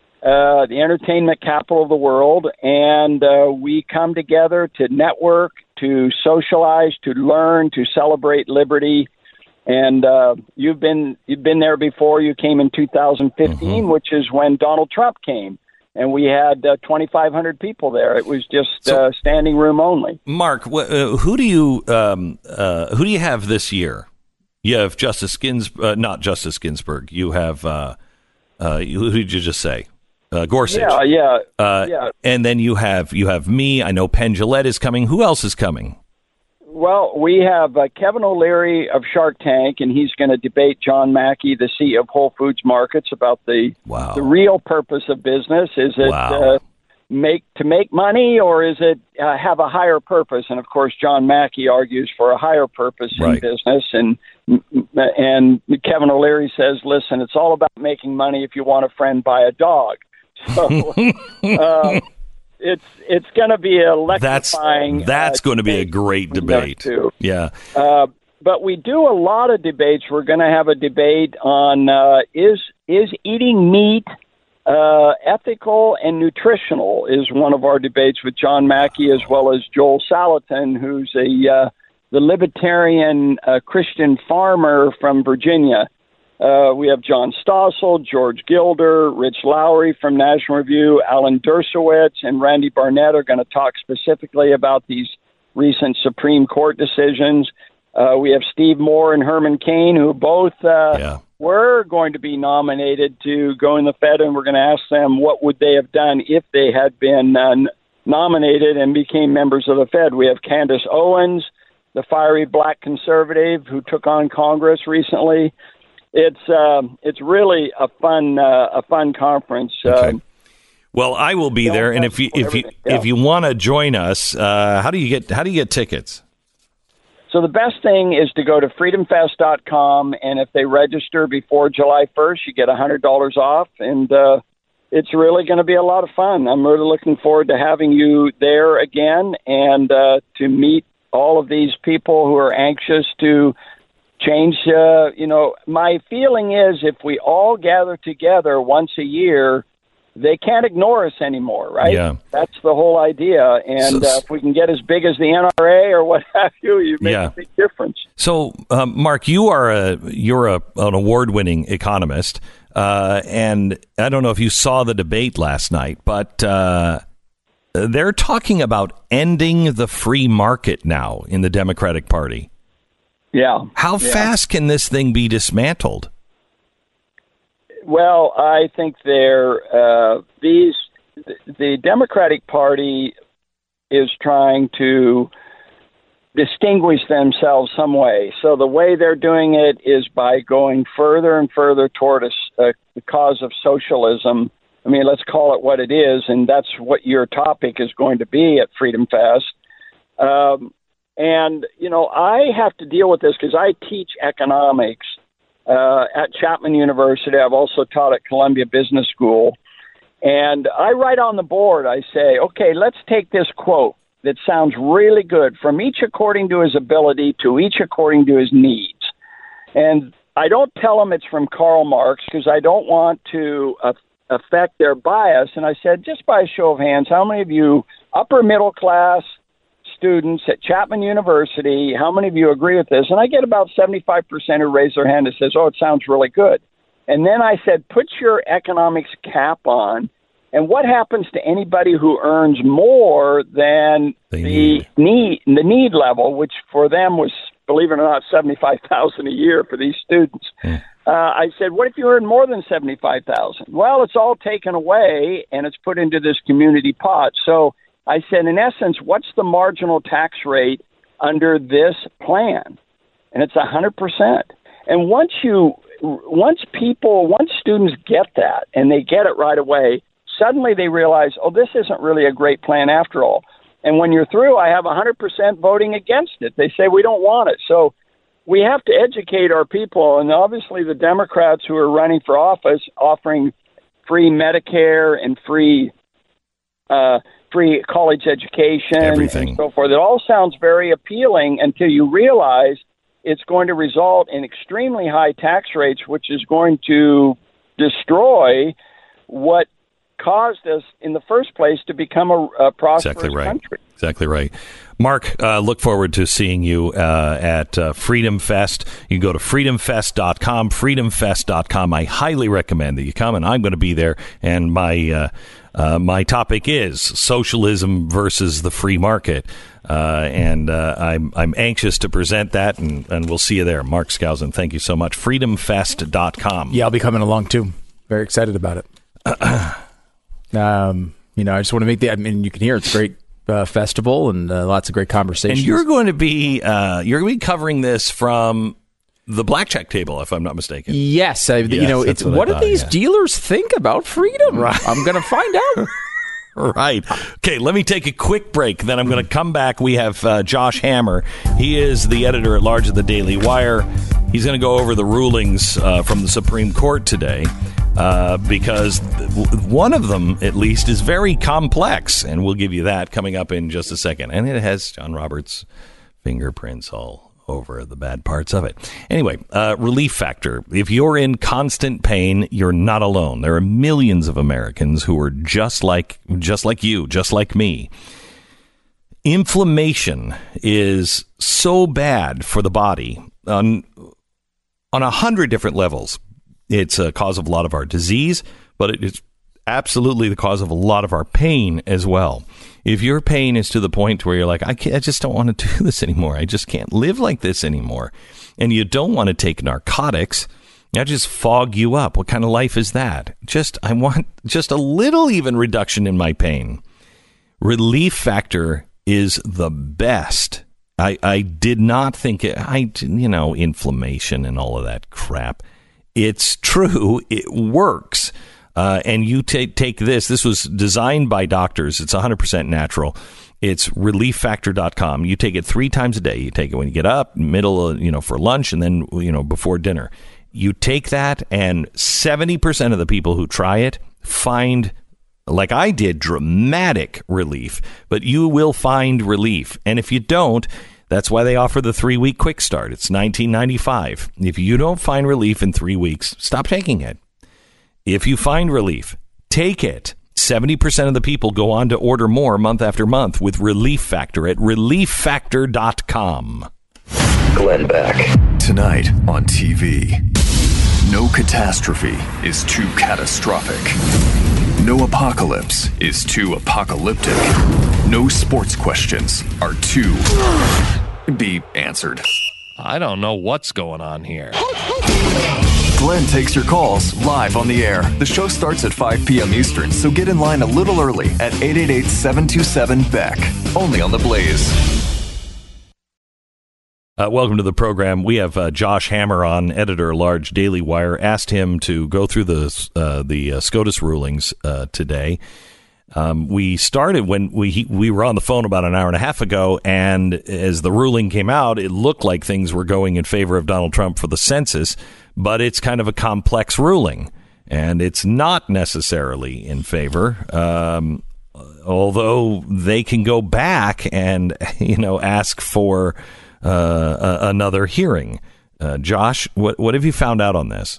uh, the entertainment capital of the world, and uh, we come together to network, to socialize, to learn, to celebrate liberty. And uh, you've been you've been there before. You came in two thousand fifteen, mm-hmm. which is when Donald Trump came. And we had uh, twenty-five hundred people there. It was just so, uh, standing room only. Mark, wh- uh, who do you um, uh, who do you have this year? You have Justice Gins, uh, not Justice Ginsburg. You have uh, uh, who did you just say? Uh, Gorsuch. Yeah, yeah, uh, yeah. And then you have you have me. I know Penn Jillette is coming. Who else is coming? Well, we have uh, Kevin O'Leary of Shark Tank, and he's going to debate John Mackey, the C E O of Whole Foods Markets, about the wow. the real purpose of business. Is it wow. uh, make to make money, or is it uh, have a higher purpose? And of course, John Mackey argues for a higher purpose right. in business, and and Kevin O'Leary says, "Listen, it's all about making money. If you want a friend, buy a dog." So. uh, It's it's going to be electrifying. That's that's uh, going to be a great debate. Too. Yeah. Uh, but we do a lot of debates. We're going to have a debate on uh, is is eating meat uh, ethical and nutritional is one of our debates with John Mackey as well as Joel Salatin, who's a uh, the libertarian uh, Christian farmer from Virginia. Uh, we have John Stossel, George Gilder, Rich Lowry from National Review, Alan Dershowitz, and Randy Barnett are going to talk specifically about these recent Supreme Court decisions. Uh, we have Steve Moore and Herman Cain, who both uh, yeah. were going to be nominated to go in the Fed, and we're going to ask them what would they have done if they had been uh, nominated and became members of the Fed. We have Candace Owens, the fiery black conservative who took on Congress recently. It's uh, it's really a fun uh, a fun conference. Okay. Uh, well, I will be there, and if you if you yeah. if you want to join us, uh, how do you get how do you get tickets? So the best thing is to go to freedom fest dot com, and if they register before July first, you get one hundred dollars off, and uh, it's really going to be a lot of fun. I'm really looking forward to having you there again and uh, to meet all of these people who are anxious to change. Uh, you know, my feeling is if we all gather together once a year, they can't ignore us anymore, right? Yeah. That's the whole idea. And So- uh, if we can get as big as the N R A or what have you, you make Yeah. a big difference. So, um, Mark, you are a you're a, an award-winning economist, uh, and I don't know if you saw the debate last night, but uh, they're talking about ending the free market now in the Democratic Party. Yeah. How Yeah. fast can this thing be dismantled? Well, I think they're uh, these the Democratic Party is trying to distinguish themselves some way. So the way they're doing it is by going further and further toward a, s- a- the cause of socialism. I mean, let's call it what it is, and that's what your topic is going to be at Freedom Fest. Um, and, you know, I have to deal with this because I teach economics uh, at Chapman University. I've also taught at Columbia Business School. And I write on the board, I say, okay, let's take this quote that sounds really good, from each according to his ability to each according to his needs. And I don't tell them it's from Karl Marx because I don't want to uh, affect their bias. And I said, just by a show of hands, how many of you upper middle class students at Chapman University, how many of you agree with this? And I get about seventy-five percent who raise their hand and says, oh, it sounds really good. And then I said, put your economics cap on. And what happens to anybody who earns more than They the need. need the need level, which for them was, believe it or not, seventy-five thousand dollars a year for these students? Hmm. Uh, I said, what if you earn more than seventy-five thousand dollars? Well, it's all taken away and it's put into this community pot. So I said, in essence, what's the marginal tax rate under this plan? And it's one hundred percent. And once you, once people, once students get that and they get it right away, suddenly they realize, oh, this isn't really a great plan after all. And when you're through, I have one hundred percent voting against it. They say we don't want it. So we have to educate our people. And obviously the Democrats who are running for office offering free Medicare and free uh, free college education Everything. and so forth. It all sounds very appealing until you realize it's going to result in extremely high tax rates, which is going to destroy what caused us in the first place to become a, a prosperous Exactly right. country. Exactly right. Mark, uh, look forward to seeing you uh, at uh, Freedom Fest. You can go to freedom fest dot com, freedom fest dot com. I highly recommend that you come, and I'm going to be there. And my uh, uh, my topic is socialism versus the free market. Uh, and uh, I'm I'm anxious to present that, and, and we'll see you there. Mark Skousen, thank you so much. freedom fest dot com. Yeah, I'll be coming along too. Very excited about it. um, you know, I just want to make the. I mean, you can hear it's a great uh, festival and uh, lots of great conversations. And you're going to be uh, you're going to be covering this from the blackjack table, if I'm not mistaken. Yes, I, you Yes, know, that's it's what I what do thought, these yeah. dealers think about freedom? Right. I'm going to find out. Right. Okay, let me take a quick break. Then I'm going to come back. We have uh, Josh Hammer. He is the editor at large of the Daily Wire. He's going to go over the rulings uh, from the Supreme Court today uh, because th- one of them, at least, is very complex. And we'll give you that coming up in just a second. And it has John Roberts' fingerprints all over the bad parts of it. Anyway, uh, relief factor. If you're in constant pain, you're not alone. There are millions of Americans who are just like just like you, just like me. Inflammation is so bad for the body on on a hundred different levels. It's a cause of a lot of our disease, but it is absolutely the cause of a lot of our pain as well. If your pain is to the point where you're like, I, can't, I just don't want to do this anymore. I just can't live like this anymore. And you don't want to take narcotics. That just fog you up. What kind of life is that? Just, I want just a little even reduction in my pain. Relief Factor is the best. I, I did not think it, I, you know, inflammation and all of that crap. It's true. It works. Uh, and you take take this. This was designed by doctors. It's one hundred percent natural. It's relief factor dot com. You take it three times a day. You take it when you get up, middle, you know, for lunch, and then, you know, before dinner. You take that, and seventy percent of the people who try it find, like I did, dramatic relief. But you will find relief. And if you don't, that's why they offer the three-week quick start. It's nineteen ninety-five. If you don't find relief in three weeks, stop taking it. If you find relief, Take it. seventy percent of the people go on to order more month after month with Relief Factor at relief factor dot com. Glenn Beck. Tonight on T V. No catastrophe is too catastrophic. No apocalypse is too apocalyptic. No sports questions are too be answered. I don't know what's going on here. Glenn takes your calls live on the air. The show starts at five p.m. Eastern, so get in line a little early at eight eight eight, seven two seven, B E C K. Only on The Blaze. Uh, welcome to the program. We have uh, Josh Hammer on, editor-at-large, Daily Wire. Asked him to go through the uh, the uh, SCOTUS rulings uh, today. Um, we started when we he, we were on the phone about an hour and a half ago, and as the ruling came out, it looked like things were going in favor of Donald Trump for the census, but it's kind of a complex ruling, and it's not necessarily in favor. Um, although they can go back and you know ask for uh, a, another hearing. Uh, Josh, what what have you found out on this?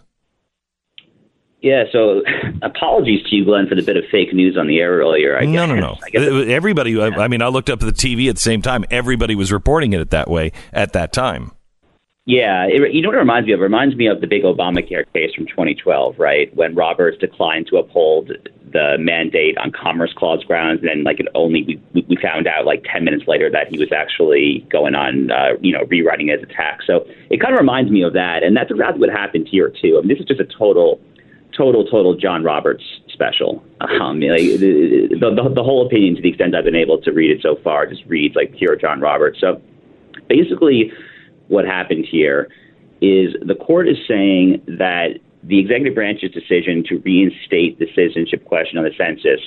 Yeah, so apologies to you, Glenn, for the bit of fake news on the air earlier. I no, guess, no, no. I guess Everybody, yeah. I, I mean, I looked up at the T V at the same time. Everybody was reporting it that way at that time. Yeah, it, you know what it reminds me of? It reminds me of the big Obamacare case from twenty twelve, right, when Roberts declined to uphold the mandate on Commerce Clause grounds, and then, like, it only we, we found out like ten minutes later that he was actually going on, uh, you know, rewriting his attack. So it kind of reminds me of that, and that's exactly what happened here too. I mean, this is just a total. Total, total John Roberts special. Um, like, the, the, the whole opinion, to the extent I've been able to read it so far, just reads like pure John Roberts. So basically what happened here is the court is saying that the executive branch's decision to reinstate the citizenship question on the census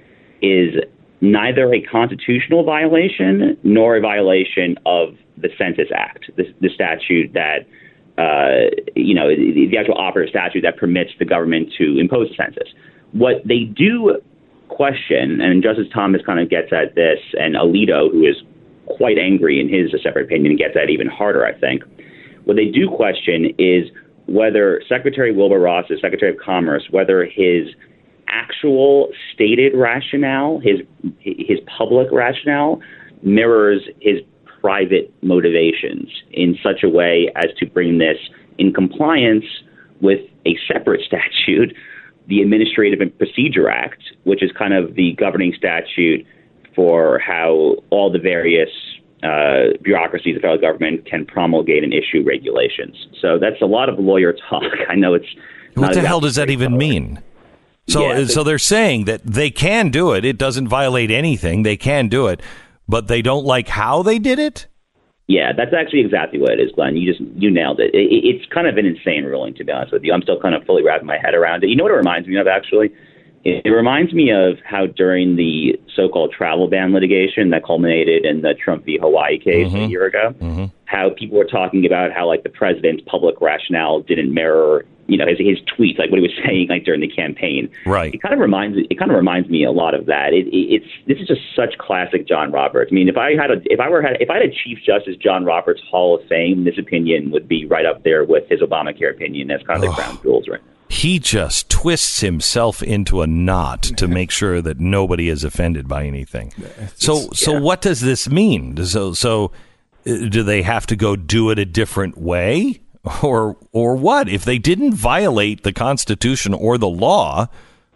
is neither a constitutional violation nor a violation of the Census Act, the, the statute that Uh, you know, the, the actual operative statute that permits the government to impose a census. What they do question, and Justice Thomas kind of gets at this, and Alito, who is quite angry in his separate opinion, gets at even harder, I think. What they do question is whether Secretary Wilbur Ross, the Secretary of Commerce, whether his actual stated rationale, his his public rationale, mirrors his private motivations in such a way as to bring this in compliance with a separate statute, the Administrative and Procedure Act, which is kind of the governing statute for how all the various uh, bureaucracies of the federal government can promulgate and issue regulations. So that's a lot of lawyer talk. I know it's not what the hell does that even mean? So, yeah, so they're saying that they can do it. It doesn't violate anything. They can do it. But they don't like how they did it? Yeah, that's actually exactly what it is, Glenn. You just you nailed it. it. It's kind of an insane ruling, to be honest with you. I'm still kind of fully wrapping my head around it. You know what it reminds me of, actually? It, it reminds me of how during the so-called travel ban litigation that culminated in the Trump v. Hawaii case mm-hmm. a year ago, mm-hmm. how people were talking about how, like, the president's public rationale didn't mirror, you know, his, his tweets, like what he was saying, like during the campaign. Right. It kind of reminds it kind of reminds me a lot of that. It, it, it's this is just such classic John Roberts. I mean, if I had a if I were had if I had a Chief Justice John Roberts Hall of Fame, this opinion would be right up there with his Obamacare opinion as kind of the crown jewels, right? He just twists himself into a knot to make sure that nobody is offended by anything. So, so yeah. What does this mean? So, so do they have to go do it a different way? Or or what? If they didn't violate the Constitution or the law,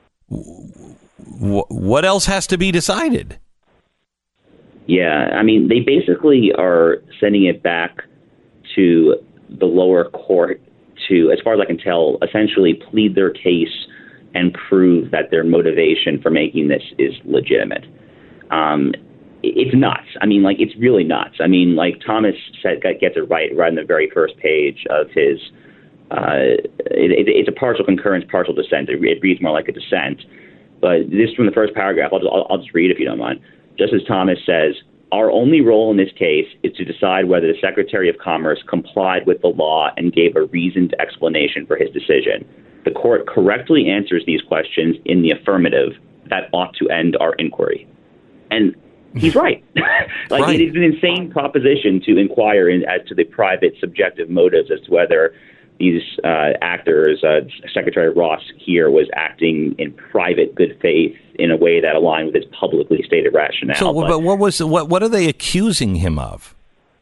w- what else has to be decided? Yeah, I mean, they basically are sending it back to the lower court to, as far as I can tell, essentially plead their case and prove that their motivation for making this is legitimate. Um It's nuts. I mean, like, it's really nuts. I mean, like, Thomas said, gets it right right on the very first page of his, uh, it, it, it's a partial concurrence, partial dissent. It, it reads more like a dissent. But this from the first paragraph, I'll just, I'll, I'll just read if you don't mind. Justice Thomas says, our only role in this case is to decide whether the Secretary of Commerce complied with the law and gave a reasoned explanation for his decision. The court correctly answers these questions in the affirmative. That ought to end our inquiry. And he's right. like right. It is an insane proposition to inquire in, as to the private subjective motives as to whether these uh, actors, uh, Secretary Ross here was acting in private good faith in a way that aligned with his publicly stated rationale. So, but, but what was what? What are they accusing him of?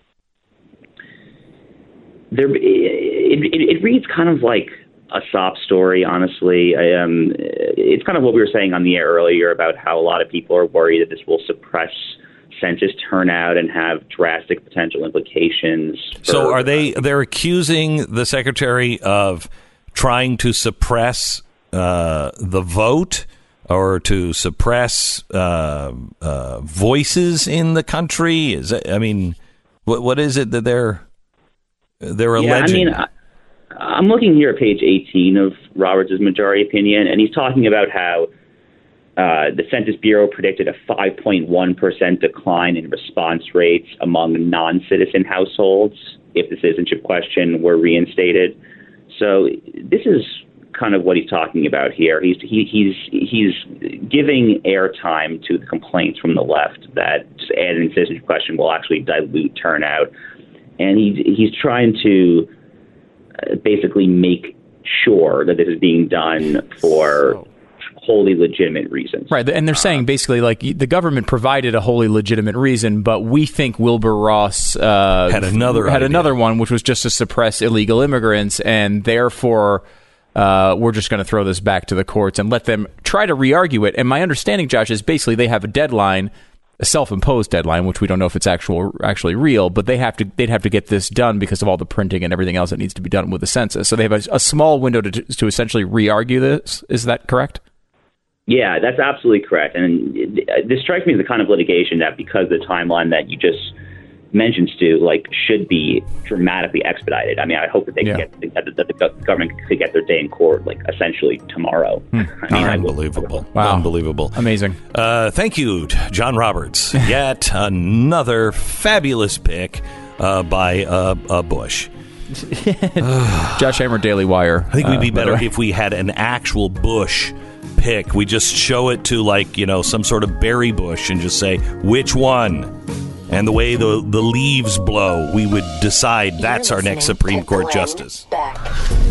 There, it, it, it reads kind of like a sob story, honestly. I, um, it's kind of what we were saying on the air earlier about how a lot of people are worried that this will suppress census turnout and have drastic potential implications. For, so are they, they're accusing the secretary of trying to suppress uh, the vote or to suppress uh, uh, voices in the country? Is that, I mean, what what is it that they're, they're alleging? Yeah, I mean, I, I'm looking here at page eighteen of Roberts' majority opinion, and he's talking about how Uh, the Census Bureau predicted a five point one percent decline in response rates among non-citizen households if the citizenship question were reinstated. So this is kind of what he's talking about here. He's he, he's he's giving airtime to the complaints from the left that adding the citizenship question will actually dilute turnout, and he he's trying to uh, basically make sure that this is being done for wholly legitimate reasons. Right, and they're saying basically like the government provided a wholly legitimate reason, but we think Wilbur Ross uh, had another had idea. another one, which was just to suppress illegal immigrants, and therefore uh, we're just going to throw this back to the courts and let them try to re-argue it. And my understanding, Josh, is basically they have a deadline, a self-imposed deadline, which we don't know if it's actual actually real, but they have to they'd have to get this done because of all the printing and everything else that needs to be done with the census. So they have a, a small window to to essentially re-argue this. Is that correct? Yeah, that's absolutely correct. And this strikes me as the kind of litigation that, because of the timeline that you just mentioned, Stu, like should be dramatically expedited. I mean, I hope that they yeah. can get that the government could get their day in court, like essentially tomorrow. Hmm. I mean, Unbelievable! Wow. Unbelievable! Amazing. Uh, thank you, John Roberts. Yet another fabulous pick uh, by uh, uh, Bush. Josh Hammer, Daily Wire. I think we'd be uh, better if we had an actual Bush pick. We just show it to, like, you know, some sort of berry bush and just say which one, and the way the the leaves blow, we would decide that's our next Supreme Court justice. Back.